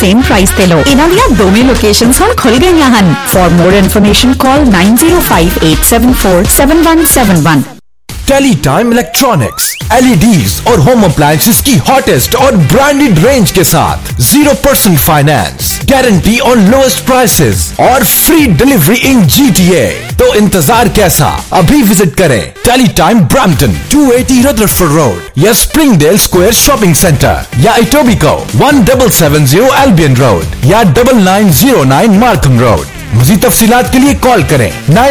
Same price ते लो। इन्हां दियां दोवें लोकेशंस हुण खुल गईयां हन। For more information call 9058747171। Teletime Electronics LEDs और होम अप्लायंसेस की हॉटेस्ट और ब्रांडेड रेंज के साथ 0% finance, guarantee on lowest prices और फ्री डिलीवरी इन GTA। तो इंतजार कैसा, अभी विजिट करें टेलीटाइम ब्रैम्पटन 280 रदरफोर्ड रोड या स्प्रिंगडेल स्क्वायर शॉपिंग सेंटर या इटोबिको 1770 एल्बियन रोड या 9909 मार्कम रोड। मज़ीद तफसीलात के लिए कॉल करें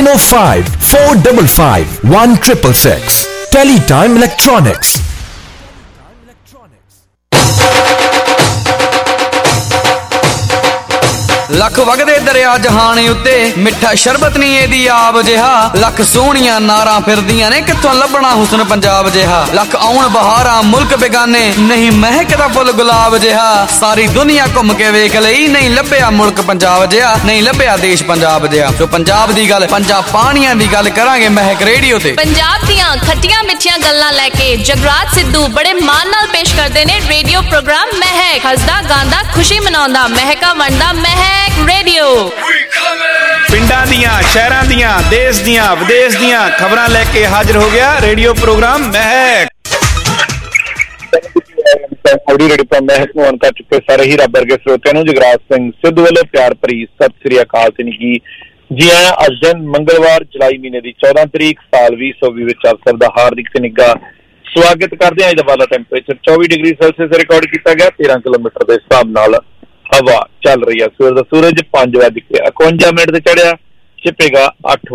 905-455-1666। Teletime Electronics. लख वगदे दरिया जहाने उत्ते मिठा शरबत नहीं एदी आब जिहा। लख सोहणियां नारां फिरदियां ने कित्थों लभना हुस्न पंजाब जिहा। लख आउण बहारां मुल्क बेगाने नहीं महकदा फुल गुलाब जिहा। सारी दुनिया घुम के वेख लई नहीं लभ्या मुल्क पंजाब जिहा, नहीं लभ्या देश पंजाब जिहा। तो पंजाब दी गल, पंजाब पानियां दी गल करांगे महक रेडियो ते। पंजाब दियां खट्टियां मिठियां गल्लां लैके जगराज सिद्धू बड़े मान नाल पेश करदे ने रेडियो प्रोग्राम महक। हसदा गांदा खुशी मनाउंदा महका वंडदा महक रेडियो। पिंडां दियां, शहरां दियां, देश दियां, विदेश दियां खबरां लेके हाजिर हो गया रेडियो प्रोग्राम महक। महक ਨੂੰ ਕਰ ਚੁੱਕੇ ਸਾਰੇ ਹੀ ਰੱਬ ਵਰਗੇ ਸਰੋਤਿਆਂ ਨੂੰ ਜਗਰਾਜ ਸਿੰਘ ਸਿੱਧੂ ਵੱਲੋਂ ਪਿਆਰ ਭਰੀ ਸਤਿ ਸ੍ਰੀ ਅਕਾਲ ਤੇ ਨਿੱਘੀ ਜੀ ਆਇਆਂ। ਅੱਜ ਦਿਨ ਮੰਗਲਵਾਰ ਜੁਲਾਈ ਮਹੀਨੇ ਦੀ 14 ਤਰੀਕ ਸਾਲ 2020 ਵਿੱਚ ਆਪ ਸਭ ਦਾ ਹਾਰਦਿਕ ਤੇ ਨਿੱਘਾ ਸਵਾਗਤ ਕਰਦੇ ਹਾਂ। ਅੱਜ ਦਾ ਵਾਲਾ ਟੈਂਪਰੇਚਰ 24 ਡਿਗਰੀ ਸੈਲਸੀਅਸ ਰਿਕਾਰਡ ਕੀਤਾ ਗਿਆ। 13 ਕਿਲੋਮੀਟਰ ਦੇ ਹਿਸਾਬ ਨਾਲ ਹਵਾ ਚੱਲ ਰਹੀ ਹੈ। ਸਵੇਰ ਦਾ ਸੂਰਜ 5:51 ਤੇ ਚੜਿਆ, ਛਿਪੇਗਾ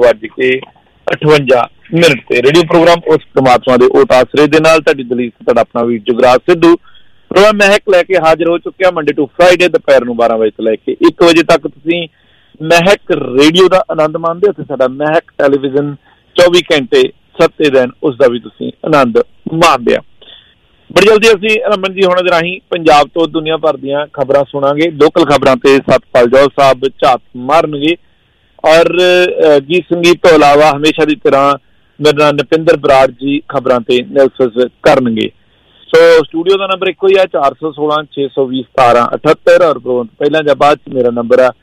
8:58 ਤੇ। ਰੇਡੀਓ ਪ੍ਰੋਗਰਾਮ ਉਸ ਪ੍ਰਮਾਤਮਾ ਦੇ ਓਟ ਆਸਰੇ ਦੇ ਨਾਲ ਤੁਹਾਡੀ ਦਲੀਪ ਤੁਹਾਡਾ ਆਪਣਾ ਵੀਰ ਜਗਰਾਜ ਸਿੱਧੂ ਪ੍ਰੋਗਰਾਮ ਮਹਿਕ ਲੈ ਕੇ ਹਾਜ਼ਰ ਹੋ ਚੁੱਕਿਆ। ਮੰਡੇ ਟੂ ਫਰਾਈਡੇ ਦੁਪਹਿਰ ਨੂੰ 12 ਵਜੇ ਤੋਂ ਲੈ ਕੇ 1 ਵਜੇ ਤੱਕ ਤੁਸੀਂ ਮਹਿਕ ਰੇਡੀਓ ਦਾ ਆਨੰਦ ਮਾਣਦੇ ਹੋ ਤੇ ਸਾਡਾ ਮਹਿਕ ਟੈਲੀਵਿਜ਼ਨ 24 ਘੰਟੇ 7 ਦਿਨ ਉਸ ਦਾ ਵੀ ਤੁਸੀਂ ਆਨੰਦ ਮਾਣਦੇ ਆ। ਬੜੀ ਜਲਦੀ ਅਸੀਂ ਰਮਨ ਜੀ ਹੋਣਾ ਦੇ ਰਾਹੀਂ ਪੰਜਾਬ ਤੋਂ ਦੁਨੀਆ ਭਰ ਦੀਆਂ ਖਬਰਾਂ ਸੁਣਾਂਗੇ। ਲੋਕਲ ਖਬਰਾਂ ਤੇ ਸਤਪਾਲ ਜੌਹਲ ਸਾਹਿਬ ਝਾਤ ਮਾਰਨਗੇ ਔਰ ਗੀਤ ਸੰਗੀਤ ਤੋਂ ਇਲਾਵਾ ਹਮੇਸ਼ਾ ਦੀ ਤਰ੍ਹਾਂ ਮੇਰੇ ਨਾਲ ਨਪਿੰਦਰ ਬਰਾੜ ਜੀ ਖਬਰਾਂ ਤੇ ਐਨਾਲਿਸਿਸ ਕਰਨਗੇ। ਸੋ ਸਟੂਡੀਓ ਦਾ ਨੰਬਰ ਇੱਕੋ ਹੀ ਹੈ 416-620-1778 ਔਰ ਪਹਿਲਾਂ ਜਾਂ ਬਾਅਦ ਮੇਰਾ ਨੰਬਰ ਹੈ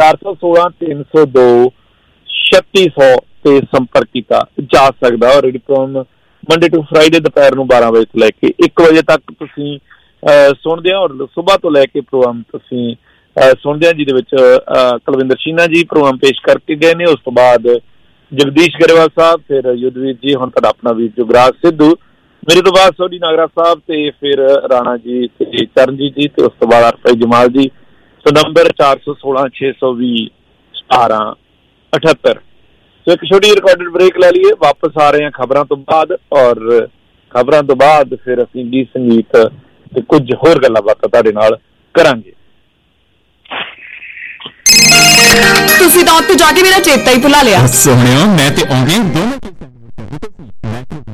416-302-3600 ਤੇ ਸੰਪਰਕ ਕੀਤਾ ਜਾ ਸਕਦਾ। ਔਰ ਰੇਡੀਓ ਮੰਡੇ ਟੂ ਫਰਾਈਡੇ ਦੁਪਹਿਰ ਨੂੰ 12 ਵਜੇ ਤੋਂ ਲੈ ਕੇ 1 ਵਜੇ ਤੱਕ ਤੁਸੀਂ ਸੁਣਦੇ ਹੋ ਔਰ ਸੁਬਾਹ ਤੋਂ ਲੈ ਕੇ ਪ੍ਰੋਗਰਾਮ ਤੁਸੀਂ ਸੁਣਦੇ ਹੋ ਜਿਹਦੇ ਵਿੱਚ ਕੁਲਵਿੰਦਰ ਸ਼ੀਨਾ ਜੀ ਪ੍ਰੋਗਰਾਮ ਪੇਸ਼ ਕਰਕੇ ਗਏ ਨੇ। ਉਸ ਤੋਂ ਬਾਅਦ ਜਗਦੀਸ਼ ਗਰੇਵਾਲ ਸਾਹਿਬ, ਫਿਰ ਯੁੱਧਵੀਰ ਜੀ, ਹੁਣ ਤੁਹਾਡਾ ਆਪਣਾ ਵੀਰ ਜੁਗਰਾਜ ਸਿੱਧੂ, ਮੇਰੇ ਤੋਂ ਬਾਅਦ ਸੋਢੀ ਨਾਗਰਾ ਸਾਹਿਬ ਤੇ ਫਿਰ ਰਾਣਾ ਜੀ ਤੇ ਚਰਨਜੀਤ ਜੀ ਤੇ ਉਸ ਤੋਂ ਬਾਅਦ ਅਰਫਾਈ ਜਮਾਲ ਜੀ। ਸੋ ਨੰਬਰ 416-620-1778। ਸੋ ਇੱਕ ਛੋਟੀ ਰਿਕਾਰਡਡ ਬ੍ਰੇਕ ਲੈ ਲਈਏ, ਵਾਪਸ ਆ ਰਹੇ ਹਾਂ ਖਬਰਾਂ ਤੋਂ ਬਾਅਦ ਔਰ ਖਬਰਾਂ ਤੋਂ ਬਾਅਦ ਫਿਰ ਅਸੀਂ ਗੀਤ ਸੰਗੀਤ ਤੇ ਕੁਝ ਹੋਰ ਗੱਲਾਂ ਬਾਤਾਂ ਤੁਹਾਡੇ ਨਾਲ ਕਰਾਂਗੇ। ਤੁਸੀਂ ਤਾਂ ਉੱਥੇ ਜਾ ਕੇ ਮੇਰਾ ਚੇਤਾ ਹੀ ਭੁਲਾ ਲਿਆ। ਸੋਹਣਿਆ ਮੈਂ ਤੇ ਆਉਂਦੇ ਦੋਨੋਂ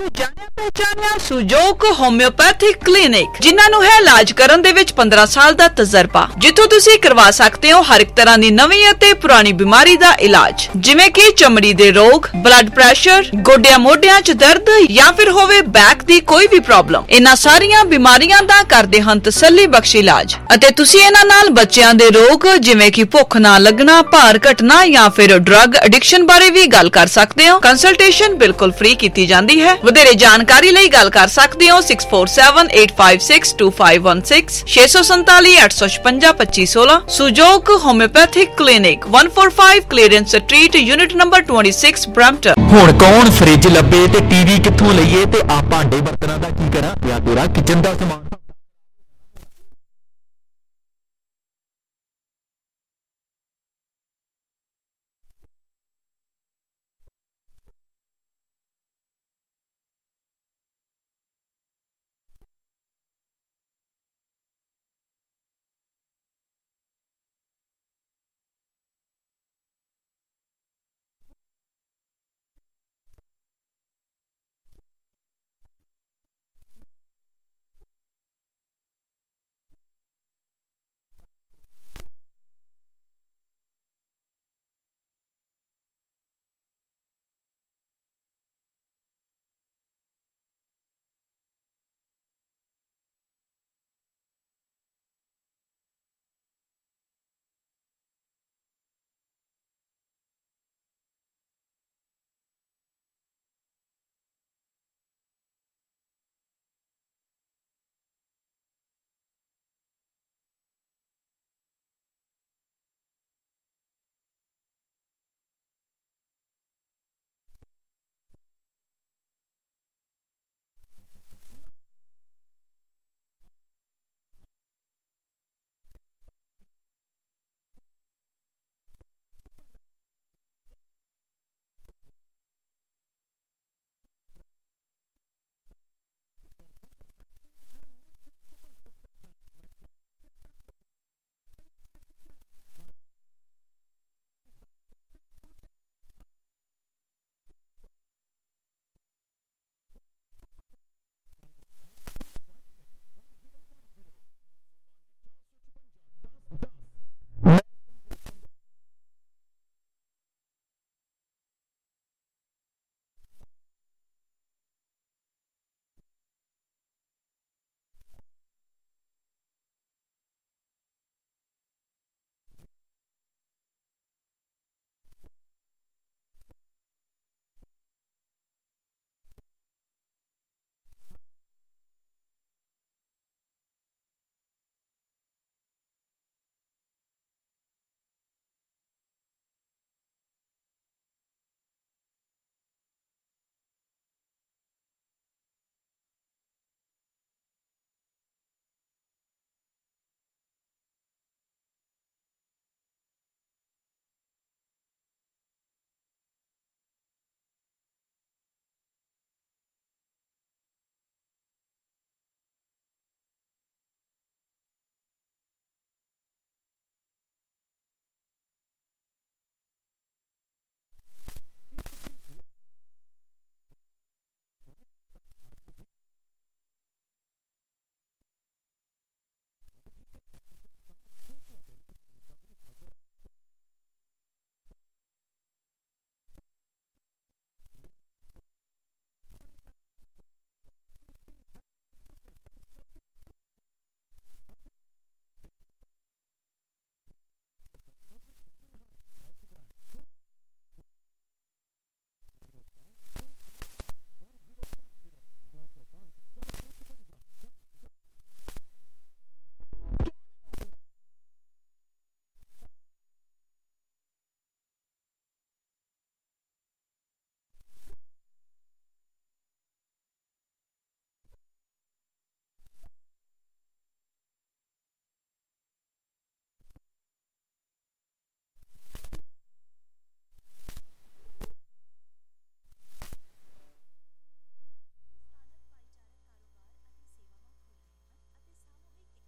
ਤੋਂ ਜਾਣਿਆ ਪਹਿਚਾਨਿਆ ਸੁਜੋਕ ਹੋਮਿਓਪੈਥਿਕ ਕਲੀਨਿਕ, ਜਿਨ੍ਹਾਂ ਨੂੰ ਹੈ ਇਲਾਜ ਕਰਨ ਦੇ ਵਿੱਚ 15 ਸਾਲ ਦਾ ਤਜਰਬਾ, ਜਿੱਥੋਂ ਤੁਸੀਂ ਕਰਵਾ ਸਕਦੇ ਹੋ ਹਰ ਇੱਕ ਤਰ੍ਹਾਂ ਦੀ ਨਵੀਂ ਅਤੇ ਪੁਰਾਣੀ ਬਿਮਾਰੀ ਦਾ ਇਲਾਜ, ਜਿਵੇਂ ਕਿ ਚਮੜੀ ਦੇ ਰੋਗ, ਬਲੱਡ ਪ੍ਰੈਸ਼ਰ, ਗੋਡਿਆਂ ਮੋਢਿਆਂ 'ਚ ਦਰਦ ਜਾਂ ਫਿਰ ਹੋਵੇ ਬੈਕ ਦੀ ਕੋਈ ਵੀ ਪ੍ਰੋਬਲਮ। ਇਹਨਾਂ ਸਾਰੀਆਂ ਬਿਮਾਰੀਆਂ ਦਾ ਕਰਦੇ ਹਨ ਤਸੱਲੀ ਬਖਸ਼ ਇਲਾਜ, ਅਤੇ ਤੁਸੀਂ ਇਹਨਾਂ ਨਾਲ ਬੱਚਿਆਂ ਦੇ ਰੋਗ ਜਿਵੇਂ ਕਿ ਭੁੱਖ ਨਾ ਲੱਗਣਾ, ਭਾਰ ਘਟਣਾ ਜਾਂ ਫਿਰ ਡਰੱਗ ਐਡਿਕਸ਼ਨ ਬਾਰੇ ਵੀ ਗੱਲ ਕਰ ਸਕਦੇ ਹੋ। ਕੰਸਲਟੇਸ਼ਨ ਬਿਲਕੁਲ ਫ੍ਰੀ ਕੀਤੀ ਜਾਂਦੀ ਹੈ। ਵਧੇਰੇ ਜਾਣਕਾਰੀ ਲਈ ਗੱਲ ਕਰ ਸਕਦੇ ਹੋ 6478562516 647 856 2516। Sujok homeopathic clinic 145 Clarence Street, unit number 26, Brampton. ਹੁਣ ਕੌਣ ਫ੍ਰਿਜ ਲੱਭੇ ਤੇ ਟੀਵੀ ਕਿੱਥੋਂ ਲਈਏ ਤੇ ਆ ਭਾਂਡੇ ਬਰਤਨਾਂ ਦਾ ਕੀ ਕਰਾਂ? ਜਾਂ ਤੇਰਾ ਕਿਚਨ ਦਾ ਸਮਾਨ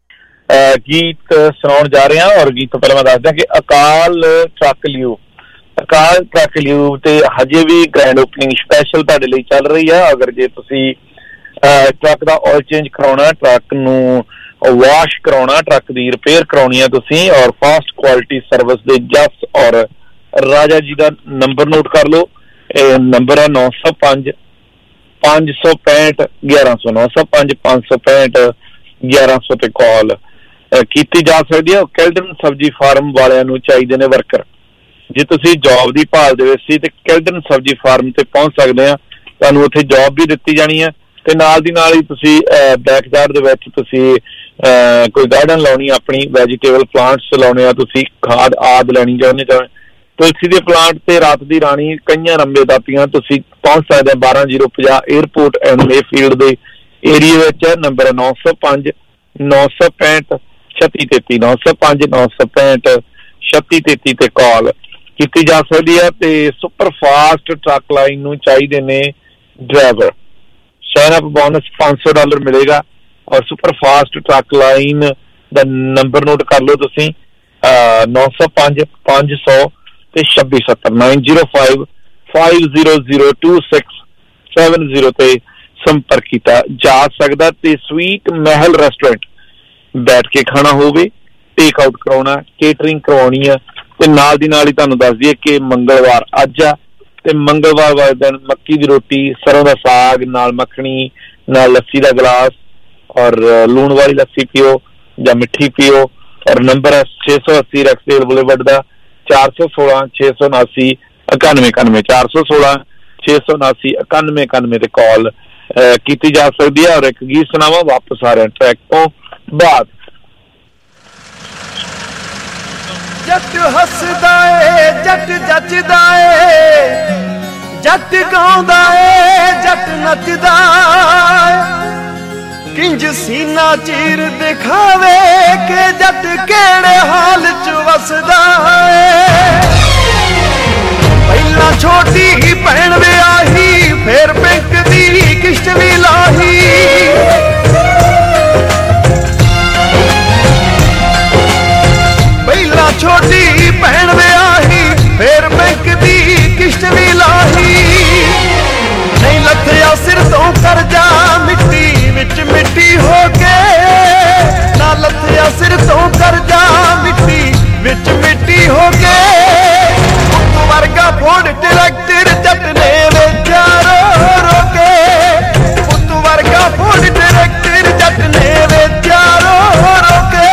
गीत सुनाउण जा रहे हैं और गीत तो पहले मैं दस दिया कि अकाल चक लियो ਅਕਾਲ ਟਰੱਕ ਲਿਊਬ ਤੇ ਹਜੇ ਵੀ ਗ੍ਰੈਂਡ ਓਪਨਿੰਗ ਸਪੈਸ਼ਲ ਤੁਹਾਡੇ ਲਈ ਚੱਲ ਰਹੀ ਹੈ। ਅਗਰ ਜੇ ਤੁਸੀਂ ਟਰੱਕ ਦਾ ਆਇਲ ਚੇਂਜ ਕਰਾਉਣਾ, ਟਰੱਕ ਨੂੰ ਵਾਸ਼ ਕਰਾਉਣਾ, ਟਰੱਕ ਦੀ ਰਿਪੇਅਰ ਕਰਾਉਣੀ ਹੈ ਤੁਸੀਂ, ਔਰ ਫਾਸਟ ਕੁਆਲਿਟੀ ਸਰਵਿਸ ਦੇ ਜਸ ਔਰ ਰਾਜਾ ਜੀ ਦਾ ਨੰਬਰ ਨੋਟ ਕਰ ਲਓ। ਇਹ ਨੰਬਰ ਹੈ 905 565 1100 905 565 1100 ਤੇ ਕਾਲ ਕੀਤੀ ਜਾ ਸਕਦੀ ਹੈ। ਕੈਲਡਨ ਸਬਜ਼ੀ ਫਾਰਮ ਵਾਲਿਆਂ ਨੂੰ ਚਾਹੀਦੇ ਨੇ ਵਰਕਰ। ਜੇ ਤੁਸੀਂ ਜੌਬ ਦੀ ਭਾਲ ਦੇ ਵਿੱਚ ਸੀ ਤੇ ਕੈਲਡਨ ਸਬਜ਼ੀ ਫਾਰਮ ਤੇ ਪਹੁੰਚ ਸਕਦੇ ਆ, ਤੁਹਾਨੂੰ ਉੱਥੇ ਜੌਬ ਵੀ ਦਿੱਤੀ ਜਾਣੀ ਹੈ ਤੇ ਨਾਲ ਦੀ ਨਾਲ ਹੀ ਤੁਸੀਂ ਬੈਕਯਾਰਡ ਦੇ ਵਿੱਚ ਤੁਸੀਂ ਕੋਈ ਗਾਰਡਨ ਲਾਉਣੀ, ਆਪਣੀ ਵੈਜੀਟੇਬਲ ਪਲਾਂਟਸ ਲਾਉਣੇ ਆ, ਤੁਸੀਂ ਖਾਦ ਆਦ ਲੈਣੀ ਚਾਹੁੰਦੇ ਤੁਲਸੀ ਦੇ ਪਲਾਂਟ ਤੇ ਰਾਤ ਦੀ ਰਾਣੀ ਕਈਆਂ ਰੰਬੇ ਦਾਤੀਆਂ ਤੁਸੀਂ ਪਹੁੰਚ ਸਕਦੇ ਆ 12050 에ਅਰਪੋਰਟ ਐਂਡ ਮੇਫੀਲਡ ਦੇ ਏਰੀਏ ਵਿੱਚ। ਨੰਬਰ 905 965 3633 905 965 3633 ਤੇ ਕਾਲ ਕੀਤੀ ਜਾ ਸਕਦੀ ਹੈ। ਤੇ ਸੁਪਰ ਫਾਸਟ ਟਰੱਕ ਲਾਈਨ ਨੂੰ ਚਾਹੀਦੇ ਨੇ ਡਰਾਈਵਰ। ਸਾਈਨ ਅਪ ਬੋਨਸ $500 ਮਿਲੇਗਾ ਔਰ ਸੁਪਰ ਫਾਸਟ ਟਰੱਕ ਲਾਈਨ ਦਾ ਨੰਬਰ ਨੋਟ ਕਰ ਲਓ ਤੁਸੀਂ 905 500 ਤੇ 2670 905 5002670 ਤੇ ਸੰਪਰਕ ਕੀਤਾ ਜਾ ਸਕਦਾ। ਤੇ ਸਵੀਟ ਮਹਿਲ ਰੈਸਟੋਰੈਂਟ ਬੈਠ ਕੇ ਖਾਣਾ ਹੋਵੇ, ਟੇਕ ਆਊਟ ਕਰਾਉਣਾ, ਕੇਟਰਿੰਗ ਕਰਵਾਉਣੀ ਆ ਤੇ ਨਾਲ ਦੀ ਨਾਲ ਹੀ ਤੁਹਾਨੂੰ ਦੱਸ ਦਈਏ ਕਿ ਮੰਗਲਵਾਰ ਅੱਜ ਆ ਤੇ ਮੰਗਲਵਾਰ ਵਾਲੇ ਦਿਨ ਮੱਕੀ ਦੀ ਰੋਟੀ, ਸਰੋਂ ਦਾ ਸਾਗ ਨਾਲ ਮੱਖਣੀ ਨਾਲ ਲੱਸੀ ਦਾ ਗਲਾਸ ਔਰ ਲੂਣ ਵਾਲੀ ਲੱਸੀ ਪੀਓ ਜਾਂ ਮਿੱਠੀ ਪੀਓ। ਔਰ ਨੰਬਰ ਹੈ 680 ਰੈਕਸਡੇਲ ਬੁਲੇਵਰਡ ਦਾ 416 679 9191 416 679 9191 ਤੇ ਕਾਲ ਕੀਤੀ ਜਾ ਸਕਦੀ ਹੈ। ਔਰ ਇੱਕ ਗੀਤ ਸੁਣਾਵਾਂ ਵਾਪਸ ਆ ਰਿਹਾ ਟਰੈਕ ਤੋਂ ਬਾਅਦ। ਜੱਟ ਹੱਸਦਾ ਏ, ਜੱਟ ਜੱਚਦਾ ਏ, ਜੱਟ ਗਾਉਂਦਾ ਏ, ਜੱਟ ਨੱਚਦਾ ਏ, ਕਿੰਜ ਸੀਨਾ ਚੀਰ ਦਿਖਾਵੇ ਕਿ ਜੱਟ ਕਿਹੜੇ ਹਾਲ ਚ ਵਸਦਾ ਏ। ਪਹਿਲਾਂ ਛੋਟੀ ਹੀ ਭੈਣ ਵਿਆਹੀ, ਫੇਰ ਬੈਂਕ ਦੀ ਕਿਸ਼ਤ ਵੀ ਲਾਹੀ, ਪਹਿਲਾਂ ਛੋਟੀ ਭੈਣ ਵਿਆਹੀ, ਫੇਰ ਬੈਂਕ ਦੀ ਕਿਸ਼ਤ ਵੀ ਲਾਹੀ। ਨਹੀਂ ਲੱਥਿਆ ਸਿਰ ਤੋਂ ਕਰਜ਼ਾ ਮਿੱਟੀ ਵਿੱਚ ਮਿੱਟੀ ਹੋ ਕੇ, ਨਾ ਲੱਥਿਆ ਸਿਰ ਤੋਂ ਕਰਜ਼ਾ ਮਿੱਟੀ ਵਿੱਚ ਮਿੱਟੀ ਹੋ ਕੇ। ਪੁੱਤ ਵਰਗਾ ਫੋੜ ਟਰੈਕਟਰ ਜੱਟ ਨੇ ਵੇਚਿਆ ਰੋ ਰੋ ਕੇ, ਪੁੱਤ ਵਰਗਾ ਫੋੜ ਟਰੈਕਟਰ ਜੱਟ ਨੇ ਵੇਚਿਆ ਰੋ ਰੋ ਕੇ।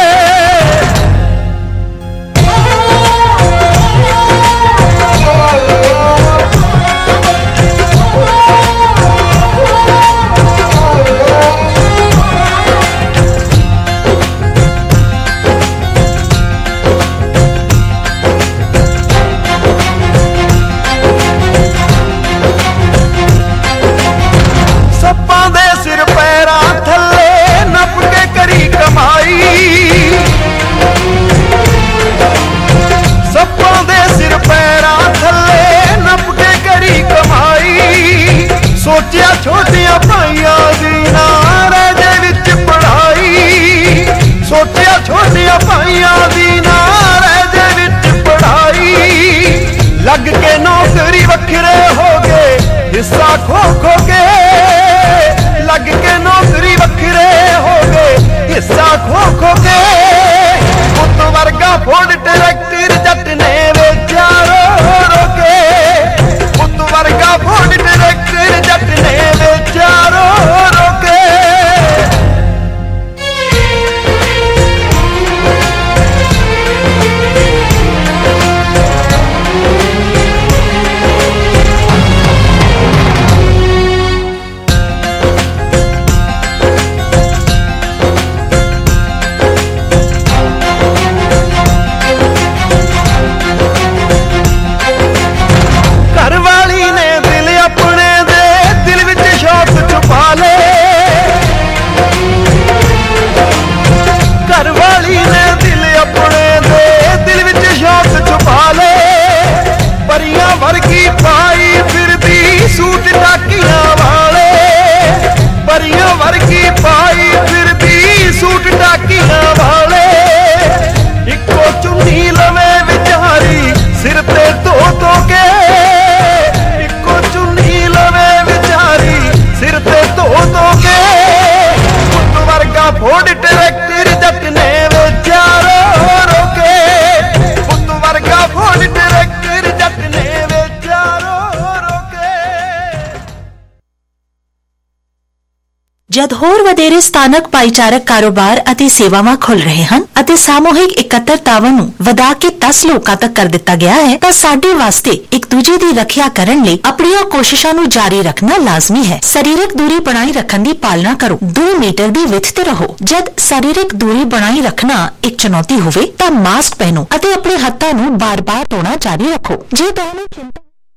ਜਦ ਹੋਰ ਵਧੇਰੇ ਸਥਾਨਕ ਭਾਈਚਾਰਕ ਕਾਰੋਬਾਰ ਅਤੇ ਸੇਵਾਵਾਂ ਖੁੱਲ ਰਹੇ ਹਨ ਅਤੇ ਸਾਮੂਹਿਕ ਇਕੱਤਰਤਾਵਾਂ ਨੂੰ ਵਧਾ ਕੇ 10 ਲੋਕਾਂ ਤੱਕ ਕਰ ਦਿੱਤਾ ਗਿਆ ਹੈ ਤਾਂ ਸਾਡੇ ਵਾਸਤੇ ਇੱਕ ਦੂਜੇ ਦੀ ਰੱਖਿਆ ਕਰਨ ਲਈ ਆਪਣੀਆਂ ਕੋਸ਼ਿਸ਼ਾਂ ਨੂੰ ਜਾਰੀ ਰੱਖਣਾ ਲਾਜ਼ਮੀ ਹੈ। ਸਰੀਰਕ ਦੂਰੀ ਬਣਾਈ ਰੱਖਣ ਦੀ ਪਾਲਣਾ ਕਰੋ। 2 ਮੀਟਰ ਦੀ ਵਿੱਥ ਤੇ ਰਹੋ। ਜਦ ਸਰੀਰਕ ਦੂਰੀ ਬਣਾਈ ਰੱਖਣਾ ਇੱਕ ਚੁਣੌਤੀ ਹੋਵੇ ਤਾਂ ਮਾਸਕ ਪਹਿਨੋ ਅਤੇ ਆਪਣੇ ਹੱਥਾਂ ਨੂੰ ਬਾਰ-ਬਾਰ ਧੋਣਾ ਜਾਰੀ ਰੱਖੋ। ਜੇ ਤੁਹਾਨੂੰ ਚਿੰਤਾ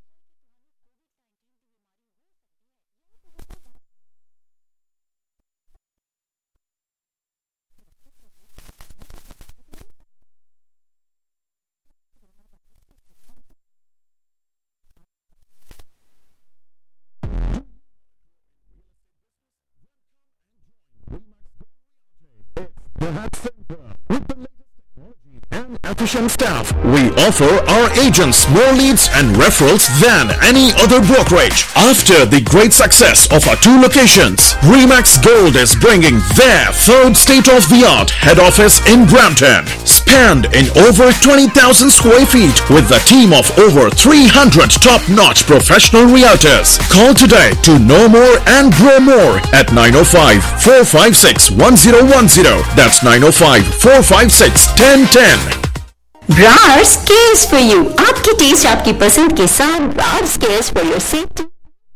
efficient staff. We offer our agents more leads and referrals than any other brokerage. After the great success of our 2 locations, Remax Gold is bringing their 3rd state-of-the-art head office in Brampton, spanned in over 20,000 square feet with a team of over 300 top-notch professional realtors. Call today to know more and grow more at 905-456-1010. That's 905-456-1010. Brars cares for you. आपकी taste आपकी पसंद के साथ Brars cares for your safety.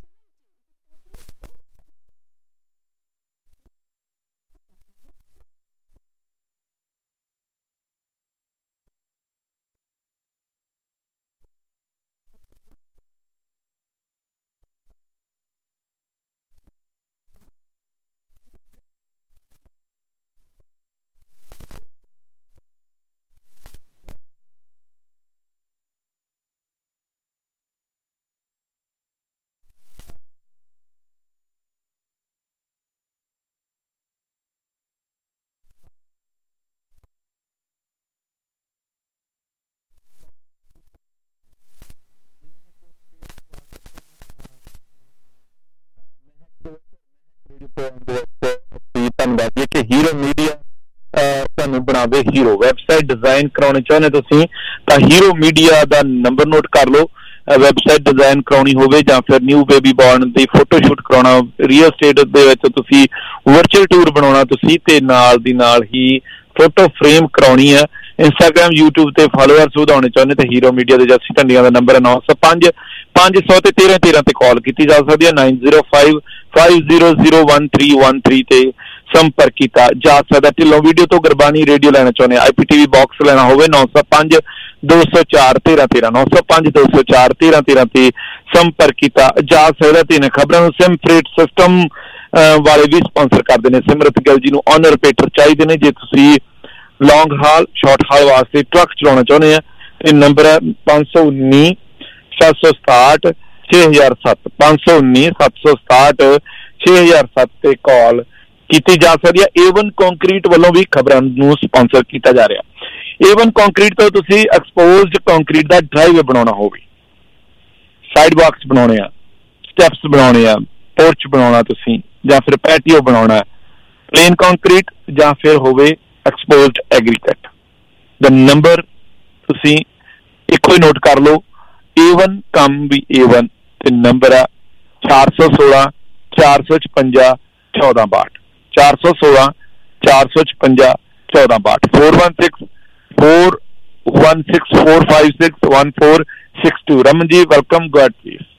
ਧੰਨਵਾਦ ਕਿ hero media ਤੁਹਾਨੂੰ ਬਣਾਵੇ hero. Website design ਕਰਾਉਣੀ ਚਾਹੁੰਦੇ ਤੁਸੀਂ ਤਾਂ ਹੀਰੋ ਮੀਡੀਆ ਦਾ ਨੰਬਰ ਨੋਟ ਕਰ ਲਓ। ਵੈਬਸਾਈਟ ਡਿਜ਼ਾਈਨ ਕਰਾਉਣੀ ਹੋਵੇ ਜਾਂ ਫਿਰ ਨਿਊ ਬੇਬੀ ਬੋਰਨ ਦੀ ਫੋਟੋ ਸ਼ੂਟ ਕਰਾਉਣਾ, ਰੀਅਲ ਸਟੇਟ ਦੇ ਵਿੱਚ ਤੁਸੀਂ ਵਰਚੁਅਲ ਟੂਰ ਬਣਾਉਣਾ ਤੁਸੀਂ ਤੇ ਨਾਲ ਦੀ ਨਾਲ ਹੀ ਫੋਟੋ ਫਰੇਮ ਕਰਾਉਣੀ ਹੈ, ਇੰਸਟਾਗ੍ਰਾਮ YouTube ਤੇ ਫਾਲੋਅਰਸ ਵਧਾਉਣੇ ਚਾਹੁੰਦੇ ਤਾਂ ਹੀਰੋ ਮੀਡੀਆ ਦੇ ਜੱਸੀ ਢੰਡੀਆਂ ਦਾ ਨੰਬਰ ਹੈ 905-500 ਤੇ 1313 ਤੇ ਕਾਲ ਕੀਤੀ ਜਾ ਸਕਦੀ ਹੈ। 9055001313 ਤੇ ਸੰਪਰਕ ਕੀਤਾ ਜਾ ਸਕਦਾ। ਢਿੱਲੋਂ ਵੀਡੀਓ ਤੋਂ ਗੁਰਬਾਣੀ ਰੇਡੀਓ ਲੈਣਾ ਚਾਹੁੰਦੇ IPTV ਬਾਕਸ ਲੈਣਾ ਹੋਵੇ 905-204-1313 905-204-1313 ਤੇ ਸੰਪਰਕ ਕੀਤਾ ਜਾ ਸਕਦਾ। ਤੇ ਇਹਨਾਂ ਖਬਰਾਂ ਨੂੰ ਸਿਮ ਫਰੇਟ ਸਿਸਟਮ ਵਾਲੇ ਵੀ ਸਪਾਂਸਰ ਕਰਦੇ ਨੇ। ਸਿਮਰਤ ਗਿੱਲ ਜੀ ਨੂੰ ਔਨਰ ਪੇਟਰ ਚਾਹੀਦੇ ਨੇ ਜੇ ਤੁਸੀਂ ਲੌਂਗ ਹਾਲ ਸ਼ਾਰਟ ਹਾਲ ਵਾਸਤੇ ਟਰੱਕ ਚਲਾਉਣਾ ਚਾਹੁੰਦੇ ਆ। ਇਹ ਨੰਬਰ ਹੈ 519-767-6007 519-767-6007 ਤੇ ਕਾਲ ਕੀਤੀ ਜਾ ਸਕਦੀ ਹੈ। A1 ਕੰਕਰੀਟ ਵੱਲੋਂ ਵੀ ਖਬਰਾਂ ਨੂੰ ਸਪਾਂਸਰ ਕੀਤਾ ਜਾ ਰਿਹਾ। A1 ਕੰਕਰੀਟ ਤੋਂ ਤੁਸੀਂ ਐਕਸਪੋਜ਼ਡ ਕੰਕਰੀਟ ਦਾ ਡਰਾਈਵੇ ਬਣਾਉਣਾ ਹੋਵੇ, ਸਾਈਡ ਬਾਕਸ ਬਣਾਉਣੇ ਆ, ਸਟੈਪਸ ਬਣਾਉਣੇ ਆ, ਪੋਰਚ ਬਣਾਉਣਾ ਤੁਸੀਂ ਜਾਂ ਫਿਰ ਪੈਟੀਓ ਬਣਾਉਣਾ, ਪਲੇਨ ਕੰਕਰੀਟ ਜਾਂ ਫਿਰ ਹੋਵੇ ਐਕਸਪੋਜ਼ਡ ਐਗਰੀਕਟ ਦਾ ਨੰਬਰ ਤੁਸੀਂ ਇੱਕੋ ਹੀ ਨੋਟ ਕਰ ਲਓ। A1 ਕੰਮ ਵੀ A1 ਤੇ ਨੰਬਰ ਆ 416-456-1462 416-456-1462 416-456-1462। Raman ji welcome, go ahead please.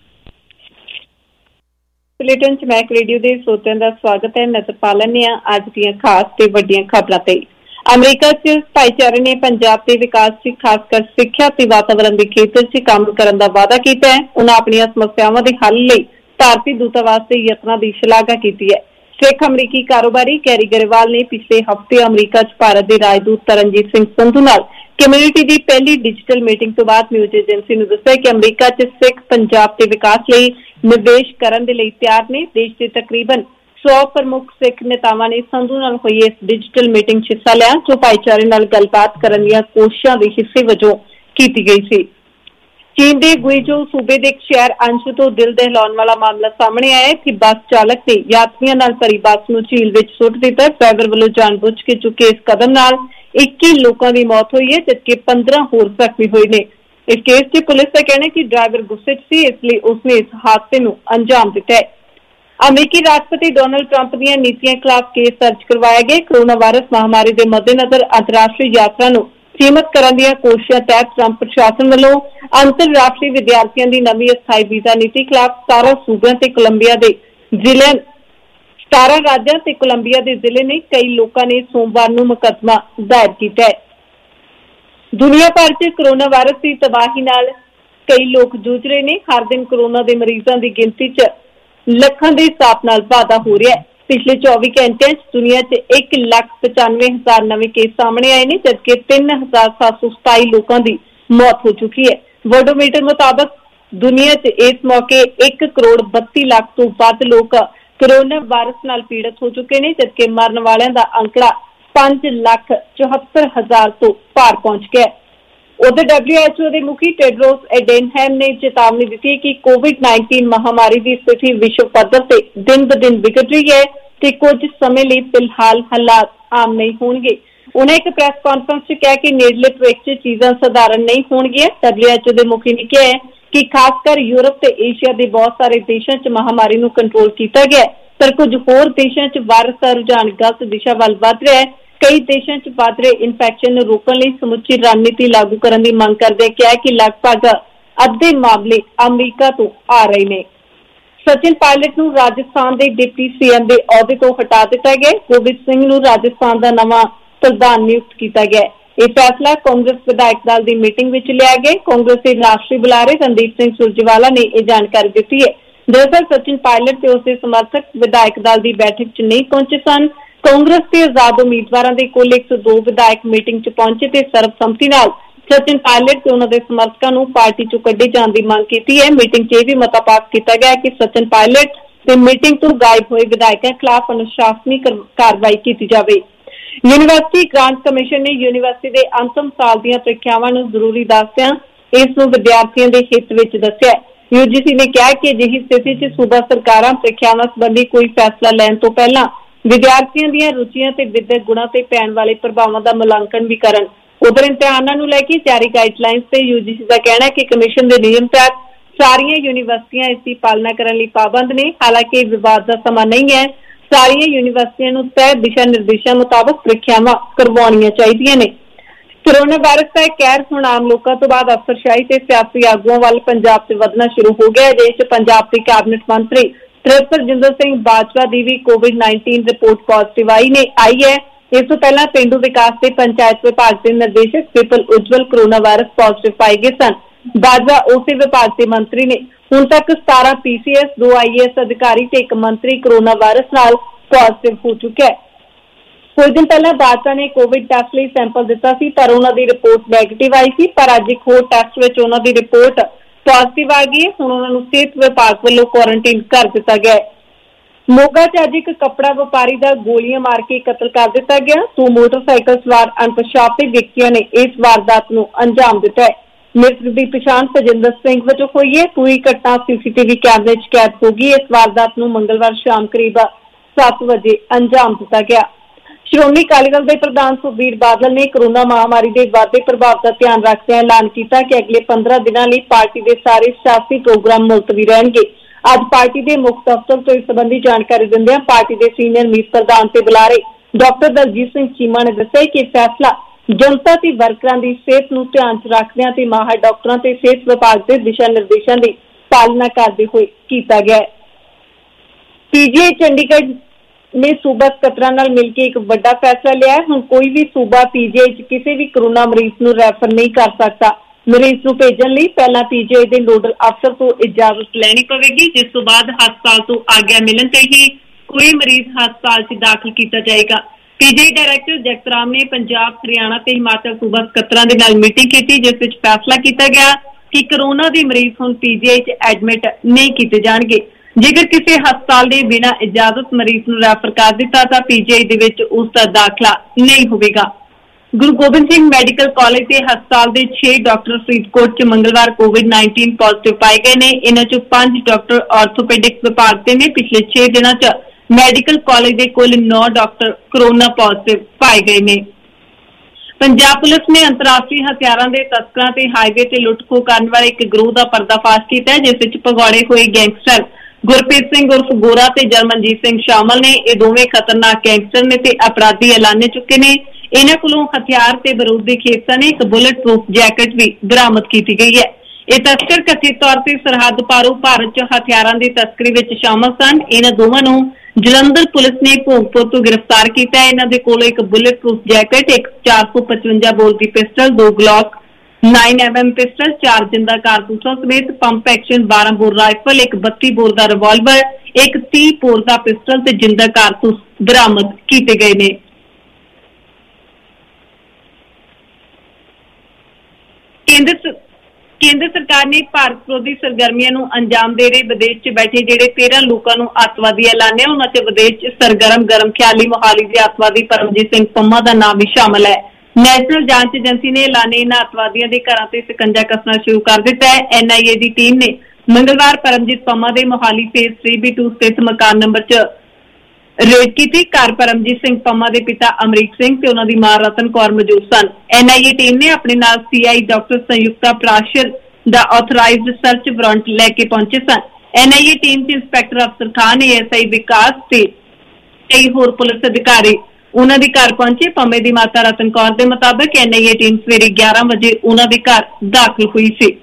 Bulletin ਚ ਮੈਕ ਰੇਡੀਓ ਦੇ ਸਰੋਤਿਆਂ ਦਾ ਸਵਾਗਤ ਹੈ। ਨਜ਼ਰ ਪਾ ਲੈਂਦੇ ਹਾਂ ਅੱਜ ਦੀਆਂ ਖਾਸ ਤੇ ਵੱਡੀਆਂ ਖਬਰਾਂ ਤੇ। ਅਮਰੀਕਾ ਚ ਭਾਈਚਾਰੇ ਨੇ ਪੰਜਾਬ ਦੇ ਵਿਕਾਸ ਚ ਖਾਸ ਕਰ ਸਿੱਖਿਆ ਤੇ ਵਾਤਾਵਰਨ ਦੇ ਖੇਤਰ ਚ ਕੰਮ ਕਰਨ ਦਾ ਵਾਅਦਾ ਕੀਤਾ ਹੈ। ਉਹਨਾਂ ਆਪਣੀਆਂ ਸਮੱਸਿਆਵਾਂ ਦੇ ਹੱਲ ਲਈ ਭਾਰਤੀ ਦੂਤਾਵਾਸ ਦੇ ਯਤਨਾਂ ਦੀ ਸ਼ਲਾਘਾ ਕੀਤੀ ਹੈ। ਸਿੱਖ ਅਮਰੀਕੀ ਕਾਰੋਬਾਰੀ ਕੈਰੀ ਗਰੇਵਾਲ ਨੇ ਪਿਛਲੇ ਹਫ਼ਤੇ ਅਮਰੀਕਾ ਚ ਭਾਰਤ ਦੇ ਰਾਜਦੂਤ ਤਰਨਜੀਤ ਸਿੰਘ ਸੰਧੂ ਨਾਲ ਕਮਿਊਨਿਟੀ ਦੀ ਪਹਿਲੀ ਡਿਜੀਟਲ ਮੀਟਿੰਗ ਤੋਂ ਬਾਅਦ ਨਿਊਜ਼ ਏਜੰਸੀ ਨੂੰ ਦੱਸਿਆ ਕਿ ਅਮਰੀਕਾ ਚ ਸਿੱਖ ਪੰਜਾਬ ਦੇ ਵਿਕਾਸ ਲਈ ਨਿਵੇਸ਼ ਕਰਨ ਦੇ ਲਈ ਤਿਆਰ ਨੇ। ਦੇਸ਼ ਦੇ ਤਕਰੀਬਨ 100 ਪ੍ਰਮੁੱਖ ਸਿੱਖ ਨੇਤਾਵਾਂ ਨੇ ਸੰਧੂ ਨਾਲ ਹੋਈ ਇਸ ਡਿਜੀਟਲ ਮੀਟਿੰਗ 'ਚ ਹਿੱਸਾ ਲਿਆ, ਜੋ ਭਾਈਚਾਰੇ ਨਾਲ ਗੱਲਬਾਤ ਕਰਨ ਦੀਆਂ ਕੋਸ਼ਿਸ਼ਾਂ ਦੇ ਹਿੱਸੇ ਵਜੋਂ ਕੀਤੀ ਗਈ ਸੀ। ਚੀਨ ਦੇ ਗੁਇਜ਼ਹੂ ਸੂਬੇ ਦੇ ਇੱਕ ਸ਼ਹਿਰ ਅੰਸ਼ ਤੋਂ ਦਿਲ ਦਹਿਲਾਉਣ ਵਾਲਾ ਮਾਮਲਾ ਸਾਹਮਣੇ ਆਇਆ ਹੈ ਕਿ ਬੱਸ ਚਾਲਕ ਨੇ ਯਾਤਰੀਆਂ ਨਾਲ ਭਰੀ ਬੱਸ ਨੂੰ ਝੀਲ ਵਿੱਚ ਸੁੱਟ ਦਿੱਤਾ। ਡਰਾਈਵਰ ਵੱਲੋਂ ਜਾਣਬੁੱਝ ਕੇ ਚੁੱਕੇ ਇਸ ਕਦਮ ਨਾਲ 21 ਲੋਕਾਂ ਦੀ ਮੌਤ ਹੋਈ ਹੈ ਜਦਕਿ 15 ਹੋਰ ਜ਼ਖਮੀ ਹੋਏ ਨੇ। ਇਸ ਕੇਸ 'ਚ ਪੁਲਿਸ ਦਾ ਕਹਿਣਾ ਹੈ ਕਿ ਡਰਾਈਵਰ ਗੁੱਸੇ 'ਚ ਸੀ, ਇਸ ਲਈ ਉਸਨੇ ਇਸ ਹਾਦਸੇ ਨੂੰ ਅੰਜਾਮ ਦਿੱਤਾ ਹੈ। अमरीकी राष्ट्रपति डोनाल्ड ट्रंप ਦੀਆਂ ਨੀਤੀਆਂ ਖਿਲਾਫ ਕੇਸ ਦਰਜ ਕਰਵਾਇਆ ਗਿਆ। ਕੋਰੋਨਾ ਵਾਇਰਸ ਮਹਾਮਾਰੀ ਦੇ ਮੱਦੇਨਜ਼ਰ ਅੰਤਰਰਾਸ਼ਟਰੀ ਯਾਤਰਾ ਨੂੰ ਸੀਮਤ ਕਰਨ ਦੀਆਂ ਕੋਸ਼ਿਸ਼ਾਂ ਤਹਿਤ ਟਰੰਪ ਪ੍ਰਸ਼ਾਸਨ ਵੱਲੋਂ ਅੰਤਰਰਾਸ਼ਟਰੀ ਵਿਦਿਆਰਥੀਆਂ ਦੀ ਨਵੀਂ ਅਸਥਾਈ ਵੀਜ਼ਾ ਨੀਤੀ ਖਿਲਾਫ 17 ਸੂਬਿਆਂ ਤੇ ਕੋਲੰਬੀਆ ਦੇ ਜ਼ਿਲ੍ਹਿਆਂ 17 ਰਾਜਾਂ ਤੇ ਕੋਲੰਬੀਆ ਦੇ ਜ਼ਿਲ੍ਹੇ ਨੇ ਕਈ ਲੋਕਾਂ ਨੇ ਸੋਮਵਾਰ ਨੂੰ ਮੁਕੱਦਮਾ ਦਾਇਰ ਕੀਤਾ ਹੈ। ਦੁਨੀਆ ਭਰ 'ਚ ਕੋਰੋਨਾ ਵਾਇਰਸ ਦੀ ਤਬਾਹੀ ਨਾਲ ਕਈ ਲੋਕ ਜੂਝ ਰਹੇ ਨੇ। ਹਰ ਦਿਨ ਕੋਰੋਨਾ ਦੇ ਮਰੀਜ਼ਾਂ ਦੀ ਗਿਣਤੀ 'ਚ ਲੱਖਾਂ ਦੇ ਹਿਸਾਬ ਨਾਲ ਵਾਧਾ ਹੋ ਰਿਹਾ ਹੈ। ਪਿਛਲੇ 24 ਘੰਟਿਆਂ 'ਚ ਦੁਨੀਆ 'ਚ 1,95,000 ਨਵੇਂ ਕੇਸ ਸਾਹਮਣੇ ਆਏ ਨੇ, ਜਦਕਿ 3,727 ਲੋਕਾਂ ਦੀ ਮੌਤ ਹੋ ਚੁੱਕੀ ਹੈ। ਵਰਲਡੋਮੀਟਰ ਮੁਤਾਬਕ ਦੁਨੀਆ 'ਚ ਇਸ ਮੌਕੇ 1 ਕਰੋੜ 32 ਲੱਖ ਤੋਂ ਵੱਧ ਲੋਕ ਕੋਰੋਨਾ ਵਾਇਰਸ ਨਾਲ ਪੀੜਤ ਹੋ ਚੁੱਕੇ ਨੇ, ਜਦਕਿ ਮਰਨ ਵਾਲਿਆਂ ਦਾ ਅੰਕੜਾ 5,74,000 ਤੋਂ ਪਾਰ ਪਹੁੰਚ ਗਿਆ ਹੈ। उधर WHO के मुखी टेड्रोस एडेनहैम ने चेतावनी दी है कि कोविड-19 महामारी की स्थिति विश्व पद्धर से दिन ब दिन बिगड़ रही है तो कुछ समय लिए फिलहाल हालात आम नहीं होंगे। उन्हें एक प्रेस कॉन्फ्रेंस में कहा कि नेड़ले भविख च चीज़ां साधारण नहीं होणगियां। WHO के मुखी ने कहा है कि खासकर यूरोप ते एशिया के बहुत सारे देशों च महामारी नूं कंट्रोल किया गया, पर कुछ होर देशों च वायरस का रुझान गलत दिशा वाल वध रहा है। कई देशों च वध रहे इन्फेक्शन नूं रोकण लई समुची रणनीति लागू करने की मांग करदे कहा कि लगभग अद्धे मामले अमरीका तो आ रहे हैं। सचिन पायलट नूं राजस्थान के डिप्टी सीएम के अहुदे तो हटा दिता गया। गोबिंद सिंह नूं राजस्थान का नवां प्रधान नियुक्त किया गया। यह फैसला कांग्रेस विधायक दल की मीटिंग में लिया गया। कांग्रेस के राष्ट्रीय बुलारे रणदीप सिंह सुरजेवाला ने यह जानकारी दी है। दरअसल सचिन पायलट ते उसके समर्थक विधायक दल की बैठक च नहीं पहुंचे सन। कांग्रेस के आजाद उम्मीदवारों के कुल 102 विधायक मीटिंग च पहुंचे ते सर्वसम्मति नाल सचिन पायलट ते उन्हां दे समर्थकां नूं पार्टी चों कड्ढे जाण दी मांग कीती है। मीटिंग च यह भी मता पास किया गया कि सचिन पायलट ते मीटिंग तो गायब हुए विधायकों खिलाफ अनुशासनिक कार्रवाई की जाए। यूनीवर्सिटी ग्रांट कमीशन ने यूनीवर्सिटी के अंतिम साल दी प्रीखियावां नूं जरूरी दसदिआं इस नूं विद्यार्थियों के हित विच दस्सिआ। यूजीसी ने कहा कि अजिही स्थिति च सूबा सरकारां प्रीखियावां संबंधी कोई फैसला लैण तो पहलां विद्यार्थियों दी रुचियां ते विद्यक गुणां ते पैण वाले प्रभावां दा मुलांकन भी करन। उधर इम्तिहानां नूं लैके जारी गाइडलाइनस ते यूजीसी का कहना है कि कमीशन के नियम तहत सारियां यूनीवर्सिटियां इसकी पालना करने लई पाबंद ने। हालांकि विवाद का समा नहीं है। सारियां यूनीवर्सिटियां नूं तय दिशा निर्देशों मुताबक प्रीखियावां करवाउणीआं चाहीदियां ने। कोरोना वायरस का कहर हुण आम लोकां तो बाद अफसरशाही ते सियासी आगुआं वल पंजाब च वधना शुरू हो गया। जिस च पंजाब के कैबिनेट मंत्री रजिंदर सिंह बाजवा की भी कोविड-19 रिपोर्ट पॉजिटिव आई है। इस तो पहला पेंडू विकास के पंचायत विभाग के निर्देशक Vipul Ujjwal corona virus positive पाए गए सन। बाजवा उसी विभाग के मंत्री ने हुण तक 17 PCS, 2 IAS अधिकारी ते 1 मंत्री कोरोना वायरस नाल पॉजिटिव हो चुका है। कुछ दिन पहला बाजवा ने कोविड टेस्ट लई सैंपल दिता सी पर उन्हां दी रिपोर्ट नैगेटिव आई सी, पर अज एक होर टेस्ट विच उन्हां दी रिपोर्ट पॉजिटिव आ गई है। हुण उन्हां नूं सेहत विभाग वल्लों क्वारंटीन कर दिता गया है। मोगा च अज एक कपड़ा व्यापारी का गोलियां मार के कतल कर दिता गया। 2 मोटरसाइकिल सवार अणपछाते व्यक्तियों ने इस वारदात नूं अंजाम दिता है। मृतक की पछाण सजिंदर सिंह वजों हुई है। पूरी घटना CCTV कैमरे च कैद होगी। इस वारदात नूं मंगलवार शाम करीब 7 बजे अंजाम दिता गया। श्रोमणी अकाली दल के प्रधान सुखबीर बादल ने कोरोना महामारी के वाधे प्रभाव का ध्यान रखते ऐलान किया कि अगले 15 दिनों लिए पार्टी के सारे सियासी प्रोग्राम मुलतवी रहेंगे। अज पार्टी के मुख्य दफ्तर तो इस संबंधी जानकारी दिंदे पार्टी के सीनियर मीत प्रधान से बुलारे डॉक्टर दलजीत सिंह चीमा ने दस्सिया कि फैसला जनता ते वर्करां दी सेहत नूं ध्यान च रखदिआं ते माहिर डॉक्टरां ते सेहत विभाग के दिशा निर्देशों की पालना करते हुए किया गया। PGI चंडीगढ़ ने सूबा सकत्तरां नाल मिलकर एक बड़ा फैसला लिया है। हुण कोई भी सूबा PGI च किसी भी कोरोना मरीज नूं रैफर नहीं कर सकता। मरीज नूं भेजण लई पहलां PGI दे नोडल अफसर तो इजाजत लैनी पवेगी, जिस तो बाद हस्पताल तो आग्ञा मिलण ते ही कोई मरीज हस्पताल च दाखिल किया जाएगा। PGI डायरैक्टर जगत राम ने पंजाब, हरियाणा ते हिमाचल सूबा सकत्तरां दे नाल मीटिंग की, जिस विच फैसला किया गया कि कोरोना दे मरीज हुण PGI च एडमिट नहीं किए जाणगे। जेकर किसी हस्पताल ने बिना इजाजत मरीज नूं रैफर कर दिता तो PGI दे विच उसका दाखला नहीं होगा। गुरु गोबिंद सिंह मैडिकल कॉलेज के हस्पताल के 6 डॉक्टर फरीदकोट च मंगलवार कोविड-19 पॉजिटिव पाए गए ने। इन्हां चों 5 डॉक्टर ऑर्थोपेडिक्स विभाग के ने। पिछले 6 दिनों च मैडिकल कॉलेज के कुल 9 डॉक्टर कोरोना पॉजिटिव पाए गए ने। पंजाब पुलिस ने अंतरराष्ट्रीय हथियारों के तस्करां ते हाईवे ते लुट खोह करने वाले एक गिरोह का पर्दाफाश किया, जिस विच भगौड़े हुए गैंगस्टर ਗੁਰਪ੍ਰੀਤ ਸਿੰਘ ਉਰਫ ਗੋਰਾ ਤੇ ਜਰਮਨਜੀਤ ਸਿੰਘ ਸ਼ਾਮਲ ਨੇ। ਇਹ ਦੋਵੇਂ ਖਤਰਨਾਕ ਗੈਂਗਸਟਰ ਨੇ ਤੇ ਅਪਰਾਧੀ ਐਲਾਨੇ ਚੁੱਕੇ ਨੇ। ਇਹਨਾਂ ਕੋਲੋਂ ਹਥਿਆਰ ਤੇ ਬਾਰੂਦ ਦੀ ਖੇਪ ਸਣੇ ਇੱਕ ਬੁਲਟ ਪ੍ਰੂਫ ਜੈਕਟ ਵੀ ਬਰਾਮਦ ਕੀਤੀ ਗਈ ਹੈ। ਇਹ ਤਸਕਰ ਕਥਿਤ ਤੌਰ ਤੇ ਸਰਹੱਦ ਪਾਰੂ ਭਾਰਤ 'ਚ ਹਥਿਆਰਾਂ ਦੀ ਤਸਕਰੀ ਵਿੱਚ ਸ਼ਾਮਲ ਸਨ। ਇਹਨਾਂ ਦੋਵਾਂ ਨੂੰ ਜਲੰਧਰ ਪੁਲਿਸ ਨੇ ਭੋਗਪੁਰ ਤੋਂ ਗ੍ਰਿਫਤਾਰ ਕੀਤਾ। ਇਹਨਾਂ ਦੇ ਕੋਲੋਂ ਇੱਕ ਬੁਲਟ ਪ੍ਰੂਫ ਜੈਕਟ, ਇੱਕ 455 ਬੋਰ ਦੀ ਪਿਸਟਲ, 2 ਗਲੌਕ 9mm ਪਿਸਟਲ, 4 ਜਿੰਦਾ ਕਾਰਤੂਸਾਂ ਸਮੇਤ ਪੰਪ ਐਕਸ਼ਨ 12 ਬੋਰ ਰਾਈਫਲ, ਇੱਕ 32 ਬੋਰ ਦਾ ਰਿਵਾਲਵਰ, ਇੱਕ 30 ਬੋਰ ਦਾ ਪਿਸਟਲ ਤੇ ਜਿੰਦਾ ਕਾਰਤੂਸ ਬਰਾਮਦ ਕੀਤੇ ਗਏ ਨੇ। ਕੇਂਦਰ ਸਰਕਾਰ ਨੇ ਭਾਰਤ ਵਿਰੋਧੀ ਸਰਗਰਮੀਆਂ ਨੂੰ ਅੰਜਾਮ ਦੇ ਰਹੇ ਵਿਦੇਸ਼ 'ਚ ਬੈਠੇ ਜਿਹੜੇ 13 ਲੋਕਾਂ ਨੂੰ ਅੱਤਵਾਦੀ ਐਲਾਨਿਆ, ਉਹਨਾਂ 'ਚ ਵਿਦੇਸ਼ 'ਚ ਸਰਗਰਮ ਗਰਮਖਿਆਲੀ ਮੋਹਾਲੀ ਦੇ ਅੱਤਵਾਦੀ ਪਰਮਜੀਤ ਸਿੰਘ ਪੰਮਾ ਦਾ ਨਾਮ ਵੀ ਸ਼ਾਮਲ ਹੈ। ਨੈਸ਼ਨਲ ਜਾਂਚ ਏਜੰਸੀ ਨੇ ਐਲਾਨੇ ਇਹਨਾਂ ਅੱਤਵਾਦੀਆਂ ਦੇ ਘਰਾਂ ਤੇ ਸਕੰਜਾ ਕੱਸਣਾ ਸ਼ੁਰੂ ਕਰ ਦਿੱਤਾ ਹੈ। NIA ਦੀ ਟੀਮ ਨੇ ਮੰਗਲਵਾਰ ਪਰਮਜੀਤ ਪੰਮਾ ਦੇ ਮੋਹਾਲੀ ਫੇਜ਼ 3B2 ਸਥਿਤ ਮਕਾਨ ਨੰਬਰ 'ਚ ਰੇਡ ਕੀਤੀ। ਘਰ ਪਰਮਜੀਤ ਸਿੰਘ ਪੰਮਾ ਦੇ ਪਿਤਾ ਅਮਰੀਕ ਸਿੰਘ ਤੇ ਉਹਨਾਂ ਦੀ ਮਾਂ ਰਤਨ ਕੌਰ ਮੌਜੂਦ ਸਨ। NIA ਟੀਮ ਨੇ ਆਪਣੇ ਨਾਲ CI ਡਾਕਟਰ ਸੰਯੁਕਤਾ ਪ੍ਰਾਸ਼ਰ ਦਾ ਆਥੋਰਾਈਜ਼ਡ ਸਰਚ ਵਾਰੰਟ ਲੈ ਕੇ ਪਹੁੰਚੇ ਸਨ। NIA ਟੀਮ 'ਚ ਇੰਸਪੈਕਟਰ ਅਫਸਰ ਖਾਨ, ASI ਵਿਕਾਸ ਤੇ ਕਈ ਹੋਰ ਪੁਲਿਸ ਅਧਿਕਾਰੀ ਉਹਨਾਂ ਦੇ ਘਰ ਪਹੁੰਚੇ। ਪੰਮੇ ਦੀ ਮਾਤਾ ਰਤਨ ਕੌਰ ਦੇ ਮੁਤਾਬਕ NIA ਟੀਮ ਸਵੇਰੇ 11 ਵਜੇ ਉਹਨਾਂ ਦੇ ਘਰ ਦਾਖਲ ਹੋਈ ਸੀ।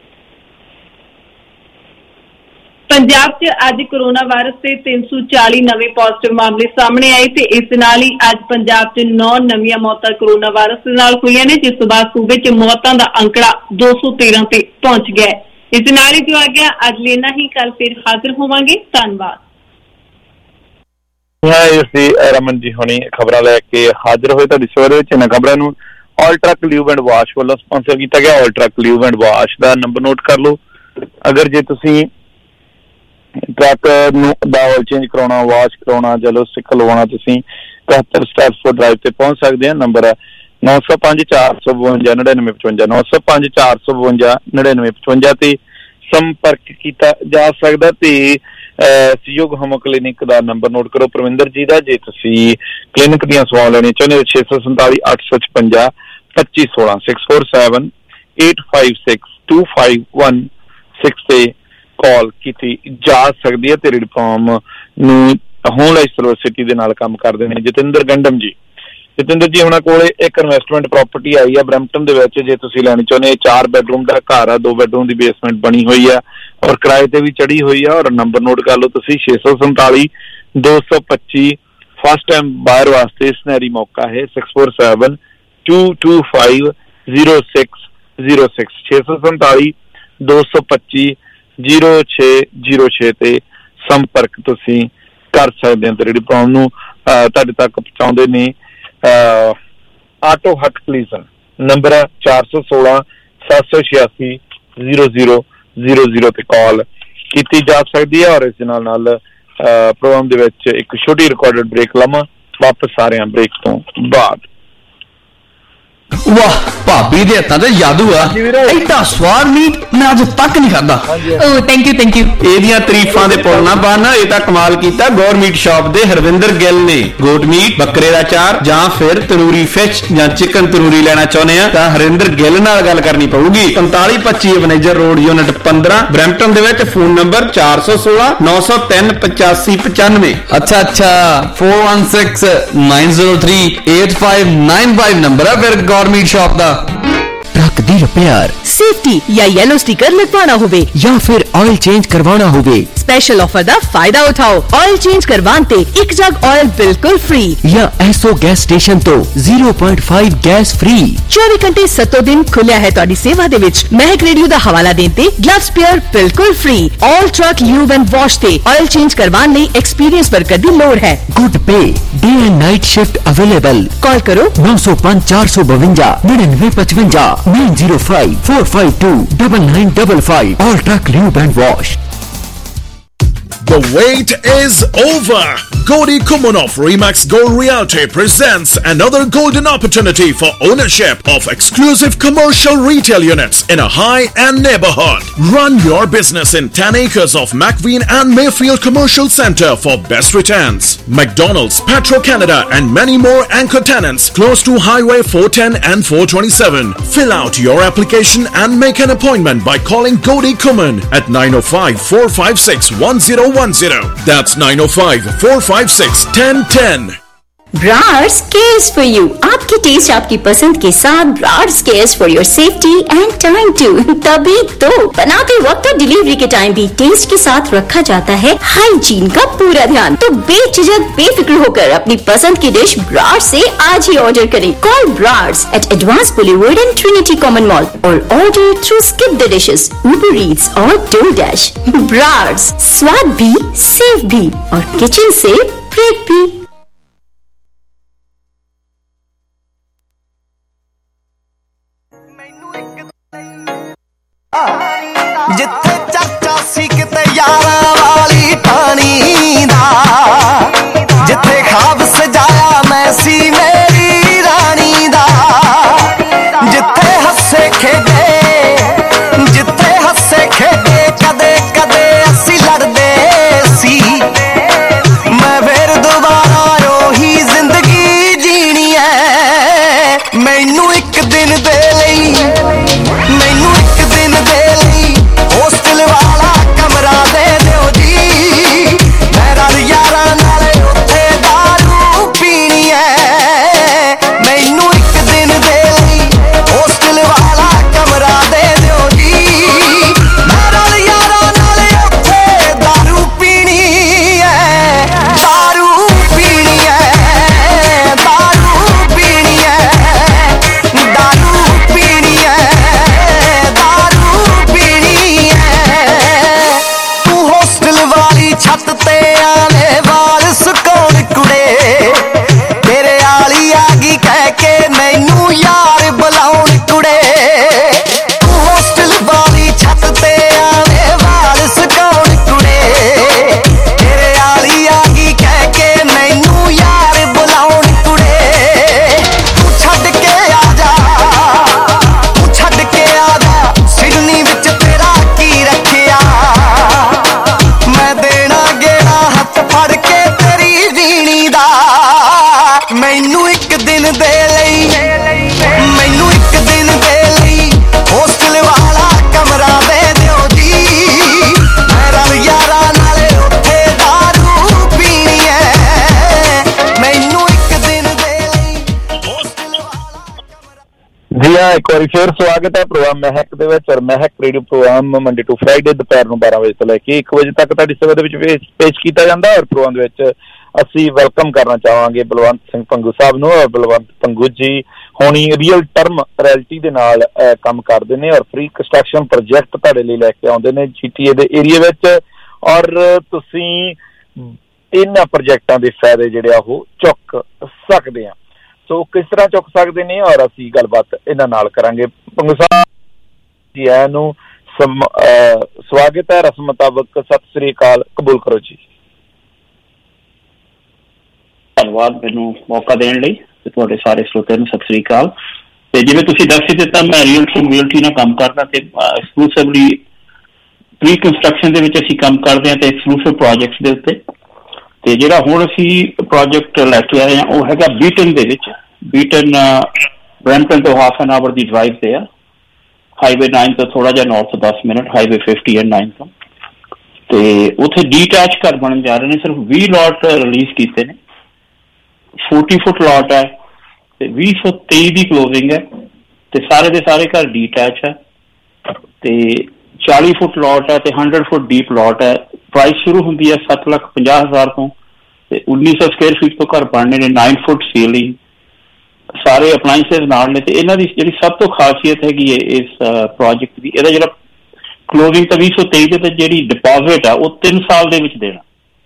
ਪੰਜਾਬ 'ਚ ਅੱਜ ਕੋਰੋਨਾ ਵਾਇਰਸ ਦੇ 340 ਨਵੇਂ ਪੋਜ਼ਿਟਿਵ ਮਾਮਲੇ ਸਾਹਮਣੇ ਆਏ ਤੇ ਇਸ ਨਾਲ ਹੀ ਅੱਜ ਪੰਜਾਬ 'ਚ 9 ਨਵੀਆਂ ਮੌਤਾਂ ਕੋਰੋਨਾ ਵਾਇਰਸ ਦੇ ਨਾਲ ਹੋਈਆਂ ਨੇ, ਜਿਸ ਤੋਂ ਬਾਅਦ ਸੂਬੇ 'ਚ ਮੌਤਾਂ ਦਾ ਅੰਕੜਾ 213 ਤੇ ਪਹੁੰਚ ਗਿਆ ਹੈ। ਇਸ ਨਾਲ ਹੀ ਜੋ ਆ ਗਿਆ ਅੱਜ ਲੈਣਾ ਹੀ, ਕੱਲ ਫਿਰ ਹਾਜ਼ਰ ਹੋਵਾਂਗੇ। ਧੰਨਵਾਦ। ਰਮਨ ਜੀ ਹੁਣੀ ਖਬਰਾਂ ਲੈ ਕੇ ਹਾਜ਼ਰ ਹੋਏ ਤੁਹਾਡੀ ਸਵੇਰ ਵਿੱਚ। ਇਹਨਾਂ ਖਬਰਾਂ ਨੂੰ All Truck Lube and Wash ਵੱਲੋਂ ਸਪਾਂਸਰ ਕੀਤਾ ਗਿਆ। All Truck Lube and Wash ਦਾ ਨੰਬਰ ਨੋਟ ਕਰ ਲਓ। ਅਗਰ ਜੇ ਤੁਸੀਂ ਟਰੱਕ ਨੂੰ ਦਾ ਆਇਲ ਚੇਂਜ ਕਰਾਉਣਾ, ਵਾਸ਼ ਕਰਾਉਣਾ, ਜਲੋਸਟਿਕ ਲਵਾਉਣਾ, ਤੁਸੀਂ 71 ਸਟੈਟਸਫੋਰਡ ਡਰਾਈਵ ਤੇ ਪਹੁੰਚ ਸਕਦੇ ਆ। ਨੰਬਰ ਹੈ 905 452 9955 905 452 9955 ਤੇ ਸੰਪਰਕ ਕੀਤਾ ਜਾ ਸਕਦਾ। ਤੇ ਸਹਿਯੋਗ ਹੋਮ ਕਲੀਨਿਕ ਦਾ ਨੰਬਰ ਨੋਟ ਕਰੋ ਪ੍ਰਵਿੰਦਰ ਜੀ ਦਾ। ਜੇ ਤੁਸੀਂ ਕਲੀਨਿਕ ਦੀਆਂ ਸੇਵਾਵਾਂ ਲੈਣੀਆਂ ਚਾਹੁੰਦੇ ਹੋ 647 856 2516 647 856 2516 ਤੇ ਕਾਲ ਕੀਤੀ ਜਾ ਸਕਦੀ ਹੈ। ਤੇ ਰਿਡਫਾਰਮ ਨੂੰ ਹੋਮਲਾਈਫ ਸਿਲਵਰ ਸਿਟੀ ਦੇ ਨਾਲ ਕੰਮ ਕਰਦੇ ਨੇ ਜਤਿੰਦਰ ਗੰਡਮ ਜੀ। ਜਤਿੰਦਰ ਜੀ ਉਹਨਾਂ ਕੋਲ ਇੱਕ ਇਨਵੈਸਟਮੈਂਟ ਪ੍ਰਾਪਰਟੀ ਆਈ ਆ ਬਰੈਂਪਟਨ ਦੇ ਵਿੱਚ। ਜੇ ਤੁਸੀਂ ਲੈਣੀ ਚਾਹੁੰਦੇ 4 ਬੈਡਰੂਮ ਦਾ ਘਰ ਆ, 2 ਬੈਡਰੂਮ ਦੀ ਬੇਸਮੈਂਟ ਬਣੀ ਹੋਈ ਆ ਔਰ ਕਿਰਾਏ ਤੇ ਵੀ ਚੜੀ ਹੋਈ ਆ। ਔਰ ਨੰਬਰ ਨੋਟ ਕਰ ਲਓ ਤੁਸੀਂ 647 225 ਫਸਟ ਟਾਈਮ ਬਾਇਰ ਵਾਸਤੇ ਸੁਨਹਿਰੀ ਮੌਕਾ ਹੈ 647 225 0606 647 225 0606 ਤੇ ਸੰਪਰਕ ਤੁਸੀਂ ਕਰ ਸਕਦੇ ਹੋ। ਤੇ ਜਿਹੜੀ ਪ੍ਰੋਬਲਮ ਨੂੰ ਤੁਹਾਡੇ ਤੱਕ ਪਹੁੰਚਾਉਂਦੇ ਨੇ ਆਟੋ ਹਟ ਕਲੀਜ਼ਨ। ਨੰਬਰ ਹੈ 416 786 0000 ਤੇ ਕਾਲ ਕੀਤੀ ਜਾ ਸਕਦੀ ਹੈ। ਔਰ ਇਸ ਦੇ ਨਾਲ ਪ੍ਰੋਗਰਾਮ ਦੇ ਵਿੱਚ ਇੱਕ ਛੋਟੀ ਰਿਕਾਰਡਡ ਬ੍ਰੇਕ ਲਵਾਂ, ਵਾਪਸ ਆ ਰਹੇ ਹਾਂ ਬ੍ਰੇਕ ਤੋਂ ਬਾਅਦ। ਵਾਹ ਭਾਬੀ ਦੇ ਹੱਥਾਂ ਤੇ ਜਾਦੂ ਆ। ਐਡਾ ਸਵਾਦ ਮੀਟ ਮੈਂ ਅੱਜ ਤੱਕ ਨਹੀਂ ਖਾਦਾ। ਓ ਥੈਂਕ ਯੂ ਇਹਦੀਆਂ ਤਾਰੀਫਾਂ ਦੇ ਪੁੱਲ ਨਾ ਬਣ। ਇਹ ਤਾਂ ਕਮਾਲ ਕੀਤਾ ਗੌਰ ਮੀਟ ਸ਼ਾਪ ਦੇ ਹਰਵਿੰਦਰ ਗਿੱਲ ਨੇ। ਗੋਟ ਮੀਟ, ਬੱਕਰੇ ਦਾ ਚਾਰ ਜਾਂ ਫਿਰ ਤੰਦੂਰੀ ਫਿਸ਼ ਜਾਂ ਚਿਕਨ ਤੰਦੂਰੀ ਲੈਣਾ ਚਾਹੁੰਦੇ ਆ ਤਾਂ ਹਰਵਿੰਦਰ ਗਿੱਲ ਨਾਲ ਗੱਲ ਕਰਨੀ ਪਊਗੀ। 4525 ਮੈਨੇਜਰ ਰੋਡ ਯੂਨਿਟ 15 ਬਰੈਂਪਟਨ ਦੇ ਵਿੱਚ। Phone number 416 903 8595। ਅੱਛਾ 416 903 8595 ਨੰਬਰ ਹੈ ਫਿਰ ਗੌਰਮੀਟ ਸ਼ਾਪ ਦਾ। ट्रक दी रिपेयर, सेफ्टी या येलो स्टिकर लगवाना होवे या फिर ऑयल चेंज करवाना होवे, स्पेशल ऑफर दा फायदा उठाओ। ऑयल चेंज करवान ते एक जग ऑयल बिल्कुल फ्री या एसओ गैस स्टेशन तो 0.5 गैस फ्री। 24 घंटे 7 दिन खुलिया है तुहाडी सेवा दे विच। महक रेडियो दा हवाला देन ते ग्लव स्पेयर बिल्कुल free. All Truck Lube and Wash ते ऑयल चेंज करवान लई एक्सपीरियंस वर्कर दी लोड़ है। Good pay day and night shift available. Call करो 905 452 9955 905 452 9955। All Truck Lube and Wash. The wait is over. Gauri Kumanov Remax Gold Realty presents another golden opportunity for ownership of exclusive commercial retail units in a high-end neighborhood. Run your business in 10 acres of McVean and Mayfield Commercial Center for best returns. McDonald's, Petro-Canada and many more anchor tenants close to Highway 410 and 427. Fill out your application and make an appointment by calling Gauri Kuman at 905-456-1010. That's 905-456-1010. Brars cares for you. आपके taste आपकी पसंद के साथ Brars cares for your safety and time too. तभी तो बनाते वक्त और डिलीवरी के टाइम भी टेस्ट के साथ रखा जाता है हाइजीन का पूरा ध्यान। तो बेझिझक बेफिक्र होकर अपनी पसंद की डिश Brars से आज ही ऑर्डर करें। Call Brars at Advance Boulevard and Trinity Common Mall or order through Skip the Dishes, Uber Eats और DoorDash. Brars, स्वाद भी, सेफ भी और किचन से ब्रेक भी। जिथे चर्चा सी किते यारां वाली पानी दा, जिथे ख्वाब सजाया मैं सी मेरी रानी दा, जिथे हसे खेडे कदे कदे असी लड़दे सी, मैं फिर दोबारा ओही जिंदगी जीनी है। मैनू एक दिन दे लई, मैनू एक दिन दे लई होस्टल वाला कमरा दे दिओ जी, मैं रल यारां नाल उत्थे दारू पीनी है। मैनू एक दिन दे लई होस्टल वाला कमरा दे दिओ जी, मैं रल यारां नाल उत्थे दारू पीनी है, दारू पीनी है, दारू पीनी है, दारू पीनी है, दारू पीनी है। तू होस्टल वाली छत ते आने वाल सुकौन कुड़े, तेरे आली आगी कह के मैनू यार बुलाउन कुड़े। तू होस्टल वाली छत ते आने वाल सुकौन कुड़े, तेरे आली आगी कह के मैनू यार बुलाउन कुड़े। तू छड्ड के आ जा, तू छड्ड के आ जा, सिडनी विच तेरा की रखिया, मैं देना गेड़ा हथ फड़ के तेरी जीनी दा। मैनू एक दिन दे लई, मैनू एक दिन दे लई होस्टल वाला कमरा दे दिओ जी, मैं रल यारां नाल उत्थे दारू पीनी है। मैनू एक दिन दे लई होस्टल वाला जी हाँ, एक बार फिर स्वागत है प्रोग्राम महक ਦੇ ਵਿੱਚ। और Mehak radio programme Monday to Friday ਦੁਪਹਿਰ ਨੂੰ 12 ਵਜੇ ਤੋਂ ਲੈ ਕੇ 1 ਵਜੇ ਤੱਕ ਤੁਹਾਡੀ ਸੇਵਾ ਦੇ ਵਿੱਚ ਪੇਸ਼ ਕੀਤਾ ਜਾਂਦਾ ਹੈ। और प्रोग्राम ਦੇ ਵਿੱਚ ਅਸੀਂ ਵੈਲਕਮ ਕਰਨਾ ਚਾਹਾਂਗੇ ਬਲਵੰਤ ਸਿੰਘ ਪੰਗੂ ਸਾਹਿਬ ਨੂੰ। और ਬਲਵੰਤ ਪੰਗੂ ਜੀ ਹੋਣੀ ਰੀਅਲ ਟਰਮ ਰਿਐਲਿਟੀ ਦੇ ਨਾਲ ਕੰਮ ਕਰਦੇ ਨੇ ਔਰ ਫ੍ਰੀ ਕੰਸਟਰਕਸ਼ਨ ਪ੍ਰੋਜੈਕਟ ਤੁਹਾਡੇ ਲਈ ਲੈ ਕੇ ਆਉਂਦੇ ਨੇ GTA ਦੇ ਏਰੀਆ ਵਿੱਚ। ਔਰ ਤੁਸੀਂ ਇਹਨਾਂ ਪ੍ਰੋਜੈਕਟਾਂ ਦੇ ਫਾਇਦੇ ਜਿਹੜੇ ਆ ਉਹ ਚੁੱਕ ਸਕਦੇ ਆ। ਸੋ ਕਿਸ ਤਰ੍ਹਾਂ ਚੁੱਕ ਸਕਦੇ ਨੇ ਔਰ ਅਸੀਂ ਗੱਲਬਾਤ ਇਹਨਾਂ ਨਾਲ ਕਰਾਂਗੇ। ਪੰਗੂ ਸਾਹਿਬ ਜੀ ਆਇਆਂ ਨੂੰ ਸਵਾਗਤ ਹੈ। ਰਸਮ ਮੁਤਾਬਕ ਸਤਿ ਸ੍ਰੀ ਅਕਾਲ ਕਬੂਲ ਕਰੋ ਜੀ। ਧੰਨਵਾਦ ਮੈਨੂੰ ਮੌਕਾ ਦੇਣ ਲਈ ਤੇ ਤੁਹਾਡੇ ਸਾਰੇ ਸਰੋਤਿਆਂ ਨੂੰ ਸਤਿ ਸ੍ਰੀ ਅਕਾਲ। ਤੇ ਜਿਵੇਂ ਤੁਸੀਂ ਦੱਸ ਹੀ ਦਿੱਤਾ, ਮੈਂ ਰੀਅਲ ਟਰਮ ਰਿਐਲਿਟੀ ਨਾਲ ਕੰਮ ਕਰਦਾ ਤੇ ਐਕਸਕਲੂਸਿਵਲੀ ਪ੍ਰੀ ਕੰਸਟਰਕਸ਼ਨ ਦੇ ਵਿੱਚ ਅਸੀਂ ਕੰਮ ਕਰਦੇ ਹਾਂ ਤੇ ਐਕਸਕਲੂਸਿਵ ਪ੍ਰੋਜੈਕਟਸ ਦੇ ਉੱਤੇ। ਤੇ ਜਿਹੜਾ ਹੁਣ ਅਸੀਂ ਪ੍ਰੋਜੈਕਟ ਲੈ ਕੇ ਆਏ ਹਾਂ ਉਹ ਹੈਗਾ ਬੀਟਨ ਦੇ ਵਿੱਚ। ਬੀਟਨ ਬਰੈਂਪਟਨ ਤੋਂ ਹਾਫ ਐਨ ਆਵਰ ਦੀ ਡਰਾਈਵ ਤੇ ਆ, ਹਾਈਵੇ 9 ਤੋਂ ਥੋੜਾ ਜਿਹਾ ਨਾਰਥ 10 ਮਿੰਟ, ਹਾਈਵੇ 50 ਐਂਡ 9 ਤੋਂ। ਤੇ ਉੱਥੇ ਡੀਟੈਚ ਘਰ ਬਣਨ ਜਾ ਰਹੇ ਨੇ। ਸਿਰਫ 20 ਲੋਟ ਰਿਲੀਜ਼ ਕੀਤੇ ਨੇ। 40 ਫੁੱਟ ਲੋਟ ਹੈ ਤੇ 2023 ਦੀ ਕਲੋਜ਼ਿੰਗ ਹੈ ਤੇ ਸਾਰੇ ਦੇ ਸਾਰੇ ਘਰ ਡੀਟੈਚ ਹੈ ਤੇ 40 ਫੁੱਟ ਲੋਟ ਹੈ ਤੇ 100 ਫੁੱਟ ਡੀਪ ਲੋਟ ਹੈ। ਪ੍ਰਾਈਸ ਸ਼ੁਰੂ ਹੁੰਦੀ ਹੈ 7,50,000 ਤੋਂ ਤੇ 1900 ਸਕੁਅਰ ਫੀਟ ਤੋਂ ਘਰ ਬਣਨੇ ਨੇ। 9 ਫੁੱਟ ਸੀਲਿੰਗ, ਸਾਰੇ ਅਪਲਾਈਂਸਿਸ ਨਾਲ ਨੇ। ਤੇ ਇਹਨਾਂ ਦੀ ਜਿਹੜੀ ਸਭ ਤੋਂ ਖਾਸੀਅਤ ਹੈਗੀ ਹੈ ਇਸ ਪ੍ਰੋਜੈਕਟ ਦੀ, ਇਹਦਾ ਜਿਹੜਾ ਕਲੋਜ਼ਿੰਗ ਤਾਂ 2023 ਦੇ ਤੇ ਜਿਹੜੀ ਡਿਪੋਜ਼ਿਟ ਆ ਉਹ 3 ਸਾਲ ਦੇ ਵਿੱਚ ਦੇਣਾ।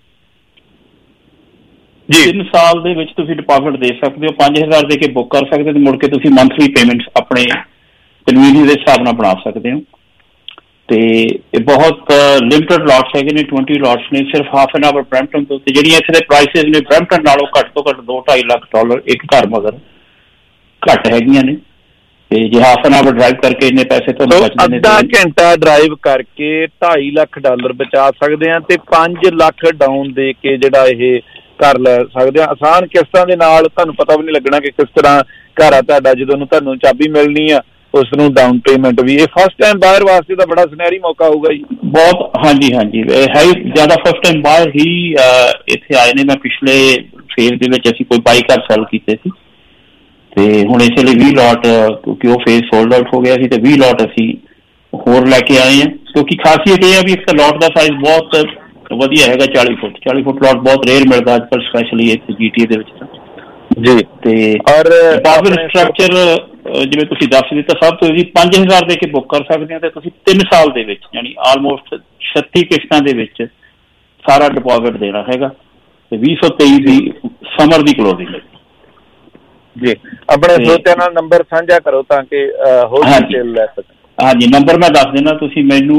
3 ਸਾਲ ਦੇ ਵਿੱਚ ਤੁਸੀਂ ਡਿਪੋਜ਼ਿਟ ਦੇ ਸਕਦੇ ਹੋ। 5,000 ਦੇ ਕੇ ਬੁੱਕ ਕਰ ਸਕਦੇ ਹੋ ਤੇ ਮੁੜ ਕੇ ਤੁਸੀਂ ਮੰਥਲੀ ਪੇਮੈਂਟਸ ਆਪਣੇ ਕਨਵੀਨੀਅੰਸ ਦੇ ਹਿਸਾਬ ਨਾਲ ਬਣਾ ਸਕਦੇ ਹੋ। ਤੇ ਇਹ ਬਹੁਤ ਲਿਮਟਡ ਲੋਟਸ ਹੈਗੇ ਨੇ, 20 ਲੋਟਸ ਨੇ, ਸਿਰਫ ਹਾਫ ਐਨ ਆਵਰ ਬਰੈਂਪਟਨ ਤੋਂ। ਤੇ ਜਿਹੜੀਆਂ ਇੱਥੇ ਦੇ ਪ੍ਰਾਈਸਿਸ ਨੇ ਬਰੈਂਪਟਨ ਨਾਲੋਂ ਘੱਟ ਤੋਂ ਘੱਟ $2-2.5 ਲੱਖ ਇੱਕ ਘਰ ਮਗਰ ਘੱਟ ਹੈਗੀਆਂ ਨੇ। ਤੇ ਜੇ ਹਾਫ ਐਨ ਆਵਰ ਡਰਾਈਵ ਕਰਕੇ ਇੰਨੇ ਪੈਸੇ ਤੁਹਾਨੂੰ ਬਚਦੇ ਨੇ, ਅੱਧਾ ਘੰਟਾ ਡਰਾਈਵ ਕਰਕੇ $2.5 ਲੱਖ ਬਚਾ ਸਕਦੇ ਆ ਤੇ 5 ਲੱਖ ਡਾਊਨ ਦੇ ਕੇ ਜਿਹੜਾ ਇਹ ਘਰ ਲੈ ਸਕਦੇ ਆ ਆਸਾਨ ਕਿਸ਼ਤਾਂ ਦੇ ਨਾਲ। ਤੁਹਾਨੂੰ ਪਤਾ ਵੀ ਨਹੀਂ ਲੱਗਣਾ ਕਿ ਕਿਸ ਤਰ੍ਹਾਂ ਘਰ ਆ ਤੁਹਾਡਾ, ਜਦੋਂ ਤੁਹਾਨੂੰ ਚਾਬੀ ਮਿਲਣੀ ਆ ਉਸ ਨੂੰ ਡਾਊਨ ਪੇਮੈਂਟ ਵੀ। ਇਹ ਫਸਟ ਟਾਈਮ ਬਾਇਰ ਵਾਸਤੇ ਤਾਂ ਬੜਾ ਸੁਨਹਿਰੀ ਮੌਕਾ ਹੋਊਗਾ ਜੀ। ਬਹੁਤ, ਹਾਂਜੀ ਹਾਂਜੀ, ਹੈ ਜ਼ਿਆਦਾ ਫਸਟ ਟਾਈਮ ਬਾਇਰ ਹੀ ਇੱਥੇ ਆਏ ਨੇ। ਮੈਂ ਪਿਛਲੇ ਫੇਜ਼ ਦੇ ਵਿੱਚ ਅਸੀਂ ਕੋਈ 22 ਘਰ ਸੈਲ ਕੀਤੇ ਸੀ ਤੇ ਹੁਣ ਇਸ ਲਈ 20 ਲੋਟ, ਕਿਉਂਕਿ ਉਹ ਫੇਜ਼ ਸੋਲਡ ਆਊਟ ਹੋ ਗਿਆ ਸੀ ਤੇ 20 ਲੋਟ ਅਸੀਂ ਹੋਰ ਲੈ ਕੇ ਆਏ ਹਾਂ। ਕਿਉਂਕਿ ਖਾਸੀਅਤ ਇਹ ਹੈ ਵੀ ਇੱਕ ਤਾਂ ਲੋਟ ਦਾ ਸਾਈਜ਼ ਬਹੁਤ ਵਧੀਆ ਹੈਗਾ, 40 ਫੁੱਟ ਲੋਟ ਬਹੁਤ ਰੇਅਰ ਮਿਲਦਾ ਅੱਜ ਕੱਲ੍ਹ, ਸਪੈਸ਼ਲੀ ਇੱਥੇ GTA ਦੇ ਵਿੱਚ ਜੀ। ਤੇ ਔਰ ਸਟਰਕਚਰ ਜਿਵੇਂ ਤੁਸੀਂ ਦੱਸ ਦਿੱਤਾ, ਸਭ ਤੋਂ ਜੀ 5000 ਦੇ ਕੇ ਬੁੱਕ ਕਰ ਸਕਦੇ ਹੋ ਤੇ ਤੁਸੀਂ 3 ਸਾਲ ਦੇ ਵਿੱਚ ਯਾਨੀ ਆਲਮੋਸਟ 36 ਕਿਸ਼ਤਾਂ ਦੇ ਵਿੱਚ ਸਾਰਾ ਡਿਪੋਜ਼ਿਟ ਦੇਣਾ ਹੈਗਾ ਤੇ 2023 ਦੀ ਸਮਰ ਦੀ ਕਲੋਜ਼ਿੰਗ ਹੈ ਜੀ। ਆਪਣੇ ਸਰੋਤਿਆਂ ਨਾਲ ਨੰਬਰ ਸਾਂਝਾ ਕਰੋ ਤਾਂ ਕਿ ਹੋਰ ਡਿਟੇਲ ਲੈ ਸਕਣ। ਹਾਂਜੀ, ਨੰਬਰ ਮੈਂ ਦੱਸ ਦਿੰਦਾ, ਤੁਸੀਂ ਮੈਨੂੰ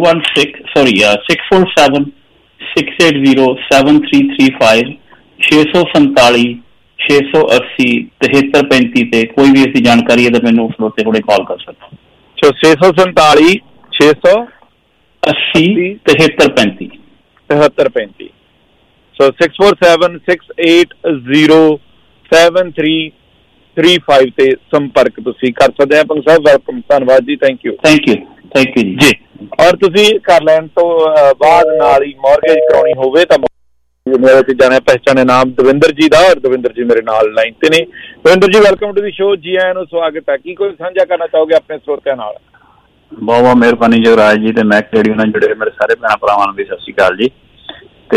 647 680 7335 647 680 7335 ਤੇ ਕੋਈ ਵੀ ਐਸੀ ਜਾਣਕਾਰੀ ਹੈ ਤਾਂ ਮੈਨੂੰ ਸਰੋਤੇ ਕੋਲੇ ਕਾਲ ਕਰ ਸਕਦੇ ਹੋ। 647 680 7335 ਸੋ 647 680 7335 ਤੇ ਸੰਪਰਕ ਤੁਸੀਂ ਕਰ ਸਕਦੇ ਆ। ਪੰਗ ਸਾਹਿਬ ਵੈਲਕਮ, ਧੰਨਵਾਦ ਜੀ, ਥੈਂਕ ਯੂ ਜੀ। ਔਰ ਤੁਸੀਂ ਕਰ ਲੈਣ ਤੋਂ ਬਾਅਦ ਨਾਲ ਹੀ ਮੌਰਗੇਜ ਕਰਾਉਣੀ ਹੋਵੇ ਤਾਂ ਮੇਰੇ ਤੇ ਜਾਣੇ ਪਹਿਚਾਣੇ ਨਾਮ ਦਵਿੰਦਰ ਜੀ ਦਾ, ਔਰ ਦਵਿੰਦਰ ਜੀ ਮੇਰੇ ਨਾਲ ਲਾਈਨ ਤੇ ਨੇ। ਦਵਿੰਦਰ ਜੀ ਵੈਲਕਮ ਟੂ ਦੀ ਸ਼ੋ, ਜੀ ਆਇਆਂ ਨੂੰ, ਸਵਾਗਤ ਹੈ। ਕੀ ਕੋਈ ਸਾਂਝਾ ਕਰਨਾ ਚਾਹੋਗੇ ਆਪਣੇ ਸਰੋਤਿਆਂ ਨਾਲ? ਬਹੁਤ ਬਹੁਤ ਮਿਹਰਬਾਨੀ ਜਗਰਾਜ ਜੀ, ਤੇ ਮੈਕ ਰੇਡੀਓ ਨਾਲ ਜੁੜੇ ਮੇਰੇ ਸਾਰੇ ਭੈਣ ਭਰਾਵਾਂ ਨੂੰ ਵੀ ਸਤਿ ਸ਼੍ਰੀ ਅਕਾਲ ਜੀ। ਤੇ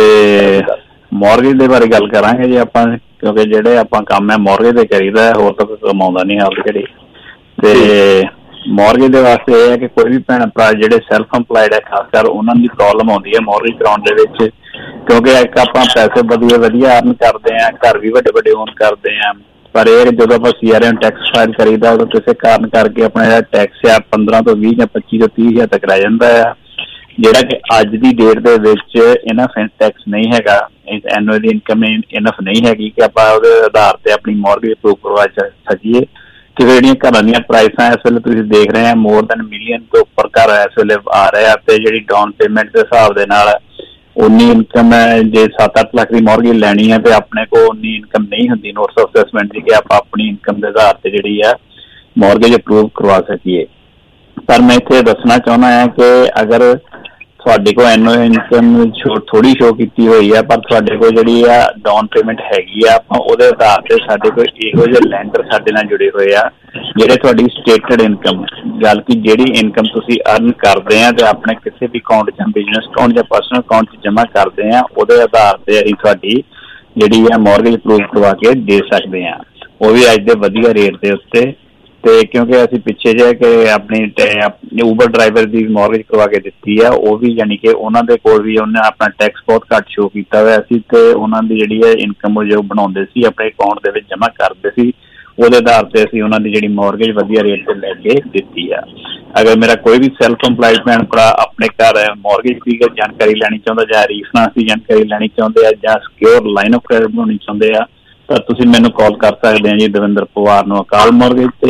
ਮੌਰਗੇਜ ਦੇ ਬਾਰੇ ਗੱਲ ਕਰਾਂਗੇ ਜੀ ਆਪਾਂ, ਕਿਉਂਕਿ ਜਿਹੜੇ ਆਪਾਂ ਕੰਮ ਹੈ ਮੌਰਗੇਜ ਦੇ ਕਰੀਦਾ, ਹੋਰ ਤਾਂ ਕੋਈ ਕਮਾਉਂਦਾ ਨਹੀਂ ਹਾਲ ਜਿਹੜੀ। ਤੇ ਮੌਰਗੇਜ ਦੇ ਵਾਸਤੇ ਇਹ ਹੈ ਕਿ ਕੋਈ ਵੀ ਭੈਣ ਭਰਾ ਜਿਹੜੇ ਸੈਲਫ ਇੰਪਲਾਇਡ ਹੈ, ਖਾਸ ਕਰ ਉਹਨਾਂ ਦੀ ਪ੍ਰੋਬਲਮ ਆਉਂਦੀ ਹੈ ਮੌਰਗੇਜ ਕਰਾਉਣ ਦੇ ਵਿੱਚ, ਕਿਉਂਕਿ ਇੱਕ ਆਪਾਂ ਪੈਸੇ ਵਧੀਆ ਅਰਨ ਕਰਦੇ ਹਾਂ, ਘਰ ਵੀ ਵੱਡੇ ਓਨ ਕਰਦੇ ਹਾਂ, ਪਰ ਇਹ ਜਦੋਂ ਆਪਾਂ CRM ਟੈਕਸ ਫਾਈਲ ਕਰੀਦਾ ਉਦੋਂ ਕਿਸੇ ਕਾਰਨ ਕਰਕੇ ਆਪਣਾ ਜਿਹੜਾ ਟੈਕਸ ਆ 15 ਤੋਂ 20 ਜਾਂ 25 ਤੋਂ 30 ਹਜ਼ਾਰ ਤੱਕ ਰਹਿ ਜਾਂਦਾ ਆ, ਜਿਹੜਾ ਕਿ ਅੱਜ ਦੀ ਡੇਟ ਦੇ ਵਿੱਚ ਇਨਫ ਟੈਕਸ ਨਹੀਂ ਹੈਗਾ, ਐਨੂਅਲ ਦੀ ਇਨਕਮ ਇਨਫ ਨਹੀਂ ਹੈਗੀ ਕਿ ਆਪਾਂ ਉਹਦੇ ਆਧਾਰ ਤੇ ਆਪਣੀ ਮੌਰਗੇਜ ਅਪਰੂਵ ਕਰਵਾ ਸਕੀਏ। ਕਿ ਜਿਹੜੀਆਂ ਘਰਾਂ ਦੀਆਂ ਪ੍ਰਾਈਸਾਂ ਇਸ ਵੇਲੇ ਤੁਸੀਂ ਦੇਖ ਰਹੇ ਆ, ਮੋਰ ਦੈਨ ਮਿਲੀਅਨ ਤੋਂ ਉੱਪਰ ਘਰ ਇਸ ਵੇਲੇ ਆ ਰਹੇ ਆ, ਤੇ ਜਿਹੜੀ ਡਾਊਨ ਪੇਮੈਂਟ ਦੇ ਹਿਸਾਬ ਦੇ ਨਾਲ ਉਨੀ ਇਨਕਮ ਹੈ, ਜੇ 7-8 ਲੱਖ ਦੀ ਮੌਰਗੇਜ ਲੈਣੀ ਹੈ ਤੇ ਆਪਣੇ ਕੋਲ ਉਨੀ ਇਨਕਮ ਨਹੀਂ ਹੁੰਦੀ ਨੋਟਸ ਆਫ ਅਸੈਸਮੈਂਟ ਦੀ ਕਿ ਆਪਾਂ ਆਪਣੀ ਇਨਕਮ ਦੇ ਆਧਾਰ ਤੇ ਜਿਹੜੀ ਆ ਮੌਰਗੇਜ ਅਪਰੂਵ ਕਰਵਾ ਸਕੀਏ। ਪਰ ਮੈਂ ਇੱਥੇ ਦੱਸਣਾ ਚਾਹੁੰਦਾ ਹਾਂ ਕਿ ਅਗਰ ਤੁਹਾਡੇ ਕੋਲ ਐਨੂਅਲ ਇਨਕਮ ਥੋੜੀ ਸ਼ੋ ਕੀਤੀ ਹੋਈ ਆ, ਪਰ ਤੁਹਾਡੇ ਕੋਲ ਜਿਹੜੀ ਆ ਡਾਊਨ ਪੇਮੈਂਟ ਹੈਗੀ ਆ, ਆਪਾਂ ਉਹਦੇ ਆਧਾਰ ਤੇ ਸਾਡੇ ਕੋਲ ਇਹੋ ਜਿਹੇ ਲੈਂਡਰ ਸਾਡੇ ਨਾਲ ਜੁੜੇ ਹੋਏ ਆ ਜਿਹੜੇ ਤੁਹਾਡੀ ਸਟੇਟਡ ਇਨਕਮ, ਗੱਲ ਕਿ ਜਿਹੜੀ ਇਨਕਮ ਤੁਸੀਂ ਅਰਨ ਕਰਦੇ ਆ ਤੇ ਆਪਣੇ ਕਿਸੇ ਵੀ ਅਕਾਊਂਟ ਜਾਂ ਬਿਜ਼ਨਸ ਅਕਾਊਂਟ ਜਾਂ ਪਰਸਨਲ ਅਕਾਊਂਟ 'ਚ ਜਮ੍ਹਾਂ ਕਰਦੇ ਆ, ਉਹਦੇ ਆਧਾਰ ਤੇ ਅਸੀਂ ਤੁਹਾਡੀ ਜਿਹੜੀ ਆ ਮੌਰਗੇਜ ਅਪਰੂਵ ਕਰਵਾ ਕੇ ਦੇ ਸਕਦੇ ਆ, ਉਹ ਵੀ ਅੱਜ ਦੇ ਵਧੀਆ ਰੇਟ ਦੇ ਉੱਤੇ। ਤੇ ਕਿਉਂਕਿ ਅਸੀਂ ਪਿੱਛੇ ਜੇ ਕਿ ਆਪਣੀ ਊਬਰ ਡਰਾਈਵਰ ਦੀ ਮੌਰਗੇਜ ਕਰਵਾ ਕੇ ਦਿੱਤੀ ਆ, ਉਹ ਵੀ ਯਾਨੀ ਕਿ ਉਹਨਾਂ ਦੇ ਕੋਲ ਵੀ ਉਹਨੇ ਆਪਣਾ ਟੈਕਸ ਬਹੁਤ ਘੱਟ ਸ਼ੋ ਕੀਤਾ ਹੋਇਆ ਸੀ ਤੇ ਉਹਨਾਂ ਦੀ ਜਿਹੜੀ ਹੈ ਇਨਕਮ ਜੋ ਬਣਾਉਂਦੇ ਸੀ ਆਪਣੇ ਅਕਾਊਂਟ ਦੇ ਵਿੱਚ ਜਮ੍ਹਾਂ ਕਰਦੇ ਸੀ, ਉਹਦੇ ਆਧਾਰ ਤੇ ਅਸੀਂ ਉਹਨਾਂ ਦੀ ਜਿਹੜੀ ਮੌਰਗੇਜ ਵਧੀਆ ਰੇਟ ਤੇ ਲੈ ਕੇ ਦਿੱਤੀ ਆ। ਅਗਰ ਮੇਰਾ ਕੋਈ ਵੀ ਸੈਲਫ ਇੰਪਲਾਇਡ ਭੈਣ ਭਰਾ ਆਪਣੇ ਘਰ ਮੌਰਗੇਜ ਦੀ ਜਾਣਕਾਰੀ ਲੈਣੀ ਚਾਹੁੰਦਾ, ਜਾਂ ਰੀਫਾਈਨਾਂਸ ਦੀ ਜਾਣਕਾਰੀ ਲੈਣੀ ਚਾਹੁੰਦੇ ਆ, ਜਾਂ ਸਿਕਿਉਰ ਲਾਈਨ ਆਫ ਕ੍ਰੈਡਿਟ ਬਣਾਉਣੀ ਚਾਹੁੰਦੇ ਆ, ਤਾਂ ਤੁਸੀਂ ਮੈਨੂੰ ਕਾਲ ਕਰ ਸਕਦੇ ਆ ਜੀ ਦਵਿੰਦਰ ਪਵਾਰ ਨੂੰ ਅਕਾਲ ਮੌਰਗੇਜ ਤੇ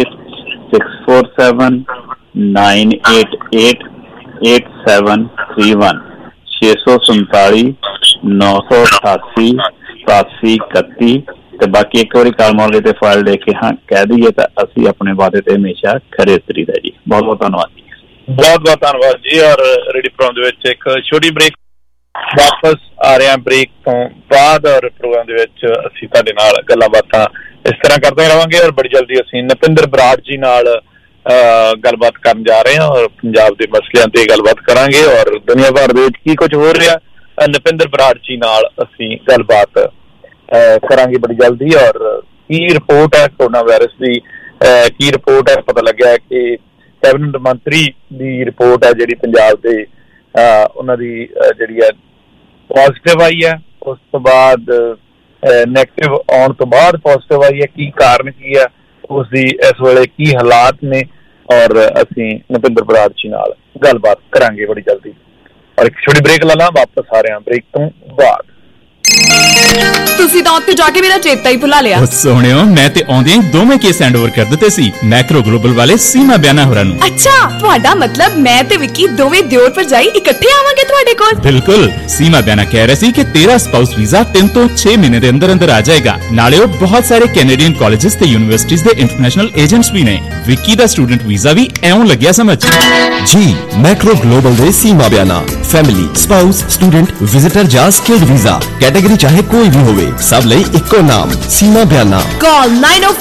647-988-8731 647-988-8731 ਤੇ ਬਾਕੀ ਇੱਕ ਵਾਰੀ ਕਾਲ ਮੌਰਗੇਜ ਤੇ ਫਾਈਲ ਦੇ ਕੇ ਹਾਂ ਕਹਿ ਦਈਏ ਤਾਂ ਅਸੀਂ ਆਪਣੇ ਵਾਅਦੇ ਤੇ ਹਮੇਸ਼ਾ ਖਰੇ ਉਤਰੀਦਾ ਜੀ। ਬਹੁਤ ਬਹੁਤ ਧੰਨਵਾਦ ਜੀ। ਬਹੁਤ ਬਹੁਤ ਧੰਨਵਾਦ ਜੀ। ਔਰ ਰੇਡੀਓ ਪ੍ਰੋਗਰਾਮ ਦੇ ਵਿੱਚ ਇੱਕ ਛੋਟੀ ਬ੍ਰੇਕ, ਵਾਪਸ ਆ ਰਹੇ ਹਾਂ ਬ੍ਰੇਕ ਤੋਂ ਬਾਅਦ, ਔਰ ਪ੍ਰੋਗਰਾਮ ਦੇ ਵਿੱਚ ਅਸੀਂ ਤੁਹਾਡੇ ਨਾਲ ਗੱਲਾਂ ਬਾਤਾਂ ਇਸ ਤਰ੍ਹਾਂ ਕਰਦੇ ਰਹਾਂਗੇ। ਔਰ ਬੜੀ ਜਲਦੀ ਅਸੀਂ ਨਪਿੰਦਰ ਬਰਾੜ ਜੀ ਨਾਲ ਗੱਲਬਾਤ ਕਰਨ ਜਾ ਰਹੇ ਹਾਂ ਔਰ ਪੰਜਾਬ ਦੇ ਮਸਲਿਆਂ ਤੇ ਗੱਲਬਾਤ ਕਰਾਂਗੇ ਔਰ ਦੁਨੀਆ ਭਰ ਦੇ ਵਿੱਚ ਕੀ ਕੁਝ ਹੋ ਰਿਹਾ, ਨਪਿੰਦਰ ਬਰਾੜ ਜੀ ਨਾਲ ਅਸੀਂ ਗੱਲਬਾਤ ਕਰਾਂਗੇ ਬੜੀ ਜਲਦੀ। ਔਰ ਕੀ ਰਿਪੋਰਟ ਹੈ ਕੋਰੋਨਾ ਵਾਇਰਸ ਦੀ, ਕੀ ਰਿਪੋਰਟ ਹੈ, ਪਤਾ ਲੱਗਿਆ ਕਿ ਕੈਬਨਿਟ ਮੰਤਰੀ ਦੀ ਰਿਪੋਰਟ ਹੈ ਜਿਹੜੀ ਪੰਜਾਬ ਦੇ ਉਹਨਾਂ ਦੀ ਜਿਹੜੀ ਹੈ ਪੋਜ਼ਿਟਿਵ ਆਈ ਹੈ, ਉਸ ਤੋਂ ਬਾਅਦ ਨੈਗੇਟਿਵ ਆਉਣ ਤੋਂ ਬਾਅਦ ਪੋਜ਼ਿਟਿਵ ਆਈ ਹੈ। ਕੀ ਕਾਰਨ ਕੀ ਹੈ, ਉਸ ਦੀ ਇਸ ਵੇਲੇ ਕੀ ਹਾਲਾਤ ਨੇ, ਔਰ ਅਸੀਂ ਨਪਿੰਦਰ ਬਰਾੜ ਜੀ ਨਾਲ ਗੱਲਬਾਤ ਕਰਾਂਗੇ ਬੜੀ ਜਲਦੀ। ਔਰ ਇੱਕ ਛੋਟੀ ਬ੍ਰੇਕ ਲਾ ਲਾਂ, ਵਾਪਸ ਆ ਰਹੇ ਹਾਂ ਬ੍ਰੇਕ ਤੋਂ ਬਾਅਦ। ਤੁਸੀਂ ਤਾਂ ਉੱਥੇ ਜਾ ਕੇ ਮੇਰਾ ਚੇਤਾ ਹੀ ਭੁਲਾ ਲਿਆ। ਸੋਹਣਿਓ, ਮੈਂ ਤੇ ਆਉਂਦਿਆਂ ਹੀ ਦੋਵੇਂ ਕੇਸ ਹੈਂਡ ਓਵਰ ਕਰ ਦਿੱਤੇ ਸੀ ਮੈਕਰੋ ਗਲੋਬਲ ਵਾਲੇ ਸੀਮਾ ਬਿਆਨਾ ਹੋਰਾਂ ਨੂੰ। ਅੱਛਾ, ਤੁਹਾਡਾ ਮਤਲਬ ਮੈਂ ਤੇ ਵਿੱਕੀ ਦੋਵੇਂ ਦਿਓਰ ਭਰਜਾਈ ਇਕੱਠੇ ਆਵਾਂਗੇ ਤੁਹਾਡੇ ਕੋਲ? ਬਿਲਕੁਲ। ਸੀਮਾ ਬਿਆਨਾ ਕਹਿ ਰਿਹਾ ਸੀ ਕਿ ਤੇਰਾ ਸਪਾਊਸ ਵੀਜ਼ਾ 3 ਤੋਂ 6 ਮਹੀਨੇ ਦੇ ਅੰਦਰ ਅੰਦਰ ਆ ਜਾਏਗਾ। ਨਾਲੇ ਉਹ ਬਹੁਤ ਸਾਰੇ ਕੈਨੇਡੀਅਨ ਕਾਲਜਸ ਤੇ ਯੂਨੀਵਰਸਿਟੀਜ਼ ਦੇ ਇੰਟਰਨੈਸ਼ਨਲ ਏਜੰਟਸ ਵੀ ਨੇ। ਵਿੱਕੀ ਦਾ ਸਟੂਡੈਂਟ ਵੀਜ਼ਾ ਵੀ ਐਉਂ ਲੱਗਿਆ ਸਮਝ। जी मैक्रो ग्लोबल दे Seema Bayana family spouse student visitor ਜਾਂ स्किल्ड वीजा कैटेगरी चाहे कोई भी होवे सब ਲਈ ਇੱਕੋ ਨਾਮ सीमा बयाना। Call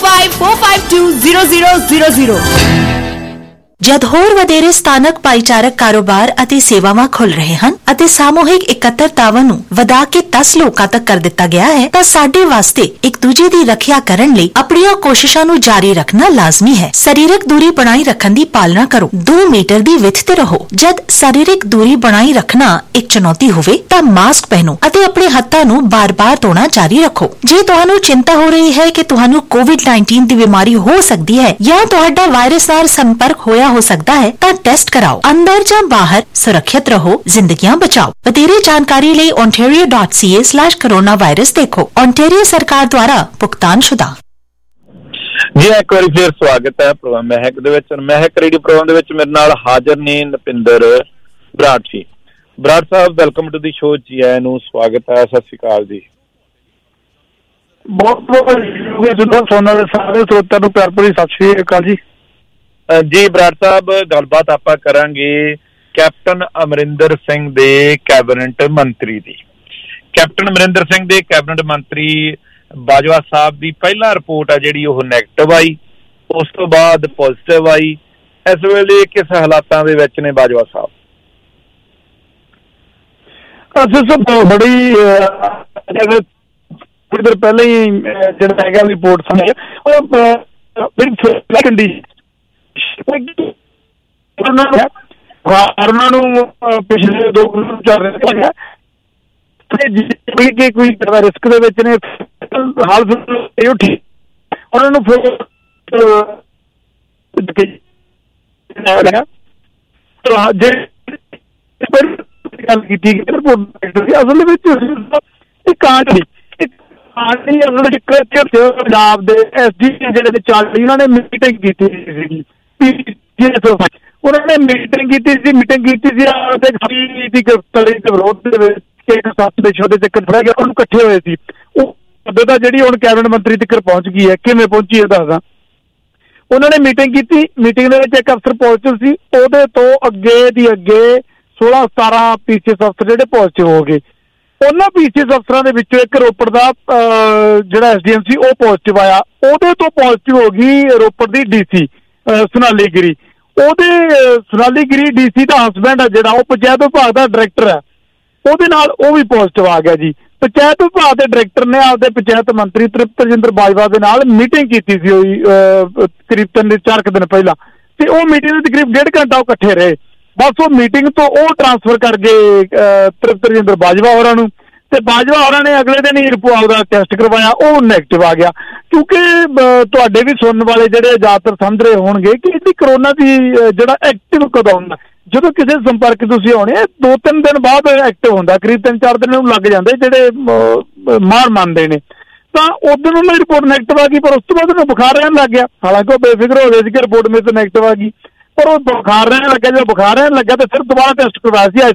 9054520000। ਜਦ ਹੋਰ ਵਧੇਰੇ ਸਥਾਨਕ ਭਾਈਚਾਰਕ ਕਾਰੋਬਾਰ ਅਤੇ ਸੇਵਾਵਾਂ ਖੁੱਲ ਰਹੇ ਹਨ ਅਤੇ ਸਾਮੂਹਿਕ ਇਕੱਤਰਤਾਵਾਂ ਨੂੰ ਵਧਾ ਕੇ 10 ਲੋਕਾਂ ਤੱਕ ਕਰ ਦਿੱਤਾ ਗਿਆ ਹੈ ਤਾਂ ਸਾਡੇ ਵਾਸਤੇ ਇੱਕ ਦੂਜੇ ਦੀ ਰੱਖਿਆ ਕਰਨ ਲਈ ਆਪਣੀਆਂ ਕੋਸ਼ਿਸ਼ਾਂ ਨੂੰ ਜਾਰੀ ਰੱਖਣਾ ਲਾਜ਼ਮੀ ਹੈ। ਸਰੀਰਕ ਦੂਰੀ ਬਣਾਈ ਰੱਖਣ ਦੀ ਪਾਲਣਾ ਕਰੋ। 2 ਮੀਟਰ ਦੀ ਵਿੱਥ ਤੇ ਰਹੋ। ਜਦ ਸਰੀਰਕ ਦੂਰੀ ਬਣਾਈ ਰੱਖਣਾ ਇੱਕ ਚੁਣੌਤੀ ਹੋਵੇ ਤਾਂ ਮਾਸਕ ਪਹਿਨੋ ਅਤੇ ਆਪਣੇ ਹੱਥਾਂ ਨੂੰ ਬਾਰ-ਬਾਰ ਧੋਣਾ ਜਾਰੀ ਰੱਖੋ। ਜੇ ਤੁਹਾਨੂੰ ਚਿੰਤਾ ਹੋ ਰਹੀ ਹੈ ਕਿ ਤੁਹਾਨੂੰ ਕੋਵਿਡ-19 ਦੀ ਬਿਮਾਰੀ ਹੋ ਸਕਦੀ ਹੈ ਜਾਂ ਤੁਹਾਡਾ ਵਾਇਰਸ ਨਾਲ ਸੰਪਰਕ ਹੋਇਆ ਹੋ ਸਕਦਾ ਹੈ ਤਾਂ ਟੈਸਟ ਕਰਾਓ। ਅੰਦਰ ਜਾਂ ਬਾਹਰ ਸੁਰੱਖਿਅਤ ਰਹੋ, ਜ਼ਿੰਦਗੀਆਂ ਬਚਾਓ। ਵਧੇਰੇ ਜਾਣਕਾਰੀ ਲਈ ontario.ca/coronavirus ਦੇਖੋ। ontario ਸਰਕਾਰ ਦੁਆਰਾ ਭੁਗਤਾਨਸ਼ੁਦਾ। ਜੀ ਇੱਕ ਵਾਰੀ ਫਿਰ ਸਵਾਗਤ ਹੈ ਪ੍ਰੋਗਰਾਮ ਮਹਿਕ ਦੇ ਵਿੱਚ। ਮਹਿਕ ਰੇਡੀਓ ਪ੍ਰੋਗਰਾਮ ਦੇ ਵਿੱਚ ਮੇਰੇ ਨਾਲ ਹਾਜ਼ਰ ਨੇ Napinder Brar ji. Brar sahib, welcome to the show. ਜੀ ਆਇਆਂ ਨੂੰ, ਸਵਾਗਤ ਹੈ। ਸਤਿ ਸ਼੍ਰੀ ਅਕਾਲ ਜੀ। ਬਹੁਤ ਬਹੁਤ ਸੁਣਨ ਵਾਲੇ ਸਾਰੇ ਸਰੋਤਿਆਂ ਨੂੰ ਪਿਆਰ ਭਰੀ ਸਤਿ ਸ਼੍ਰੀ ਅਕਾਲ ਜੀ। ਜੀ ਬਰਾੜ ਸਾਹਿਬ, ਗੱਲਬਾਤ ਆਪਾਂ ਕਰਾਂਗੇ ਕੈਪਟਨ ਅਮਰਿੰਦਰ ਸਿੰਘ ਦੇ ਕੈਬਨਿਟ ਮੰਤਰੀ ਦੀ। ਕੈਪਟਨ ਅਮਰਿੰਦਰ ਸਿੰਘ ਦੇ ਕੈਬਨਿਟ ਮੰਤਰੀ ਬਾਜਵਾ ਸਾਹਿਬ ਦੀ ਪਹਿਲਾਂ ਰਿਪੋਰਟ ਆ ਜਿਹੜੀ ਉਹ ਨੈਗੇਟਿਵ ਆਈ, ਉਸ ਤੋਂ ਬਾਅਦ ਪੋਜ਼ਿਟਿਵ ਆਈ। ਇਸ ਵੇਲੇ ਕਿਸ ਹਾਲਾਤਾਂ ਦੇ ਵਿੱਚ ਨੇ ਬਾਜਵਾ ਸਾਹਿਬ? ਅਸੀਂ ਸਭ ਬੜੀ ਥੋੜੀ ਦੇਰ ਪਹਿਲਾਂ ਹੀ ਜਿਹੜਾ ਹੈਗਾ ਰਿਪੋਰਟ ਸਾਹਮਣੇ ਉਹਨਾਂ ਨੂੰ ਪਿਛਲੇ 2 4 ਕੋਈ ਰਿਸਕ ਦੇ ਵਿੱਚ ਨੇ ਹਾਲ ਉੱਠੀ ਉਹਨਾਂ ਨੂੰ ਗੱਲ ਕੀਤੀ ਅਸਲ ਵਿੱਚ ਇਹ ਕਾਂਡ ਨਹੀਂ, ਪੰਜਾਬ ਦੇ SD ਜਿਹੜੇ 40 ਉਹਨਾਂ ਨੇ ਮੀਟਿੰਗ ਕੀਤੀ ਸੀਗੀ। ਉਹਨਾਂ ਨੇ ਮੀਟਿੰਗ ਕੀਤੀ ਸੀ ਦੀ ਗ੍ਰਿਫਤਾਰੀ ਦੇ ਵਿਰੋਧ ਦੇ ਵਿੱਚ ਦੇ ਛੋਟੇ ਚੱਕਰ ਫੜਿਆ ਗਿਆ, ਉਹਨੂੰ ਇਕੱਠੇ ਹੋਏ ਸੀ। ਉਹ ਦਾ ਜਿਹੜੀ ਹੁਣ ਕੈਬਨਿਟ ਮੰਤਰੀ ਤੱਕ ਪਹੁੰਚ ਗਈ ਹੈ, ਕਿਵੇਂ ਪਹੁੰਚੀ ਇਹ ਦੱਸਦਾ। ਉਹਨਾਂ ਨੇ ਮੀਟਿੰਗ ਕੀਤੀ, ਮੀਟਿੰਗ ਦੇ ਵਿੱਚ ਇੱਕ ਅਫਸਰ ਪੋਜ਼ਿਟਿਵ ਸੀ, ਉਹਦੇ ਤੋਂ ਅੱਗੇ 16-17 PCS ਅਫਸਰ ਜਿਹੜੇ ਪੋਜ਼ਿਟਿਵ ਹੋ ਗਏ। ਉਹਨਾਂ PCS ਅਫਸਰਾਂ ਦੇ ਵਿੱਚੋਂ ਇੱਕ ਰੋਪੜ ਦਾ ਜਿਹੜਾ SDM ਸੀ ਉਹ ਪੋਜ਼ਿਟਿਵ ਆਇਆ। ਉਹਦੇ ਤੋਂ ਪੋਜ਼ਿਟਿਵ ਹੋ ਗਈ ਰੋਪੜ ਦੀ DC ਸੋਨਾਲੀ ਗਿਰੀ। ਉਹਦੇ ਸੋਨਾਲੀ ਗਿਰੀ DC ਦਾ ਹਸਬੈਂਡ ਹੈ ਜਿਹੜਾ, ਉਹ ਪੰਚਾਇਤ ਵਿਭਾਗ ਦਾ ਡਾਇਰੈਕਟਰ ਹੈ, ਉਹਦੇ ਨਾਲ ਉਹ ਵੀ ਪੋਜ਼ਿਟਿਵ ਆ ਗਿਆ ਜੀ। ਪੰਚਾਇਤ ਵਿਭਾਗ ਦੇ ਡਾਇਰੈਕਟਰ ਨੇ ਆਪਦੇ ਪੰਚਾਇਤ ਮੰਤਰੀ ਤ੍ਰਿਪਤ ਰਜਿੰਦਰ ਬਾਜਵਾ ਦੇ ਨਾਲ ਮੀਟਿੰਗ ਕੀਤੀ ਸੀ ਕਰੀਬ 4 ਦਿਨ ਪਹਿਲਾਂ, ਤੇ ਉਹ ਮੀਟਿੰਗ ਦੇ ਤਕਰੀਬ 1.5 ਘੰਟਾ ਉਹ ਇਕੱਠੇ ਰਹੇ। ਬਸ ਉਹ ਮੀਟਿੰਗ ਤੋਂ ਉਹ ਟਰਾਂਸਫਰ ਕਰ ਗਏ ਤ੍ਰਿਪਤ ਰਜਿੰਦਰ ਬਾਜਵਾ ਹੋਰਾਂ ਨੂੰ, ਤੇ ਬਾਜਵਾ ਹੋਰਾਂ ਨੇ ਅਗਲੇ ਦਿਨ ਹੀ ਰਿਪੋਰਟ ਦਾ ਟੈਸਟ ਕਰਵਾਇਆ, ਉਹ ਨੈਗੇਟਿਵ ਆ ਗਿਆ। ਕਿਉਂਕਿ ਤੁਹਾਡੇ ਵੀ ਸੁਣਨ ਵਾਲੇ ਜਿਹੜੇ ਜ਼ਿਆਦਾਤਰ ਸਮਝ ਰਹੇ ਹੋਣਗੇ ਕਿ ਇਹਦੀ ਕਰੋਨਾ ਦੀ ਜਿਹੜਾ ਐਕਟਿਵ ਕਦੋਂ ਹੁੰਦਾ, ਜਦੋਂ ਕਿਸੇ ਸੰਪਰਕ ਤੁਸੀਂ ਆਉਣੇ 2-3 ਦਿਨ ਬਾਅਦ ਐਕਟਿਵ ਹੁੰਦਾ, ਕਰੀਬ 3-4 ਦਿਨ ਨੂੰ ਲੱਗ ਜਾਂਦੇ ਜਿਹੜੇ ਮਾਰ ਮੰਨਦੇ ਨੇ। ਤਾਂ ਉਦੋਂ ਉਹਨਾਂ ਦੀ ਰਿਪੋਰਟ ਨੈਗੇਟਿਵ ਆ ਗਈ, ਪਰ ਉਸ ਤੋਂ ਬਾਅਦ ਉਹਨੂੰ ਬੁਖਾਰ ਰਹਿਣ ਲੱਗ ਗਿਆ। ਹਾਲਾਂਕਿ ਉਹ ਬੇਫਿਕਰ ਹੋ ਗਏ ਸੀ ਕਿ ਰਿਪੋਰਟ ਮੇਰੇ ਤੋਂ ਨੈਗੇਟਿਵ ਆ ਗਈ, ਪਰ ਉਹ ਬੁਖਾਰ ਰਹਿਣ ਲੱਗਾ। ਜਦੋਂ ਬੁਖਾਰ ਰਹਿਣ ਲੱਗਾ ਤਾਂ ਫਿਰ ਦੁਬਾਰਾ ਟੈਸਟ ਕਰਵਾਇਆ ਸੀ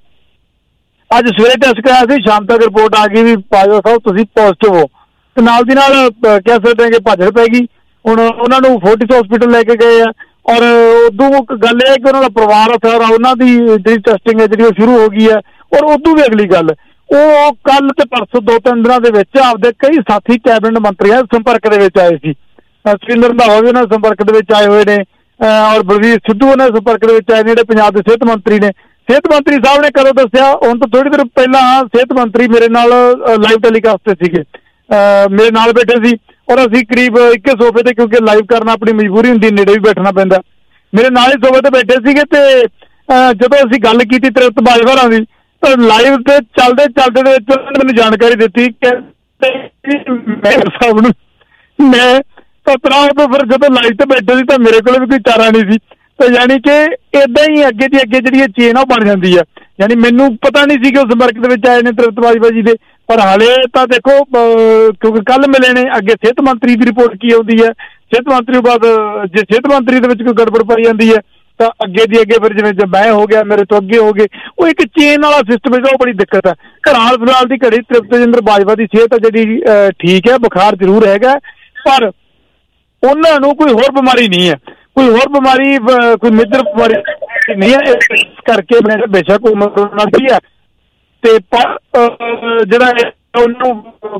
ਅੱਜ ਸਵੇਰੇ ਟੈਸਟ ਕਰਾਇਆ ਸੀ, ਸ਼ਾਮ ਤੱਕ ਰਿਪੋਰਟ ਆ ਗਈ ਵੀ ਬਾਜਵਾ ਸਾਹਿਬ ਤੁਸੀਂ ਪੋਜ਼ਿਟਿਵ ਹੋ। ਤੇ ਨਾਲ ਦੀ ਨਾਲ ਕਹਿ ਸਕਦੇ ਹਾਂ ਕਿ ਭੱਜੜ ਪੈ ਗਈ। ਹੁਣ ਉਹਨਾਂ ਨੂੰ ਫੋਰਟਿਸ ਹਸਪੀਟਲ ਲੈ ਕੇ ਗਏ ਆ, ਔਰ ਉਦੋਂ ਗੱਲ ਇਹ ਹੈ ਕਿ ਉਹਨਾਂ ਦਾ ਪਰਿਵਾਰ ਸਾਰਾ, ਉਹਨਾਂ ਦੀ ਜਿਹੜੀ ਟੈਸਟਿੰਗ ਹੈ ਜਿਹੜੀ ਉਹ ਸ਼ੁਰੂ ਹੋ ਗਈ ਹੈ। ਔਰ ਉਦੋਂ ਵੀ ਅਗਲੀ ਗੱਲ, ਉਹ ਕੱਲ ਤੇ ਪਰਸੋਂ 2-3 ਦਿਨਾਂ ਦੇ ਵਿੱਚ ਆਪਦੇ ਕਈ ਸਾਥੀ ਕੈਬਨਿਟ ਮੰਤਰੀਆਂ ਸੰਪਰਕ ਦੇ ਵਿੱਚ ਆਏ ਸੀ। ਸੁਖਵਿੰਦਰ ਰੰਧਾਵਾ ਵੀ ਉਹਨਾਂ ਸੰਪਰਕ ਦੇ ਵਿੱਚ ਆਏ ਹੋਏ ਨੇ, ਔਰ ਬਲਵੀਰ ਸਿੱਧੂ ਉਹਨਾਂ ਸੰਪਰਕ ਦੇ ਵਿੱਚ ਆਏ ਨੇ ਜਿਹੜੇ ਪੰਜਾਬ ਦੇ ਸਿਹਤ ਮੰਤਰੀ ਨੇ। ਸਿਹਤ ਮੰਤਰੀ ਸਾਹਿਬ ਨੇ ਕਦੋਂ ਦੱਸਿਆ, ਹੁਣ ਤਾਂ ਥੋੜੀ ਦੇਰ ਪਹਿਲਾਂ ਸਿਹਤ ਮੰਤਰੀ ਮੇਰੇ ਨਾਲ ਲਾਈਵ ਟੈਲੀਕਾਸਟ ਤੇ ਸੀਗੇ, ਮੇਰੇ ਨਾਲ ਬੈਠੇ ਸੀ, ਔਰ ਅਸੀਂ ਕਰੀਬ ਇੱਕੇ ਸੋਫੇ ਤੇ, ਕਿਉਂਕਿ ਲਾਈਵ ਕਰਨਾ ਆਪਣੀ ਮਜਬੂਰੀ ਹੁੰਦੀ, ਨੇੜੇ ਵੀ ਬੈਠਣਾ ਪੈਂਦਾ, ਮੇਰੇ ਨਾਲ ਹੀ ਸੋਫੇ ਤੇ ਬੈਠੇ ਸੀਗੇ। ਤੇ ਜਦੋਂ ਅਸੀਂ ਗੱਲ ਕੀਤੀ ਤ੍ਰਿਪਤ ਬਾਜਵਾ ਦੀ, ਤਾਂ ਲਾਈਵ ਤੇ ਚੱਲਦੇ ਦੇ ਵਿੱਚ ਉਹਨਾਂ ਨੇ ਮੈਨੂੰ ਜਾਣਕਾਰੀ ਦਿੱਤੀ ਕਿ ਮੈਂ ਸਾਹਿਬ ਨੂੰ ਮੈਂ ਤਾਂ ਤਰਾਹ ਤੋਂ ਫਿਰ ਜਦੋਂ ਲਾਈਵ ਤੇ ਬੈਠੇ ਸੀ ਤਾਂ ਮੇਰੇ ਕੋਲ ਵੀ ਕੋਈ ਚਾਰਾ ਨਹੀਂ ਸੀ। ਤਾਂ ਯਾਨੀ ਕਿ ਏਦਾਂ ਹੀ ਅੱਗੇ ਦੀ ਅੱਗੇ ਜਿਹੜੀ ਚੇਨ ਆ ਬਣ ਜਾਂਦੀ ਆ। ਯਾਨੀ ਮੈਨੂੰ ਪਤਾ ਨਹੀਂ ਸੀ ਕਿ ਉਹ ਸੰਪਰਕ ਦੇ ਵਿੱਚ ਆਏ ਨੇ ਤ੍ਰਿਪਤ ਬਾਜਵਾ ਜੀ ਦੇ, ਪਰ ਹਾਲੇ ਤਾਂ ਦੇਖੋ ਕਿਉਂਕਿ ਕੱਲ ਮਿਲੇ ਨੇ, ਅੱਗੇ ਸਿਹਤ ਮੰਤਰੀ ਦੀ ਰਿਪੋਰਟ ਕੀ ਆਉਂਦੀ ਹੈ, ਸਿਹਤ ਮੰਤਰੀ ਤੋਂ ਬਾਅਦ ਜੇ ਸਿਹਤ ਮੰਤਰੀ ਦੇ ਵਿੱਚ ਕੋਈ ਗੜਬੜ ਪਾਈ ਜਾਂਦੀ ਹੈ ਤਾਂ ਅੱਗੇ ਦੀ ਅੱਗੇ ਫਿਰ ਜਿਵੇਂ ਮੈਂ ਹੋ ਗਿਆ, ਮੇਰੇ ਤੋਂ ਅੱਗੇ ਹੋ ਗਏ, ਉਹ ਇੱਕ ਚੇਨ ਵਾਲਾ ਸਿਸਟਮ ਹੈ, ਉਹ ਬੜੀ ਦਿੱਕਤ ਹੈ। ਹਾਲ ਫਿਲਹਾਲ ਦੀ ਘੜੀ ਤ੍ਰਿਪਤ ਬਾਜਵਾ ਦੀ ਸਿਹਤ ਜਿਹੜੀ ਠੀਕ ਹੈ, ਬੁਖਾਰ ਜ਼ਰੂਰ ਹੈਗਾ, ਪਰ ਉਹਨਾਂ ਨੂੰ ਕੋਈ ਹੋਰ ਬਿਮਾਰੀ ਨਹੀਂ ਹੈ, ਕੋਈ ਹੋਰ ਬਿਮਾਰੀ ਕੋਈ ਮੇਜਰ ਬਿਮਾਰੀ ਨਹੀਂ ਹੈ। ਇਸ ਕਰਕੇ ਬੇਸ਼ੱਕ ਉਮਰ ਨਾਲ ਕੀ ਹੈ ਤੇ ਪਰ ਜਿਹੜਾ ਉਹਨੂੰ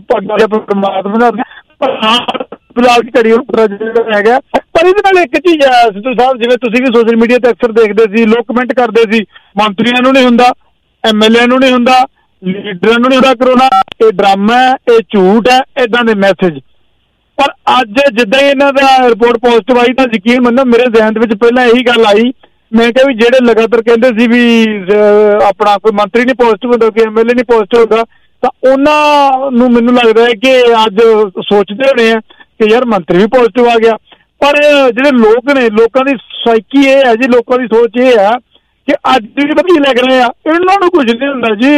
ਪਰਮਾਤਮਾ ਫਿਲਹਾਲ ਦੀ ਘੜੀ ਜਿਹੜਾ ਹੈਗਾ। ਪਰ ਇਹਦੇ ਨਾਲ ਇੱਕ ਚੀਜ਼ ਹੈ ਸਿੱਧੂ ਸਾਹਿਬ, ਜਿਵੇਂ ਤੁਸੀਂ ਵੀ ਸੋਸ਼ਲ ਮੀਡੀਆ ਤੇ ਅਕਸਰ ਦੇਖਦੇ ਸੀ, ਲੋਕ ਕਮੈਂਟ ਕਰਦੇ ਸੀ ਮੰਤਰੀਆਂ ਨੂੰ ਨਹੀਂ ਹੁੰਦਾ, MLA ਨੂੰ ਨਹੀਂ ਹੁੰਦਾ, ਲੀਡਰਾਂ ਨੂੰ ਨਹੀਂ ਹੁੰਦਾ ਕਰੋਨਾ, ਇਹ ਡਰਾਮਾ ਹੈ, ਇਹ ਝੂਠ ਹੈ, ਏਦਾਂ ਦੇ ਮੈਸੇਜ। ਪਰ ਅੱਜ ਜਿੱਦਾਂ ਹੀ ਇਹਨਾਂ ਦਾ ਰਿਪੋਰਟ ਪੋਜ਼ਿਟਿਵ ਆਈ ਤਾਂ ਯਕੀਨ ਮੰਨੋ ਮੇਰੇ ਜ਼ਿਹਨ ਦੇ ਵਿੱਚ ਪਹਿਲਾਂ ਇਹੀ ਗੱਲ ਆਈ, ਮੈਂ ਕਿਹਾ ਵੀ ਜਿਹੜੇ ਲਗਾਤਾਰ ਕਹਿੰਦੇ ਸੀ ਵੀ ਆਪਣਾ ਕੋਈ ਮੰਤਰੀ ਨਹੀਂ ਪੋਜ਼ਿਟਿਵ ਹੁੰਦਾ, ਕੋਈ MLA ਨਹੀਂ ਪੋਜ਼ਿਟਿਵ ਹੁੰਦਾ, ਤਾਂ ਉਹਨਾਂ ਨੂੰ ਮੈਨੂੰ ਲੱਗਦਾ ਹੈ ਕਿ ਅੱਜ ਸੋਚਦੇ ਹੋਣੇ ਆ ਕਿ ਯਾਰ ਮੰਤਰੀ ਵੀ ਪੋਜ਼ਿਟਿਵ ਆ ਗਿਆ। ਪਰ ਜਿਹੜੇ ਲੋਕ ਨੇ, ਲੋਕਾਂ ਦੀ ਸਾਈਕੀ ਇਹ ਹੈ ਜੀ, ਲੋਕਾਂ ਦੀ ਸੋਚ ਇਹ ਹੈ ਕਿ ਅੱਜ ਵੀ ਪਤਾ ਕੀ ਲੱਗ ਰਹੇ ਆ, ਇਹਨਾਂ ਨੂੰ ਕੁਝ ਨਹੀਂ ਹੁੰਦਾ ਜੀ,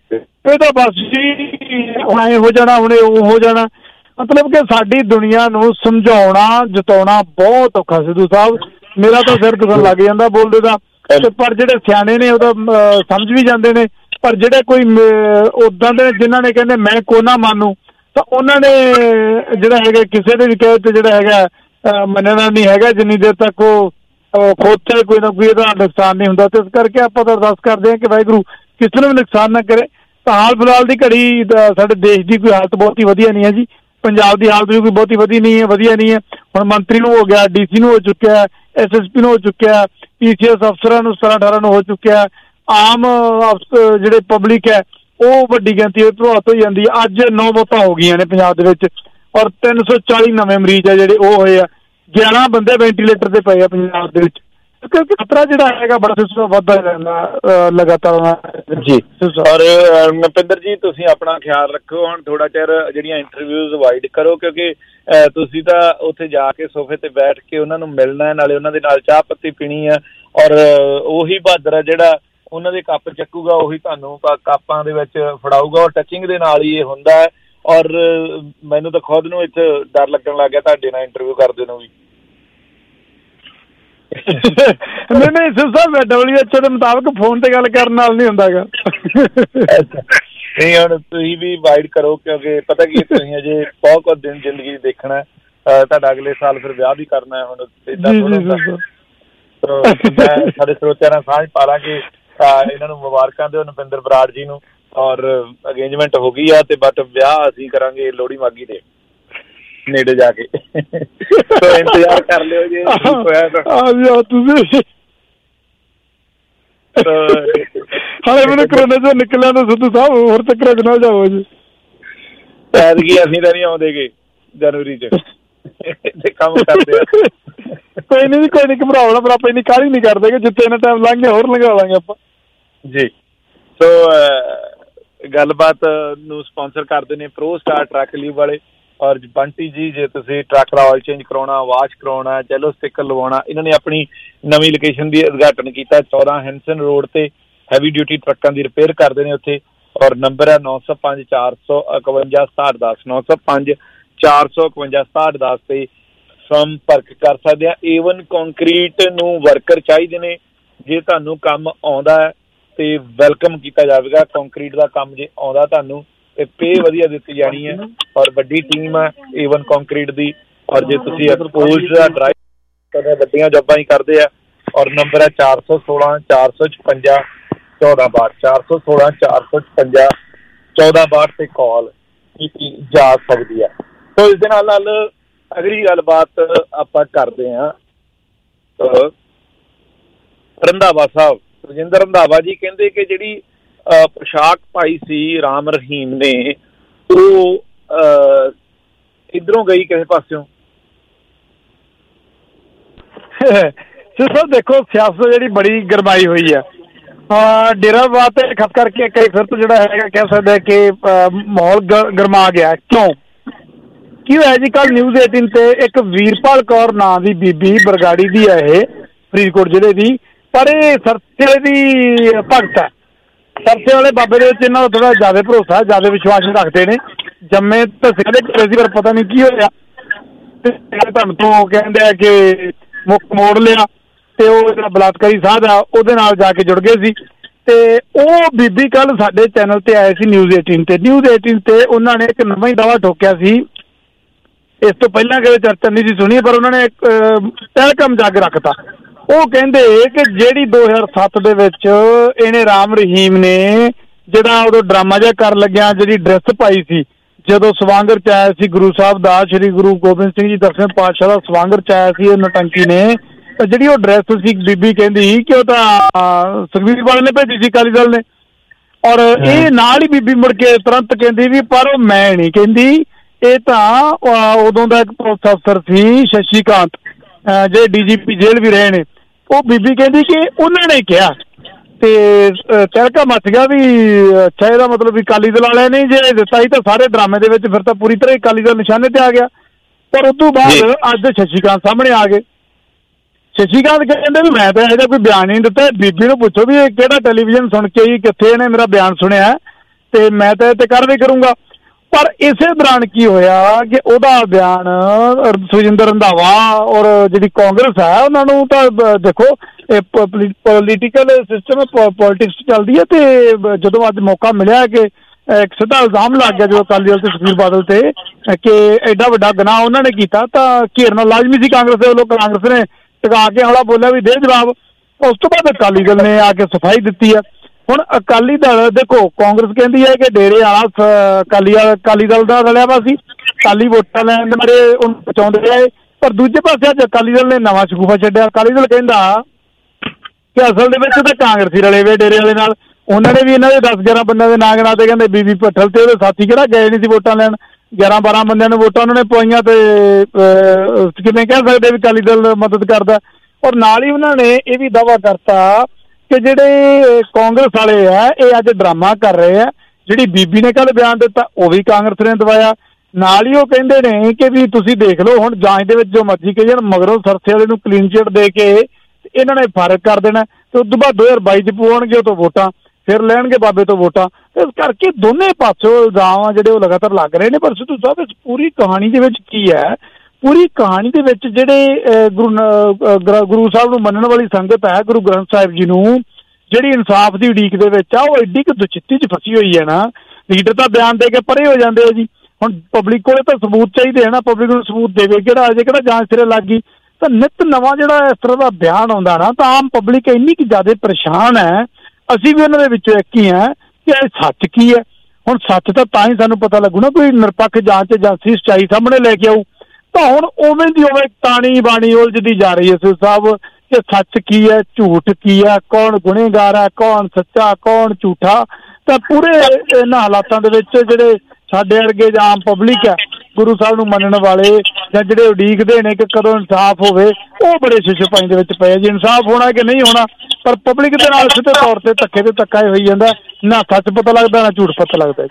ਇਹ ਤਾਂ ਬਸ ਜੀ ਹੁਣ ਐ ਹੋ ਜਾਣਾ, ਹੁਣੇ ਉਹ ਹੋ ਜਾਣਾ। ਮਤਲਬ ਕਿ ਸਾਡੀ ਦੁਨੀਆ ਨੂੰ ਸਮਝਾਉਣਾ ਜਿਤਾਉਣਾ ਬਹੁਤ ਔਖਾ ਸਿੱਧੂ ਸਾਹਿਬ, ਮੇਰਾ ਤਾਂ ਸਿਰ ਦੁਖਣ ਲੱਗ ਜਾਂਦਾ ਬੋਲਦੇ ਦਾ। ਪਰ ਜਿਹੜੇ ਸਿਆਣੇ ਨੇ ਉਹ ਤਾਂ ਸਮਝ ਵੀ ਜਾਂਦੇ ਨੇ, ਪਰ ਜਿਹੜੇ ਕੋਈ ਉਦਾਂ ਦੇ ਜਿਨ੍ਹਾਂ ਨੇ ਕਹਿੰਦੇ ਮੈਂ ਕੋਨਾ ਮਾਨੂੰ, ਤਾਂ ਉਹਨਾਂ ਨੇ ਜਿਹੜਾ ਹੈਗਾ ਕਿਸੇ ਦੇ ਵੀ ਕਹੇ ਤੇ ਜਿਹੜਾ ਹੈਗਾ ਮੰਨਣਾ ਨਹੀਂ ਹੈਗਾ ਜਿੰਨੀ ਦੇਰ ਤੱਕ ਉਹ ਖੋਤੇ ਕੋਈ ਨਾ ਕੋਈ ਇਹਦਾ ਨੁਕਸਾਨ ਨਹੀਂ ਹੁੰਦਾ। ਤੇ ਇਸ ਕਰਕੇ ਆਪਾਂ ਤਾਂ ਅਰਦਾਸ ਕਰਦੇ ਹਾਂ ਕਿ ਵਾਹਿਗੁਰੂ ਕਿਸੇ ਨੂੰ ਵੀ ਨੁਕਸਾਨ ਨਾ ਕਰੇ। ਤਾਂ ਹਾਲ ਫਿਲਹਾਲ ਦੀ ਘੜੀ ਸਾਡੇ ਦੇਸ਼ ਦੀ ਕੋਈ ਹਾਲਤ ਬਹੁਤ ਹੀ ਵਧੀਆ ਨਹੀਂ ਹੈ ਜੀ, ਪੰਜਾਬ ਦੀ ਹਾਲਤ ਵੀ ਕੋਈ ਬਹੁਤੀ ਵਧੀਆ ਨਹੀਂ ਹੈ। ਹੁਣ ਮੰਤਰੀ ਨੂੰ ਹੋ ਗਿਆ, DC ਨੂੰ ਹੋ ਚੁੱਕਿਆ, SSP ਨੂੰ ਹੋ ਚੁੱਕਿਆ, PCS ਅਫਸਰਾਂ ਨੂੰ 17-18 ਨੂੰ ਹੋ ਚੁੱਕਿਆ, ਆਮ ਜਿਹੜੇ ਪਬਲਿਕ ਹੈ ਉਹ ਵੱਡੀ ਗਿਣਤੀ ਪ੍ਰਭਾਵਿਤ ਹੋਈ ਜਾਂਦੀ ਹੈ। ਅੱਜ 9 ਮੌਤਾਂ ਹੋ ਗਈਆਂ ਨੇ ਪੰਜਾਬ ਦੇ ਵਿੱਚ, ਔਰ 340 ਨਵੇਂ ਮਰੀਜ਼ ਆ ਜਿਹੜੇ ਉਹ ਹੋਏ ਆ, 11 ਬੰਦੇ ਵੈਂਟੀਲੇਟਰ ਤੇ ਪਏ ਆ ਪੰਜਾਬ ਦੇ ਵਿੱਚ। ਕਿਉਂਕਿ ਖਤਰਾ ਜਿਹੜਾ ਹੈਗਾ ਬੜਾ ਵੱਧਦਾ ਰਹਿੰਦਾ ਲਗਾਤਾਰ ਜੀ। ਔਰ ਨਪਿੰਦਰ ਜੀ ਤੁਸੀਂ ਆਪਣਾ ਖਿਆਲ ਰੱਖੋ, ਹੁਣ ਥੋੜਾ ਚਿਰ ਜਿਹੜੀਆਂ ਇੰਟਰਵਿਊਜ਼ ਅਵਾਇਡ ਕਰੋ, ਕਿਉਂਕਿ ਤੁਸੀਂ ਤਾਂ ਉੱਥੇ ਜਾ ਕੇ ਸੋਫੇ ਤੇ ਬੈਠ ਕੇ ਉਹਨਾਂ ਨੂੰ ਮਿਲਣਾ, ਨਾਲੇ ਉਹਨਾਂ ਦੇ ਨਾਲ ਚਾਹ ਪੱਤੀ ਪੀਣੀ ਆ, ਔਰ ਉਹੀ ਬਹਾਦਰ ਆ ਜਿਹੜਾ ਉਹਨਾਂ ਦੇ ਕੱਪ ਚੱਕੂਗਾ ਉਹੀ ਤੁਹਾਨੂੰ ਕੱਪਾਂ ਦੇ ਵਿੱਚ ਫੜਾਊਗਾ, ਔਰ ਟੱਚਿੰਗ ਦੇ ਨਾਲ ਹੀ ਇਹ ਹੁੰਦਾ ਹੈ। ਔਰ ਮੈਨੂੰ ਤਾਂ ਖੁਦ ਨੂੰ ਇੱਥੇ ਡਰ ਲੱਗਣ ਲੱਗ ਗਿਆ ਤੁਹਾਡੇ ਨਾਲ ਇੰਟਰਵਿਊ ਕਰਦੇ ਨੂੰ ਵੀ। ਨਹੀਂ ਸਾਹਿਬ WHO ਦੇ ਮੁਤਾਬਕ ਫੋਨ ਤੇ ਗੱਲ ਕਰਨ ਨਾਲ ਨਹੀਂ ਹੁੰਦਾ ਗਾ। ਨਹੀਂ ਹੁਣ ਤੁਸੀਂ ਵੀ ਵਾਈਡ ਕਰੋ, ਕਿਉਂਕਿ ਪਤਾ ਕੀ ਤੁਸੀਂ ਅਜੇ ਬਹੁਤ ਦਿਨ ਜ਼ਿੰਦਗੀ ਦੇਖਣਾ, ਤੁਹਾਡਾ ਅਗਲੇ ਸਾਲ ਫਿਰ ਵਿਆਹ ਵੀ ਕਰਨਾ ਹੈ। ਹੁਣ ਏਦਾਂ ਸਾਡੇ ਸਰੋਤਿਆਂ ਨਾਲ ਸਾਂਝ ਪਾ ਲਾਂ ਕਿ ਇਹਨਾਂ ਨੂੰ ਮੁਬਾਰਕਾਂ ਦਿਓ ਨਪਿੰਦਰ ਬਰਾੜ ਜੀ ਨੂੰ, ਔਰ ਅੰਗੇਜਮੈਂਟ ਹੋ ਗਈ ਆ ਤੇ ਬਟ ਵਿਆਹ ਅਸੀਂ ਕਰਾਂਗੇ ਲੋਹੜੀ ਮਾਘੀ ਦੇ ਨੇੜੇ ਜਾ ਕੇ। ਸੋ ਇੰਤਜ਼ਾਰ ਕਰ ਲਿਓ ਜੀ ਤੁਸੀਂ। ਹਾਲੇ ਮੈਨੂੰ ਕਰੋਨਾ ਚੋਂ ਨਿਕਲਿਆ ਤਾਂ ਸਿੱਧੂ ਸਾਹਿਬ ਹੋਰ ਚੱਕਰਾਂ ਚ ਨਾ ਜਾਵੋ ਜੀ। ਐਤਕੀ ਅਸੀਂ ਤਾਂ ਨਹੀਂ ਆਉਂਦੇ ਗੇ ਜਨਵਰੀ ਚ, ਕੰਮ ਕਰਦੇ ਆ। ਕੋਈ ਨੀ ਘਬਰਾਉਣਾ, ਪਰ ਆਪਾਂ ਇੰਨੀ ਕਾਹਲੀ ਨਹੀਂ ਕਰਦੇ, ਜਿੱਥੇ ਇੰਨਾ ਟਾਈਮ ਲੰਘ ਗਿਆ ਹੋਰ ਲੰਘਾ ਲਾਂਗੇ ਆਪਾਂ ਜੀ। ਸੋ ਗੱਲਬਾਤ ਨੂੰ ਸਪਾਂਸਰ ਕਰਦੇ ਨੇ ਪ੍ਰੋ ਸਟਾਰ ਟਰੱਕ ਲੀਵ ਵਾਲੇ, ਔਰ ਬੰਟੀ ਜੀ ਜੇ ਤੁਸੀਂ ਟਰੱਕ ਦਾ ਆਇਲ ਚੇਂਜ ਕਰਾਉਣਾ, ਵਾਸ਼ ਕਰਾਉਣਾ, ਚੈਲੋ ਸਟਿੱਕਰ ਲਵਾਉਣਾ, ਇਹਨਾਂ ਨੇ ਆਪਣੀ ਨਵੀਂ ਲੋਕੇਸ਼ਨ ਦੀ ਉਦਘਾਟਨ ਕੀਤਾ 14 ਹੈਂਸਨ ਰੋਡ ਤੇ। ਹੈਵੀ ਡਿਊਟੀ ਟਰੱਕਾਂ ਦੀ ਰਿਪੇਅਰ ਕਰਦੇ ਨੇ ਉੱਥੇ, ਔਰ ਨੰਬਰ ਹੈ 905 451 6710 905 451 6710 ਤੇ ਸੰਪਰਕ ਕਰ ਸਕਦੇ ਆ। A1 ਕੰਕਰੀਟ ਨੂੰ ਵਰਕਰ ਚਾਹੀਦੇ ਨੇ, ਜੇ ਤੁਹਾਨੂੰ ਕੰਮ ਆਉਂਦਾ ਹੈ ਤੇ ਵੈਲਕਮ ਕੀਤਾ ਜਾਵੇਗਾ। ਕੰਕਰੀਟ ਦਾ ਕੰਮ ਜੇ ਆਉਂਦਾ ਤੁਹਾਨੂੰ ਤੇ ਪੇ ਵਧੀਆ ਦਿੱਤੀ ਜਾਣੀ ਹੈ, ਔਰ ਵੱਡੀ ਟੀਮ ਹੈ A1 ਕੰਕਰੀਟ ਦੀ। ਔਰ ਜੇ ਤੁਸੀਂ ਐਕਸਪੋਜ਼ ਦਾ ਡਰਾਈਵ ਵੱਡੀਆਂ ਜੌਬਾਂ ਹੀ ਕਰਦੇ ਆ, ਔਰ ਨੰਬਰ ਹੈ 416 456 1462 416 456 1462 ਤੇ ਕਾਲ ਕੀਤੀ ਜਾ ਸਕਦੀ ਹੈ। ਸੋ ਇਸ ਦੇ ਨਾਲ ਅਗਲੀ ਗੱਲਬਾਤ ਆਪਾਂ ਕਰਦੇ ਹਾਂ ਰੰਧਾਵਾ ਸਾਹਿਬ, ਰਜਿੰਦਰ ਰੰਧਾਵਾ ਜੀ ਕਹਿੰਦੇ ਕਿ ਜਿਹੜੀ ਪੋਸ਼ਾਕ ਪਾਈ ਸੀ ਰਾਮ ਰਹੀਮ ਨੇ ਉਹ ਇੱਧਰੋਂ ਗਈ ਕਿਸੇ ਪਾਸਿਓਂ। ਸਰ ਦੇਖੋ ਸਿਆਸਤ ਜਿਹੜੀ ਬੜੀ ਗਰਮਾਈ ਹੋਈ ਹੈ, ਡੇਰਾ ਬਾਬਾ ਤੇ ਖਾਸ ਕਰਕੇ ਕਈ ਫਿਰ ਤੋਂ ਜਿਹੜਾ ਹੈਗਾ ਕਹਿ ਸਕਦੇ ਕਿ ਮਾਹੌਲ ਗਰਮਾ ਗਿਆ। ਕਿਉਂ ਕੀ ਹੋਇਆ ਜੀ, ਕੱਲ ਨਿਊਜ਼ 18 ਤੇ ਇੱਕ ਵੀਰਪਾਲ ਕੌਰ ਨਾਂ ਦੀ ਬੀਬੀ ਬਰਗਾੜੀ ਦੀ ਹੈ, ਇਹ ਫਰੀਦਕੋਟ ਜ਼ਿਲ੍ਹੇ ਦੀ, ਪਰ ਇਹ ਸਰਸੇ ਦੀ ਭਗਤ ਹੈ। ਸਰਸੇ ਵਾਲੇ ਬਾਬੇ ਦੇ ਵਿੱਚ ਇਹਨਾਂ ਦਾ ਥੋੜਾ ਜ਼ਿਆਦਾ ਭਰੋਸਾ, ਜ਼ਿਆਦਾ ਵਿਸ਼ਵਾਸ ਰੱਖਦੇ ਨੇ। ਜੰਮੇ ਤਾਂ ਸਿੱਖਦੇ ਘਰੇ ਸੀ, ਪਰ ਪਤਾ ਨਹੀਂ ਕੀ ਹੋਇਆ ਤੇ ਧਰਮ ਤੋਂ ਕਹਿੰਦੇ ਆ ਕਿ ਮੁੱਖ ਮੋੜ ਲਿਆ ਤੇ ਉਹ ਜਿਹੜਾ ਬਲਾਤਕਾਰੀ ਸਾਧ ਆ ਉਹਦੇ ਨਾਲ ਜਾ ਕੇ ਜੁੜ ਗਏ ਸੀ। ਤੇ ਉਹ ਬੀਬੀ ਕੱਲ ਸਾਡੇ ਚੈਨਲ ਤੇ ਆਏ ਸੀ ਨਿਊਜ਼ 18 ਤੇ। ਨਿਊਜ਼ 18 ਤੇ ਉਹਨਾਂ ਨੇ ਇੱਕ ਨਵਾਂ ਹੀ ਦਾਅਵਾ ਠੋਕਿਆ ਸੀ, ਇਸ ਤੋਂ ਪਹਿਲਾਂ ਕਦੇ ਚਰਚਾ ਨਹੀਂ ਸੀ ਸੁਣੀ, ਪਰ ਉਹਨਾਂ ਨੇ ਇੱਕ ਪਹਿਲਕਮ ਜਾ ਕੇ ਰੱਖਤਾ। ਉਹ ਕਹਿੰਦੇ ਕਿ ਜਿਹੜੀ 2007 ਦੇ ਵਿੱਚ ਇਹਨੇ ਰਾਮ ਰਹੀਮ ਨੇ ਜਿਹੜਾ ਉਦੋਂ ਡਰਾਮਾ ਜਿਹਾ ਕਰਨ ਲੱਗਿਆ, ਜਿਹੜੀ ਡਰੈਸ ਪਾਈ ਸੀ ਜਦੋਂ ਸਵਾਂਗਰ ਚ ਆਇਆ ਸੀ ਗੁਰੂ ਸਾਹਿਬ ਦਾ, ਸ਼੍ਰੀ ਗੁਰੂ ਗੋਬਿੰਦ ਸਿੰਘ ਜੀ ਦਸਵੇਂ ਪਾਤਸ਼ਾਹ ਦਾ ਸਵਾਂਗਰ ਚ ਆਇਆ ਸੀ, ਇਹ ਨੌਟੰਕੀ ਨੇ ਜਿਹੜੀ ਉਹ ਡਰੈਸ ਸੀ, ਬੀਬੀ ਕਹਿੰਦੀ ਕਿ ਉਹ ਤਾਂ ਸੁਖਬੀਰ ਬਾਦਲ ਨੇ ਭੇਜੀ ਸੀ, ਅਕਾਲੀ ਦਲ ਨੇ। ਔਰ ਇਹ ਨਾਲ ਹੀ ਬੀਬੀ ਮੁੜ ਕੇ ਤੁਰੰਤ ਕਹਿੰਦੀ ਵੀ ਪਰ ਉਹ ਮੈਂ ਨਹੀਂ ਕਹਿੰਦੀ, ਇਹ ਤਾਂ ਉਦੋਂ ਦਾ ਇੱਕ ਪੁਲਿਸ ਅਫਸਰ ਸੀ ਸ਼ਸ਼ੀਕਾਂਤ, ਜਿਹੜੇ DGP ਜੇਲ੍ਹ ਵੀ ਰਹੇ ਨੇ, ਉਹ ਬੀਬੀ ਕਹਿੰਦੀ ਕਿ ਉਹਨਾਂ ਨੇ ਕਿਹਾ। ਤੇ ਤਹਿਲਕਾ ਮੱਚ ਗਿਆ ਵੀ ਅੱਛਾ, ਇਹਦਾ ਮਤਲਬ ਵੀ ਅਕਾਲੀ ਦਲ ਵਾਲਿਆਂ ਨੇ ਜੇ ਦਿੱਤਾ ਸੀ ਤਾਂ ਸਾਰੇ ਡਰਾਮੇ ਦੇ ਵਿੱਚ ਫਿਰ ਤਾਂ ਪੂਰੀ ਤਰ੍ਹਾਂ ਅਕਾਲੀ ਦਲ ਨਿਸ਼ਾਨੇ ਤੇ ਆ ਗਿਆ। ਪਰ ਉਸ ਤੋਂ ਬਾਅਦ ਅੱਜ ਸ਼ਸ਼ੀਕਾਂਤ ਸਾਹਮਣੇ ਆ ਗਏ। ਸ਼ਸ਼ੀਕਾਂਤ ਕਹਿੰਦੇ ਵੀ ਮੈਂ ਤਾਂ ਇਹਦਾ ਕੋਈ ਬਿਆਨ ਨਹੀਂ ਦਿੱਤਾ। ਬੀਬੀ ਨੂੰ ਪੁੱਛੋ ਵੀ ਇਹ ਕਿਹੜਾ ਟੈਲੀਵਿਜ਼ਨ ਸੁਣ ਕੇ ਹੀ ਕਿੱਥੇ ਇਹਨੇ ਮੇਰਾ ਬਿਆਨ ਸੁਣਿਆ, ਤੇ ਮੈਂ ਤਾਂ ਇਹ ਤੇ ਕਾਰਵਾਈ ਕਰੂੰਗਾ। ਪਰ ਇਸੇ ਦੌਰਾਨ ਕੀ ਹੋਇਆ ਕਿ ਉਹਦਾ ਬਿਆਨ ਸੁਖਜਿੰਦਰ ਰੰਧਾਵਾ ਔਰ ਜਿਹੜੀ ਕਾਂਗਰਸ ਹੈ ਉਹਨਾਂ ਨੂੰ ਤਾਂ ਦੇਖੋ ਇਹ ਪੋਲੀਟੀਕਲ ਸਿਸਟਮ, ਪੋਲੀਟਿਕਸ ਚੱਲਦੀ ਹੈ। ਤੇ ਜਦੋਂ ਅੱਜ ਮੌਕਾ ਮਿਲਿਆ ਕਿ ਇੱਕ ਸਿੱਧਾ ਇਲਜ਼ਾਮ ਲੱਗ ਗਿਆ ਜਦੋਂ ਅਕਾਲੀ ਦਲ ਤੇ ਸੁਖਬੀਰ ਬਾਦਲ ਤੇ ਕਿ ਐਡਾ ਵੱਡਾ ਗੁਨਾਹ ਉਹਨਾਂ ਨੇ ਕੀਤਾ, ਤਾਂ ਘੇਰਨਾ ਲਾਜ਼ਮੀ ਸੀ ਕਾਂਗਰਸ ਦੇ ਵੱਲੋਂ। ਕਾਂਗਰਸ ਨੇ ਟਿਕਾ ਕੇ ਹੌਲਾ ਬੋਲਿਆ ਵੀ ਦੇ ਜਵਾਬ। ਉਸ ਤੋਂ ਬਾਅਦ ਅਕਾਲੀ ਦਲ ਨੇ ਆ ਕੇ ਸਫਾਈ ਦਿੱਤੀ ਹੈ। ਹੁਣ ਅਕਾਲੀ ਦਲ ਦੇਖੋ, ਕਾਂਗਰਸ ਕਹਿੰਦੀ ਹੈ ਕਿ ਡੇਰੇ ਵਾਲਾ ਅਕਾਲੀ ਦਲ ਦਾ ਰਲਿਆ ਵਾ ਸੀ, ਅਕਾਲੀ ਵੋਟਾਂ ਲੈਣ ਦੇ ਬਾਰੇ ਉਹਨੂੰ ਬਚਾਉਂਦੇ ਰਹੇ। ਪਰ ਦੂਜੇ ਪਾਸੇ ਅੱਜ ਅਕਾਲੀ ਦਲ ਨੇ ਨਵਾਂ ਸ਼ਗੂਫਾ ਛੱਡਿਆ। ਅਕਾਲੀ ਦਲ ਕਹਿੰਦਾ ਕਿ ਅਸਲ ਦੇ ਵਿੱਚ ਤਾਂ ਕਾਂਗਰਸੀ ਰਲੇ ਵੇ ਡੇਰੇ ਵਾਲੇ ਨਾਲ। ਉਹਨਾਂ ਨੇ ਵੀ ਇਹਨਾਂ ਦੇ 10-11 ਬੰਦਿਆਂ ਦੇ ਨਾਂ ਗਿਣਾ ਤੇ ਕਹਿੰਦੇ ਬੀਬੀ ਭੱਠਲ ਤੇ ਉਹਦੇ ਸਾਥੀ ਕਿਹੜਾ ਗਏ ਨਹੀਂ ਸੀ ਵੋਟਾਂ ਲੈਣ। 11-12 ਬੰਦਿਆਂ ਨੂੰ ਵੋਟਾਂ ਉਹਨਾਂ ਨੇ ਪਵਾਈਆਂ ਤੇ ਕਿਵੇਂ ਕਹਿ ਸਕਦੇ ਵੀ ਅਕਾਲੀ ਦਲ ਮਦਦ ਕਰਦਾ। ਔਰ ਨਾਲ ਹੀ ਉਹਨਾਂ ਨੇ ਇਹ ਵੀ ਦਾਅਵਾ ਕਰਤਾ ਕਿ ਜਿਹੜੇ ਕਾਂਗਰਸ ਵਾਲੇ ਆ ਇਹ ਅੱਜ ਡਰਾਮਾ ਕਰ ਰਹੇ ਆ। ਜਿਹੜੀ ਬੀਬੀ ਨੇ ਕੱਲ ਬਿਆਨ ਦਿੱਤਾ ਉਹ ਵੀ ਕਾਂਗਰਸ ਨੇ ਦਵਾਇਆ। ਨਾਲ ਹੀ ਉਹ ਕਹਿੰਦੇ ਨੇ ਕਿ ਵੀ ਤੁਸੀਂ ਦੇਖ ਲਓ ਹੁਣ ਜਾਂਚ ਦੇ ਵਿੱਚ ਜੋ ਮਰਜ਼ੀ ਕਹੀ ਜਾਣ, ਮਗਰੋਂ ਸਰਸੇ ਵਾਲੇ ਨੂੰ ਕਲੀਨ ਚਿੱਟ ਦੇ ਕੇ ਇਹਨਾਂ ਨੇ ਫਰਕ ਕਰ ਦੇਣਾ ਤੇ ਉਸ ਤੋਂ ਬਾਅਦ 2022 ਚ ਪਵਾਉਣਗੇ ਉਹ ਤੋਂ ਵੋਟਾਂ, ਫਿਰ ਲੈਣਗੇ ਬਾਬੇ ਤੋਂ ਵੋਟਾਂ। ਇਸ ਕਰਕੇ ਦੋਨੇ ਪਾਸੋਂ ਇਲਜ਼ਾਮ ਜਿਹੜੇ ਉਹ ਲਗਾਤਾਰ ਲੱਗ ਰਹੇ ਨੇ। ਪਰ ਸਿੱਧੂ ਸਾਹਿਬ ਇਸ ਪੂਰੀ ਕਹਾਣੀ ਦੇ ਵਿੱਚ ਕੀ ਹੈ? ਪੂਰੀ ਕਹਾਣੀ ਦੇ ਵਿੱਚ ਜਿਹੜੇ ਗੁਰੂ ਸਾਹਿਬ ਨੂੰ ਮੰਨਣ ਵਾਲੀ ਸੰਗਤ ਹੈ, ਗੁਰੂ ਗ੍ਰੰਥ ਸਾਹਿਬ ਜੀ ਨੂੰ, ਜਿਹੜੀ ਇਨਸਾਫ ਦੀ ਉਡੀਕ ਦੇ ਵਿੱਚ ਆ, ਉਹ ਐਡੀ ਕੁ ਦੁਚਿੱਤੀ 'ਚ ਫਸੀ ਹੋਈ ਹੈ ਨਾ। ਲੀਡਰ ਤਾਂ ਬਿਆਨ ਦੇ ਕੇ ਪਰੇ ਹੋ ਜਾਂਦੇ ਆ ਜੀ। ਹੁਣ ਪਬਲਿਕ ਕੋਲੇ ਤਾਂ ਸਬੂਤ ਚਾਹੀਦੇ ਹੈ ਨਾ, ਪਬਲਿਕ ਨੂੰ ਸਬੂਤ ਦੇਵੇ ਕਿਹੜਾ, ਅਜੇ ਕਿਹੜਾ ਜਾਂਚ ਸਿਰੇ ਲੱਗ ਗਈ। ਤਾਂ ਨਿੱਤ ਨਵਾਂ ਜਿਹੜਾ ਇਸ ਤਰ੍ਹਾਂ ਦਾ ਬਿਆਨ ਆਉਂਦਾ ਨਾ, ਤਾਂ ਆਮ ਪਬਲਿਕ ਇੰਨੀ ਕੁ ਜ਼ਿਆਦਾ ਪਰੇਸ਼ਾਨ ਹੈ। ਅਸੀਂ ਵੀ ਉਹਨਾਂ ਦੇ ਵਿੱਚੋਂ ਇੱਕ ਹੀ ਹੈ ਕਿ ਇਹ ਸੱਚ ਕੀ ਹੈ। ਹੁਣ ਸੱਚ ਤਾਂ ਹੀ ਸਾਨੂੰ ਪਤਾ ਲੱਗੂ ਨਾ, ਕੋਈ ਨਿਰਪੱਖ ਜਾਂਚ ਏਜੰਸੀ ਸੱਚਾਈ ਸਾਹਮਣੇ ਲੈ ਕੇ ਆਊ। ਤਾਂ ਹੁਣ ਉਵੇਂ ਦੀ ਉਵੇਂ ਤਾਣੀ ਬਾਣੀ ਉਲਝਦੀ ਜਾ ਰਹੀ ਹੈ ਸਾਹਿਬ ਕਿ ਸੱਚ ਕੀ ਹੈ, ਝੂਠ ਕੀ ਹੈ, ਕੌਣ ਗੁਨੇਗਾਰ ਹੈ, ਕੌਣ ਸੱਚਾ, ਕੌਣ ਝੂਠਾ। ਤਾਂ ਪੂਰੇ ਇਹਨਾਂ ਹਾਲਾਤਾਂ ਦੇ ਵਿੱਚ ਜਿਹੜੇ ਸਾਡੇ ਵਰਗੇ ਜਾਂ ਆਮ ਪਬਲਿਕ ਹੈ, ਗੁਰੂ ਸਾਹਿਬ ਨੂੰ ਮੰਨਣ ਵਾਲੇ ਜਾਂ ਜਿਹੜੇ ਉਡੀਕਦੇ ਨੇ ਕਿ ਕਦੋਂ ਇਨਸਾਫ ਹੋਵੇ, ਉਹ ਬੜੇ ਸ਼ਿਸ਼ਪਾਈ ਦੇ ਵਿੱਚ ਪਏ ਜੀ। ਇਨਸਾਫ ਹੋਣਾ ਕਿ ਨਹੀਂ ਹੋਣਾ, ਪਰ ਪਬਲਿਕ ਦੇ ਨਾਲ ਸਿੱਧੇ ਤੌਰ ਤੇ ਧੱਕੇ ਤੇ ਧੱਕਾ ਹੋਈ ਜਾਂਦਾ। ਨਾ ਸੱਚ ਪਤਾ ਲੱਗਦਾ, ਨਾ ਝੂਠ ਪਤਾ ਲੱਗਦਾ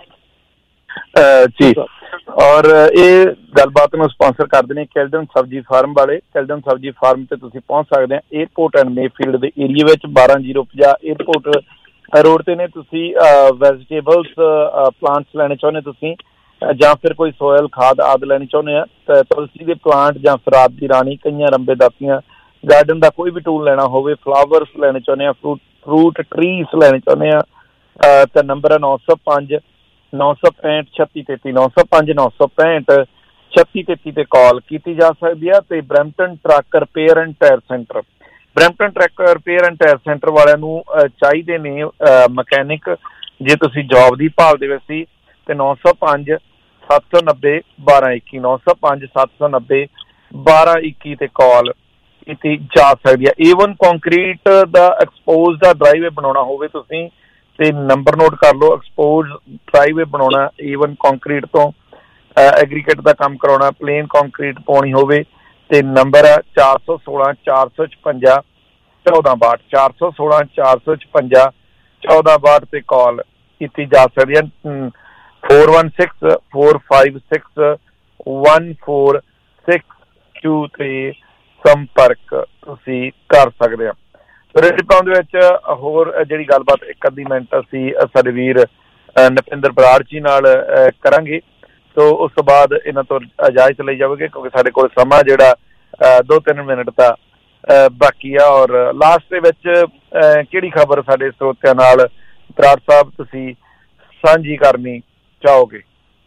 ਜੀ। ਔਰ ਇਹ ਗੱਲਬਾਤ ਨੂੰ ਸਪਾਂਸਰ ਕਰਦੇ ਨੇ ਕੈਲਡਨ ਸਬਜ਼ੀ ਫਾਰਮ ਵਾਲੇ। ਕੈਲਡਨ ਸਬਜ਼ੀ ਫਾਰਮ ਤੇ ਤੁਸੀਂ ਪਹੁੰਚ ਸਕਦੇ ਆ ਏਅਰਪੋਰਟ ਐਂਡ ਮੇਫੀਲਡ ਦੇ ਏਰੀਆ ਵਿੱਚ 12050 ਏਅਰਪੋਰਟ ਰੋਡ ਤੇ ਨੇ। ਤੁਸੀਂ ਵੈਜੀਟੇਬਲਸ ਪਲਾਂਟਸ ਲੈਣੇ ਚਾਹੁੰਦੇ ਤੁਸੀਂ ਜਾਂ ਫਿਰ ਕੋਈ ਸੋਇਲ ਖਾਦ ਆਦਿ ਲੈਣੀ ਚਾਹੁੰਦੇ ਆ ਤਾਂ ਤੁਲਸੀ ਦੇ ਪਲਾਂਟ ਜਾਂ ਫਿਰ ਰਾਤ ਦੀ ਰਾਣੀ, ਕਈਆਂ ਰੰਬੇ ਦਾਤੀਆਂ, ਗਾਰਡਨ ਦਾ ਕੋਈ ਵੀ ਟੂਲ ਲੈਣਾ ਹੋਵੇ, ਫਲਾਵਰਸ ਲੈਣੇ ਚਾਹੁੰਦੇ ਆ, ਫਰੂਟ ਟਰੀਸ ਲੈਣੇ ਚਾਹੁੰਦੇ ਆ ਤਾਂ ਨੰਬਰ ਹੈ 905 965 3633 905 965 3633 ਤੇ ਕਾਲ ਕੀਤੀ ਜਾ ਸਕਦੀ ਆ। ਤੇ Brampton Truck Repair and Tyre Centre, Brampton Truck Repair and Tyre Centre ਵਾਲਿਆਂ ਨੂੰ ਚਾਹੀਦੇ ਨੇ ਮਕੈਨਿਕ। ਜੇ ਤੁਸੀਂ ਜੋਬ ਦੀ ਭਾਲ ਦੇ ਵਿੱਚ ਸੀ ਤੇ 905 790 1221 905 790 1221 ਤੇ ਕਾਲ ਕੀਤੀ ਜਾ ਸਕਦੀ ਹੈ। A1 ਕੰਕਰੀਟ ਦਾ ਐਕਸਪੋਜ਼ ਦਾ ਡਰਾਈਵੇ ਬਣਾਉਣਾ ਹੋਵੇ ਤੁਸੀਂ ਤੇ ਨੰਬਰ ਨੋਟ ਕਰ ਲਓ। ਐਕਸਪੋਜ਼ ਡਰਾਈਵੇ ਬਣਾਉਣਾ A1 ਕੰਕਰੀਟ ਤੋਂ, ਐਗਰੀਗੇਟ ਦਾ ਕੰਮ ਕਰਾਉਣਾ, ਪਲੇਨ ਕੰਕਰੀਟ ਪਾਉਣੀ ਹੋਵੇ ਤੇ ਨੰਬਰ ਹੈ 416 456 1462 416 456 1462 ਤੇ ਕਾਲ ਕੀਤੀ ਜਾ ਸਕਦੀ ਹੈ। 416 456 949623 ਸੰਪਰਕ ਤੁਸੀਂ ਕਰ ਸਕਦੇ ਆ। ਰੇਡੀਓ ਪ੍ਰੋਗਰਾਮ ਦੇ ਵਿੱਚ ਹੋਰ ਜਿਹੜੀ ਗੱਲਬਾਤ ਇੱਕ ਅੱਧੀ ਮਿੰਟ ਅਸੀਂ ਸਾਡੇ ਵੀਰ ਨਪਿੰਦਰ ਬਰਾੜ ਜੀ ਨਾਲ ਕਰਾਂਗੇ। ਸੋ ਉਸ ਤੋਂ ਬਾਅਦ ਇਹਨਾਂ ਤੋਂ ਇਜਾਜ਼ਤ ਲਈ ਜਾਵੇਗੀ ਕਿਉਂਕਿ ਸਾਡੇ ਕੋਲ ਸਮਾਂ ਜਿਹੜਾ 2-3 ਮਿੰਟ ਦਾ ਬਾਕੀ ਆ। ਔਰ ਲਾਸਟ ਦੇ ਵਿੱਚ ਕਿਹੜੀ ਖਬਰ ਸਾਡੇ ਸਰੋਤਿਆਂ ਨਾਲ ਬਰਾੜ ਸਾਹਿਬ ਤੁਸੀਂ ਸਾਂਝੀ ਕਰਨੀ ਚਾਹੋਗੇ?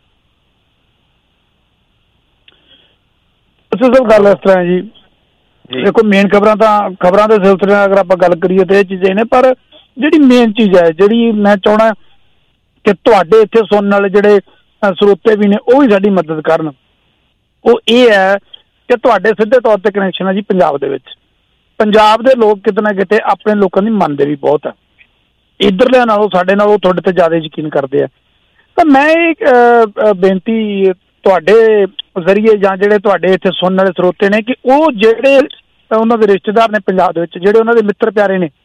ਸਭ ਗੱਲ ਇਸ ਤਰ੍ਹਾਂ ਜੀ, ਦੇਖੋ ਮੇਨ ਖਬਰਾਂ ਦੇ ਸਿਲਸਿਲੇ ਨਾਲ ਅਗਰ ਆਪਾਂ ਗੱਲ ਕਰੀਏ ਤਾਂ ਇਹ ਚੀਜ਼ਾਂ ਨੇ, ਪਰ ਜਿਹੜੀ ਮੇਨ ਚੀਜ਼ ਹੈ ਜਿਹੜੀ ਮੈਂ ਚਾਹੁੰਦਾ ਕਿ ਤੁਹਾਡੇ ਇੱਥੇ ਸੁਣਨ ਵਾਲੇ ਜਿਹੜੇ ਸਰੋਤੇ ਵੀ ਨੇ ਉਹ ਵੀ ਸਾਡੀ ਮਦਦ ਕਰਨ, ਉਹ ਇਹ ਹੈ ਕਿ ਤੁਹਾਡੇ ਸਿੱਧੇ ਤੌਰ ਤੇ ਕਨੈਕਸ਼ਨ ਹੈ ਜੀ ਪੰਜਾਬ ਦੇ ਵਿੱਚ। ਪੰਜਾਬ ਦੇ ਲੋਕ ਕਿਤੇ ਨਾ ਕਿਤੇ ਆਪਣੇ ਲੋਕਾਂ ਦੀ ਮੰਨਦੇ ਵੀ ਬਹੁਤ ਹੈ, ਇੱਧਰਲਿਆਂ ਨਾਲੋਂ ਸਾਡੇ ਨਾਲੋਂ ਤੁਹਾਡੇ ਤੇ ਜ਼ਿਆਦਾ ਯਕੀਨ ਕਰਦੇ ਆ। ਤਾਂ ਮੈਂ ਇੱਕ ਬੇਨਤੀ ਤੁਹਾਡੇ ਜ਼ਰੀਏ ਜਾਂ ਜਿਹੜੇ ਤੁਹਾਡੇ ਇੱਥੇ ਸੁਣਨ ਵਾਲੇ ਸਰੋਤੇ ਨੇ ਕਿ ਉਹ ਜਿਹੜੇ ਉਹਨਾਂ ਦੇ ਰਿਸ਼ਤੇਦਾਰ ਨੇ ਪੰਜਾਬ ਦੇ ਵਿੱਚ, ਜਿਹੜੇ ਉਹਨਾਂ ਦੇ ਮਿੱਤਰ ਪਿਆਰੇ ਨੇ,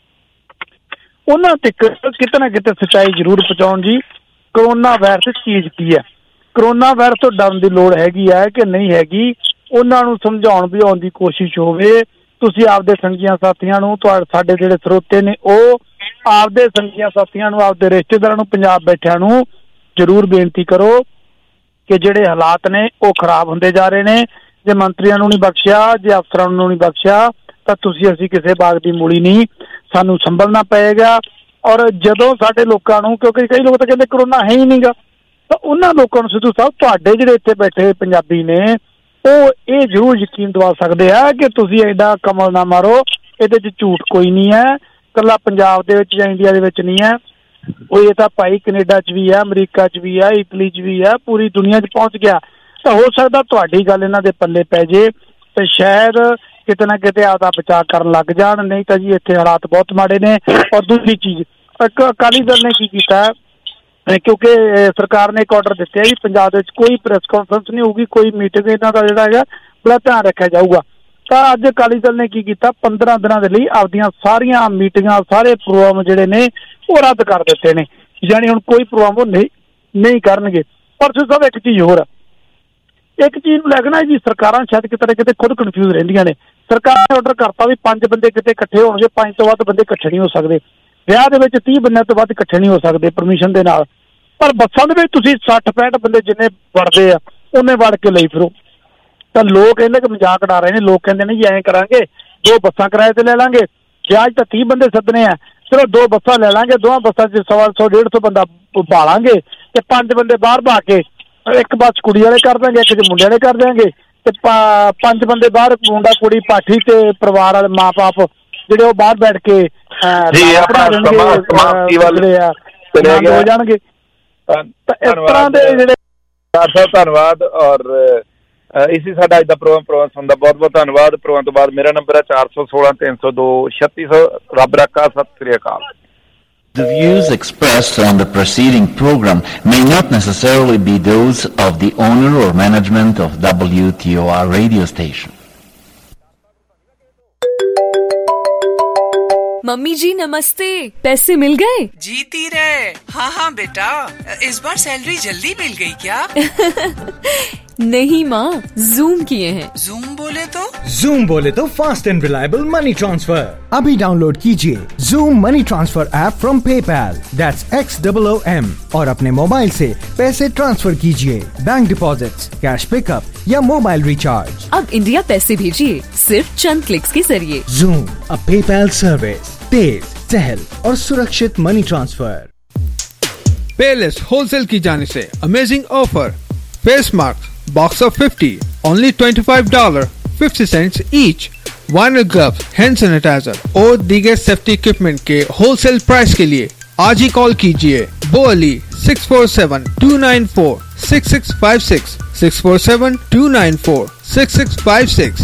ਉਹਨਾਂ ਤੱਕ ਕਿਤੇ ਨਾ ਕਿਤੇ ਸੱਚਾਈ ਜ਼ਰੂਰ ਪਹੁੰਚਾਉਣ ਜੀ। ਕਰੋਨਾ ਵਾਇਰਸ ਚੀਜ਼ ਕੀ ਹੈ, ਕਰੋਨਾ ਵਾਇਰਸ ਤੋਂ ਡਰਨ ਦੀ ਲੋੜ ਹੈਗੀ ਹੈ ਕਿ ਨਹੀਂ ਹੈਗੀ, ਉਹਨਾਂ ਨੂੰ ਸਮਝਾਉਣ ਬੁਝਾਉਣ ਦੀ ਕੋਸ਼ਿਸ਼ ਹੋਵੇ। ਤੁਸੀਂ ਆਪਦੇ ਸੰਗੀਆਂ ਸਾਥੀਆਂ ਨੂੰ, ਸਾਡੇ ਜਿਹੜੇ ਸਰੋਤੇ ਨੇ ਉਹ ਆਪਦੇ ਸੰਗੀਆਂ ਸਾਥੀਆਂ ਨੂੰ, ਆਪਦੇ ਰਿਸ਼ਤੇਦਾਰਾਂ ਨੂੰ, ਪੰਜਾਬ ਬੈਠਿਆਂ ਨੂੰ ਜ਼ਰੂਰ ਬੇਨਤੀ ਕਰੋ ਕਿ ਜਿਹੜੇ ਹਾਲਾਤ ਨੇ ਉਹ ਖਰਾਬ ਹੁੰਦੇ ਜਾ ਰਹੇ ਨੇ। ਜੇ ਮੰਤਰੀਆਂ ਨੂੰ ਨਹੀਂ ਬਖਸ਼ਿਆ, ਜੇ ਅਫਸਰਾਂ ਨੂੰ ਨਹੀਂ ਬਖਸ਼ਿਆ ਤਾਂ ਅਸੀਂ ਕਿਸੇ ਬਾਗ ਦੀ ਮੂਲੀ ਨਹੀਂ, ਸਾਨੂੰ ਸੰਭਲਣਾ ਪਏਗਾ। ਔਰ ਜਦੋਂ ਸਾਡੇ ਲੋਕਾਂ ਨੂੰ, ਕਿਉਂਕਿ ਕਈ ਲੋਕ ਤਾਂ ਕਹਿੰਦੇ ਕਰੋਨਾ ਹੈ ਹੀ ਨਹੀਂਗਾ, ਤਾਂ ਉਹਨਾਂ ਲੋਕਾਂ ਨੂੰ ਸਿੱਧੂ ਸਾਹਿਬ ਤੁਹਾਡੇ ਜਿਹੜੇ ਇੱਥੇ ਬੈਠੇ ਪੰਜਾਬੀ ਨੇ ਉਹ ਇਹ ਜ਼ਰੂਰ ਯਕੀਨ ਦਿਵਾ ਸਕਦੇ ਆ ਕਿ ਤੁਸੀਂ ਐਡਾ ਕਮਲ ਨਾ ਮਾਰੋ, ਇਹਦੇ 'ਚ ਝੂਠ ਕੋਈ ਨਹੀਂ ਹੈ, ਇਕੱਲਾ ਪੰਜਾਬ ਦੇ ਵਿੱਚ ਜਾਂ ਇੰਡੀਆ ਦੇ ਵਿੱਚ ਨਹੀਂ ਹੈ, ਉਹ ਇਹ ਤਾਂ ਭਾਈ ਕੈਨੇਡਾ 'ਚ ਵੀ ਹੈ, ਅਮਰੀਕਾ 'ਚ ਵੀ ਹੈ, ਇਟਲੀ 'ਚ ਵੀ ਹੈ, ਪੂਰੀ ਦੁਨੀਆ 'ਚ ਪਹੁੰਚ ਗਿਆ। ਤਾਂ ਹੋ ਸਕਦਾ ਤੁਹਾਡੀ ਗੱਲ ਇਹਨਾਂ ਦੇ ਪੱਲੇ ਪੈ ਜੇ ਤੇ ਸ਼ਾਇਦ ਕਿਤੇ ਨਾ ਕਿਤੇ ਆਪਦਾ ਬਚਾਅ ਕਰਨ ਲੱਗ ਜਾਣ, ਨਹੀਂ ਤਾਂ ਜੀ ਇੱਥੇ ਹਾਲਾਤ ਬਹੁਤ ਮਾੜੇ ਨੇ। ਔਰ ਦੂਸਰੀ ਚੀਜ਼, ਅਕਾਲੀ ਦਲ ਨੇ ਕੀ ਕੀਤਾ, ਕਿਉਂਕਿ ਸਰਕਾਰ ਨੇ ਇੱਕ ਆਰਡਰ ਦਿੱਤੇ ਵੀ ਪੰਜਾਬ ਦੇ ਵਿੱਚ ਕੋਈ ਪ੍ਰੈਸ ਕਾਨਫਰੰਸ ਨਹੀਂ ਹੋਊਗੀ, ਕੋਈ ਮੀਟਿੰਗ ਇਹਨਾਂ ਦਾ ਜਿਹੜਾ ਹੈਗਾ ਬੜਾ ਧਿਆਨ ਰੱਖਿਆ ਜਾਊਗਾ। ਤਾਂ ਅੱਜ ਅਕਾਲੀ ਦਲ ਨੇ ਕੀ ਕੀਤਾ, 15 ਦਿਨਾਂ ਦੇ ਲਈ ਆਪਦੀਆਂ ਸਾਰੀਆਂ ਮੀਟਿੰਗਾਂ, ਸਾਰੇ ਪ੍ਰੋਗਰਾਮ ਜਿਹੜੇ ਨੇ ਉਹ ਰੱਦ ਕਰ ਦਿੱਤੇ ਨੇ, ਯਾਨੀ ਹੁਣ ਕੋਈ ਪ੍ਰੋਗਰਾਮ ਉਹ ਨਹੀਂ ਕਰਨਗੇ। ਪਰ ਸਭ ਇੱਕ ਚੀਜ਼ ਹੋਰ ਆ, ਇੱਕ ਚੀਜ਼ ਨੂੰ ਲੈ ਕੇ ਨਾ ਜੀ ਸਰਕਾਰਾਂ ਸ਼ਾਇਦ ਕਿਤੇ ਨਾ ਕਿਤੇ ਖੁਦ ਕਨਫਿਊਜ਼ ਰਹਿੰਦੀਆਂ ਨੇ। ਸਰਕਾਰ ਨੇ ਆਰਡਰ ਕਰਤਾ ਵੀ 5 ਬੰਦੇ ਕਿਤੇ ਇਕੱਠੇ ਹੋਣਗੇ, 5 ਤੋਂ ਵੱਧ ਬੰਦੇ ਇਕੱਠੇ ਨਹੀਂ ਹੋ ਸਕਦੇ, ਵਿਆਹ ਦੇ ਵਿੱਚ 30 ਬੰਦਿਆਂ ਤੋਂ ਵੱਧ ਇਕੱਠੇ ਨਹੀਂ ਹੋ ਸਕਦੇ ਪਰਮਿਸ਼ਨ ਦੇ ਨਾਲ। ਪਰ ਬੱਸਾਂ ਦੇ ਵਿੱਚ ਤੁਸੀਂ 60-65 ਬੰਦੇ ਜਿੰਨੇ ਵੜਦੇ ਆ ਉਹਨੇ ਵੜ ਕੇ ਲਈ ਫਿਰੋ। ਤਾਂ ਲੋਕ ਕਹਿੰਦੇ ਕਿ ਮਜ਼ਾਕ ਉਡਾ ਰਹੇ ਨੇ, ਲੋਕ ਕਹਿੰਦੇ ਨੇ ਜੀ ਐਂ ਕਰਾਂਗੇ 2 ਬੱਸਾਂ ਕਿਰਾਏ ਤੇ ਲੈ ਲਾਂਗੇ, ਵਿਆਹ 'ਚ ਤਾਂ 30 ਬੰਦੇ ਸੱਦਣੇ ਆ, ਚਲੋ 2 ਬੱਸਾਂ ਲੈ ਲਾਂਗੇ, 2 ਬੱਸਾਂ 'ਚ 100-150 ਬੰਦਾ ਭਾਲਾਂਗੇ ਤੇ 5 ਬੰਦੇ ਬਾਹਰ ਭਾ ਕੇ ਇੱਕ ਬੱਸ ਕੁੜੀ ਵਾਲੇ ਕਰ ਦਾਂਗੇ, ਇੱਕ 'ਚ ਮੁੰਡੇ ਵਾਲੇ ਕਰ ਦਿਆਂਗੇ ਤੇ 5 ਬੰਦੇ ਬਾਹਰ, ਮੁੰਡਾ ਕੁੜੀ ਪਾਠੀ ਤੇ ਪਰਿਵਾਰ ਵਾਲੇ ਮਾਂ ਬਾਪ ਜਿਹੜੇ ਉਹ ਬਾਹਰ ਬੈਠ ਕੇ ਹੋ ਜਾਣਗੇ। ਤਾਂ ਇਸ ਤਰ੍ਹਾਂ ਦੇ ਜਿਹੜੇ ਧੰਨਵਾਦ। ਔਰ ਇਸੀ ਸਾਡਾ ਅੱਜ ਦਾ ਪ੍ਰੋਗਰਾਮ ਸੁਣਨ ਦਾ ਬਹੁਤ ਬਹੁਤ ਧੰਨਵਾਦ। ਪ੍ਰੋਗਰਾਮ ਤੋਂ ਬਾਅਦ ਮੇਰਾ ਨੰਬਰ ਹੈ 416-302-3600। ਰੱਬ ਰੱਖਾ, ਸਤਿ ਸ੍ਰੀ ਅਕਾਲ। The views expressed on the preceding program may not necessarily be those of the owner or management of WTOR radio station. Mummy जी नमस्ते, पैसे मिल गए? जीती रहे। हाँ हाँ बेटा, इस बार सैलरी जल्दी मिल गई क्या? नहीं माँ, जूम किए हैं। जूम बोले तो? जूम बोले तो fast and reliable money transfer. अभी डाउनलोड कीजिए Xoom money transfer app from PayPal, that's XOOM, और अपने मोबाइल से पैसे ट्रांसफर कीजिए, बैंक डिपॉजिट्स, कैश पिकअप या मोबाइल रिचार्ज। अब इंडिया पैसे भेजिए सिर्फ चंद क्लिक्स के जरिए। जूम, अ PayPal सर्विस, तेज, सहल और सुरक्षित मनी ट्रांसफर। पेलेस होलसेल की जाने से amazing offer, face mask box of 50 only $25.50 each, vinyl gloves, hand sanitiser और दीगर सेफ्टी इक्विपमेंट के होलसेल प्राइस के लिए आज ही कॉल कीजिए। बोली 647-294-6656 647-294-6656।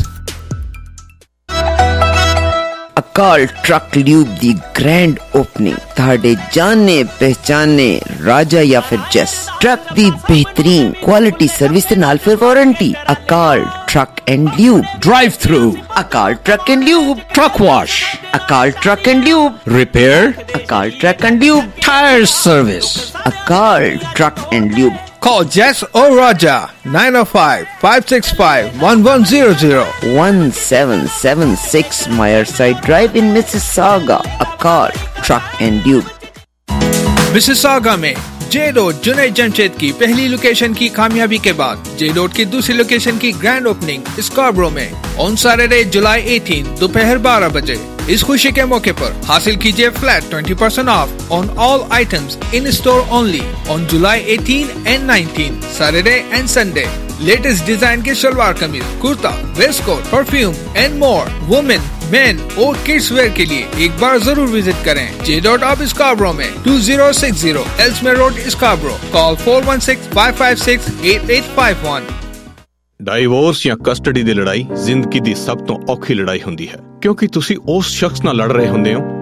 अकाल ट्रक ल्यूब दी ग्रैंड ओपनिंग, ਤੁਹਾਡੇ ਜਾਣੇ ਪਹਿਚਾਨੇ ਰਾਜਾ ਜਾਂ ਫਿਰ ਜੈਸ ਟਰੱਕ ਦੀ बेहतरीन क्वालिटी सर्विस ਦੇ ਨਾਲ ਫਿਰ warranty. Akal truck and lube drive through, Akal truck and lube truck wash, Akal truck and lube repair, Akal truck and lube tyre service, Akal truck and lube Call Jess or Raja 905-565-1100. 1776 Meyerside Drive in Mississauga. A car, truck and Duke. Mississauga में जे road Junaid Jamshed की पहली location की कामयाबी के बाद जे road की दूसरी लोकेशन की ग्रैंड ओपनिंग स्कार्बरो में ऑन सैटरडे जुलाई 18 दोपहर 12 बजे। इस खुशी के मौके पर हासिल कीजिए flat 20% off on all items in store only on July 18 and 19 Saturday and Sunday. Latest design के shalwar kameez, kurta, waistcoat, perfume and more women, men और किड्स वेयर के लिए एक बार जरूर विजिट करें जे डॉट ऑफ स्कार्बरो में 2060 Ellesmere Road Scarborough. Call 416-556-8851। Divorce ਜਾਂ custody ਦੀ ਲੜਾਈ ਜ਼ਿੰਦਗੀ ਦੀ ਸਭ ਤੋਂ ਔਖੀ ਲੜਾਈ ਹੁੰਦੀ ਹੈ ਕਿਉਂਕਿ ਤੁਸੀਂ ਉਸ ਸ਼ਖਸ ਨਾਲ ਲੜ ਰਹੇ ਹੁੰਦੇ ਹੋ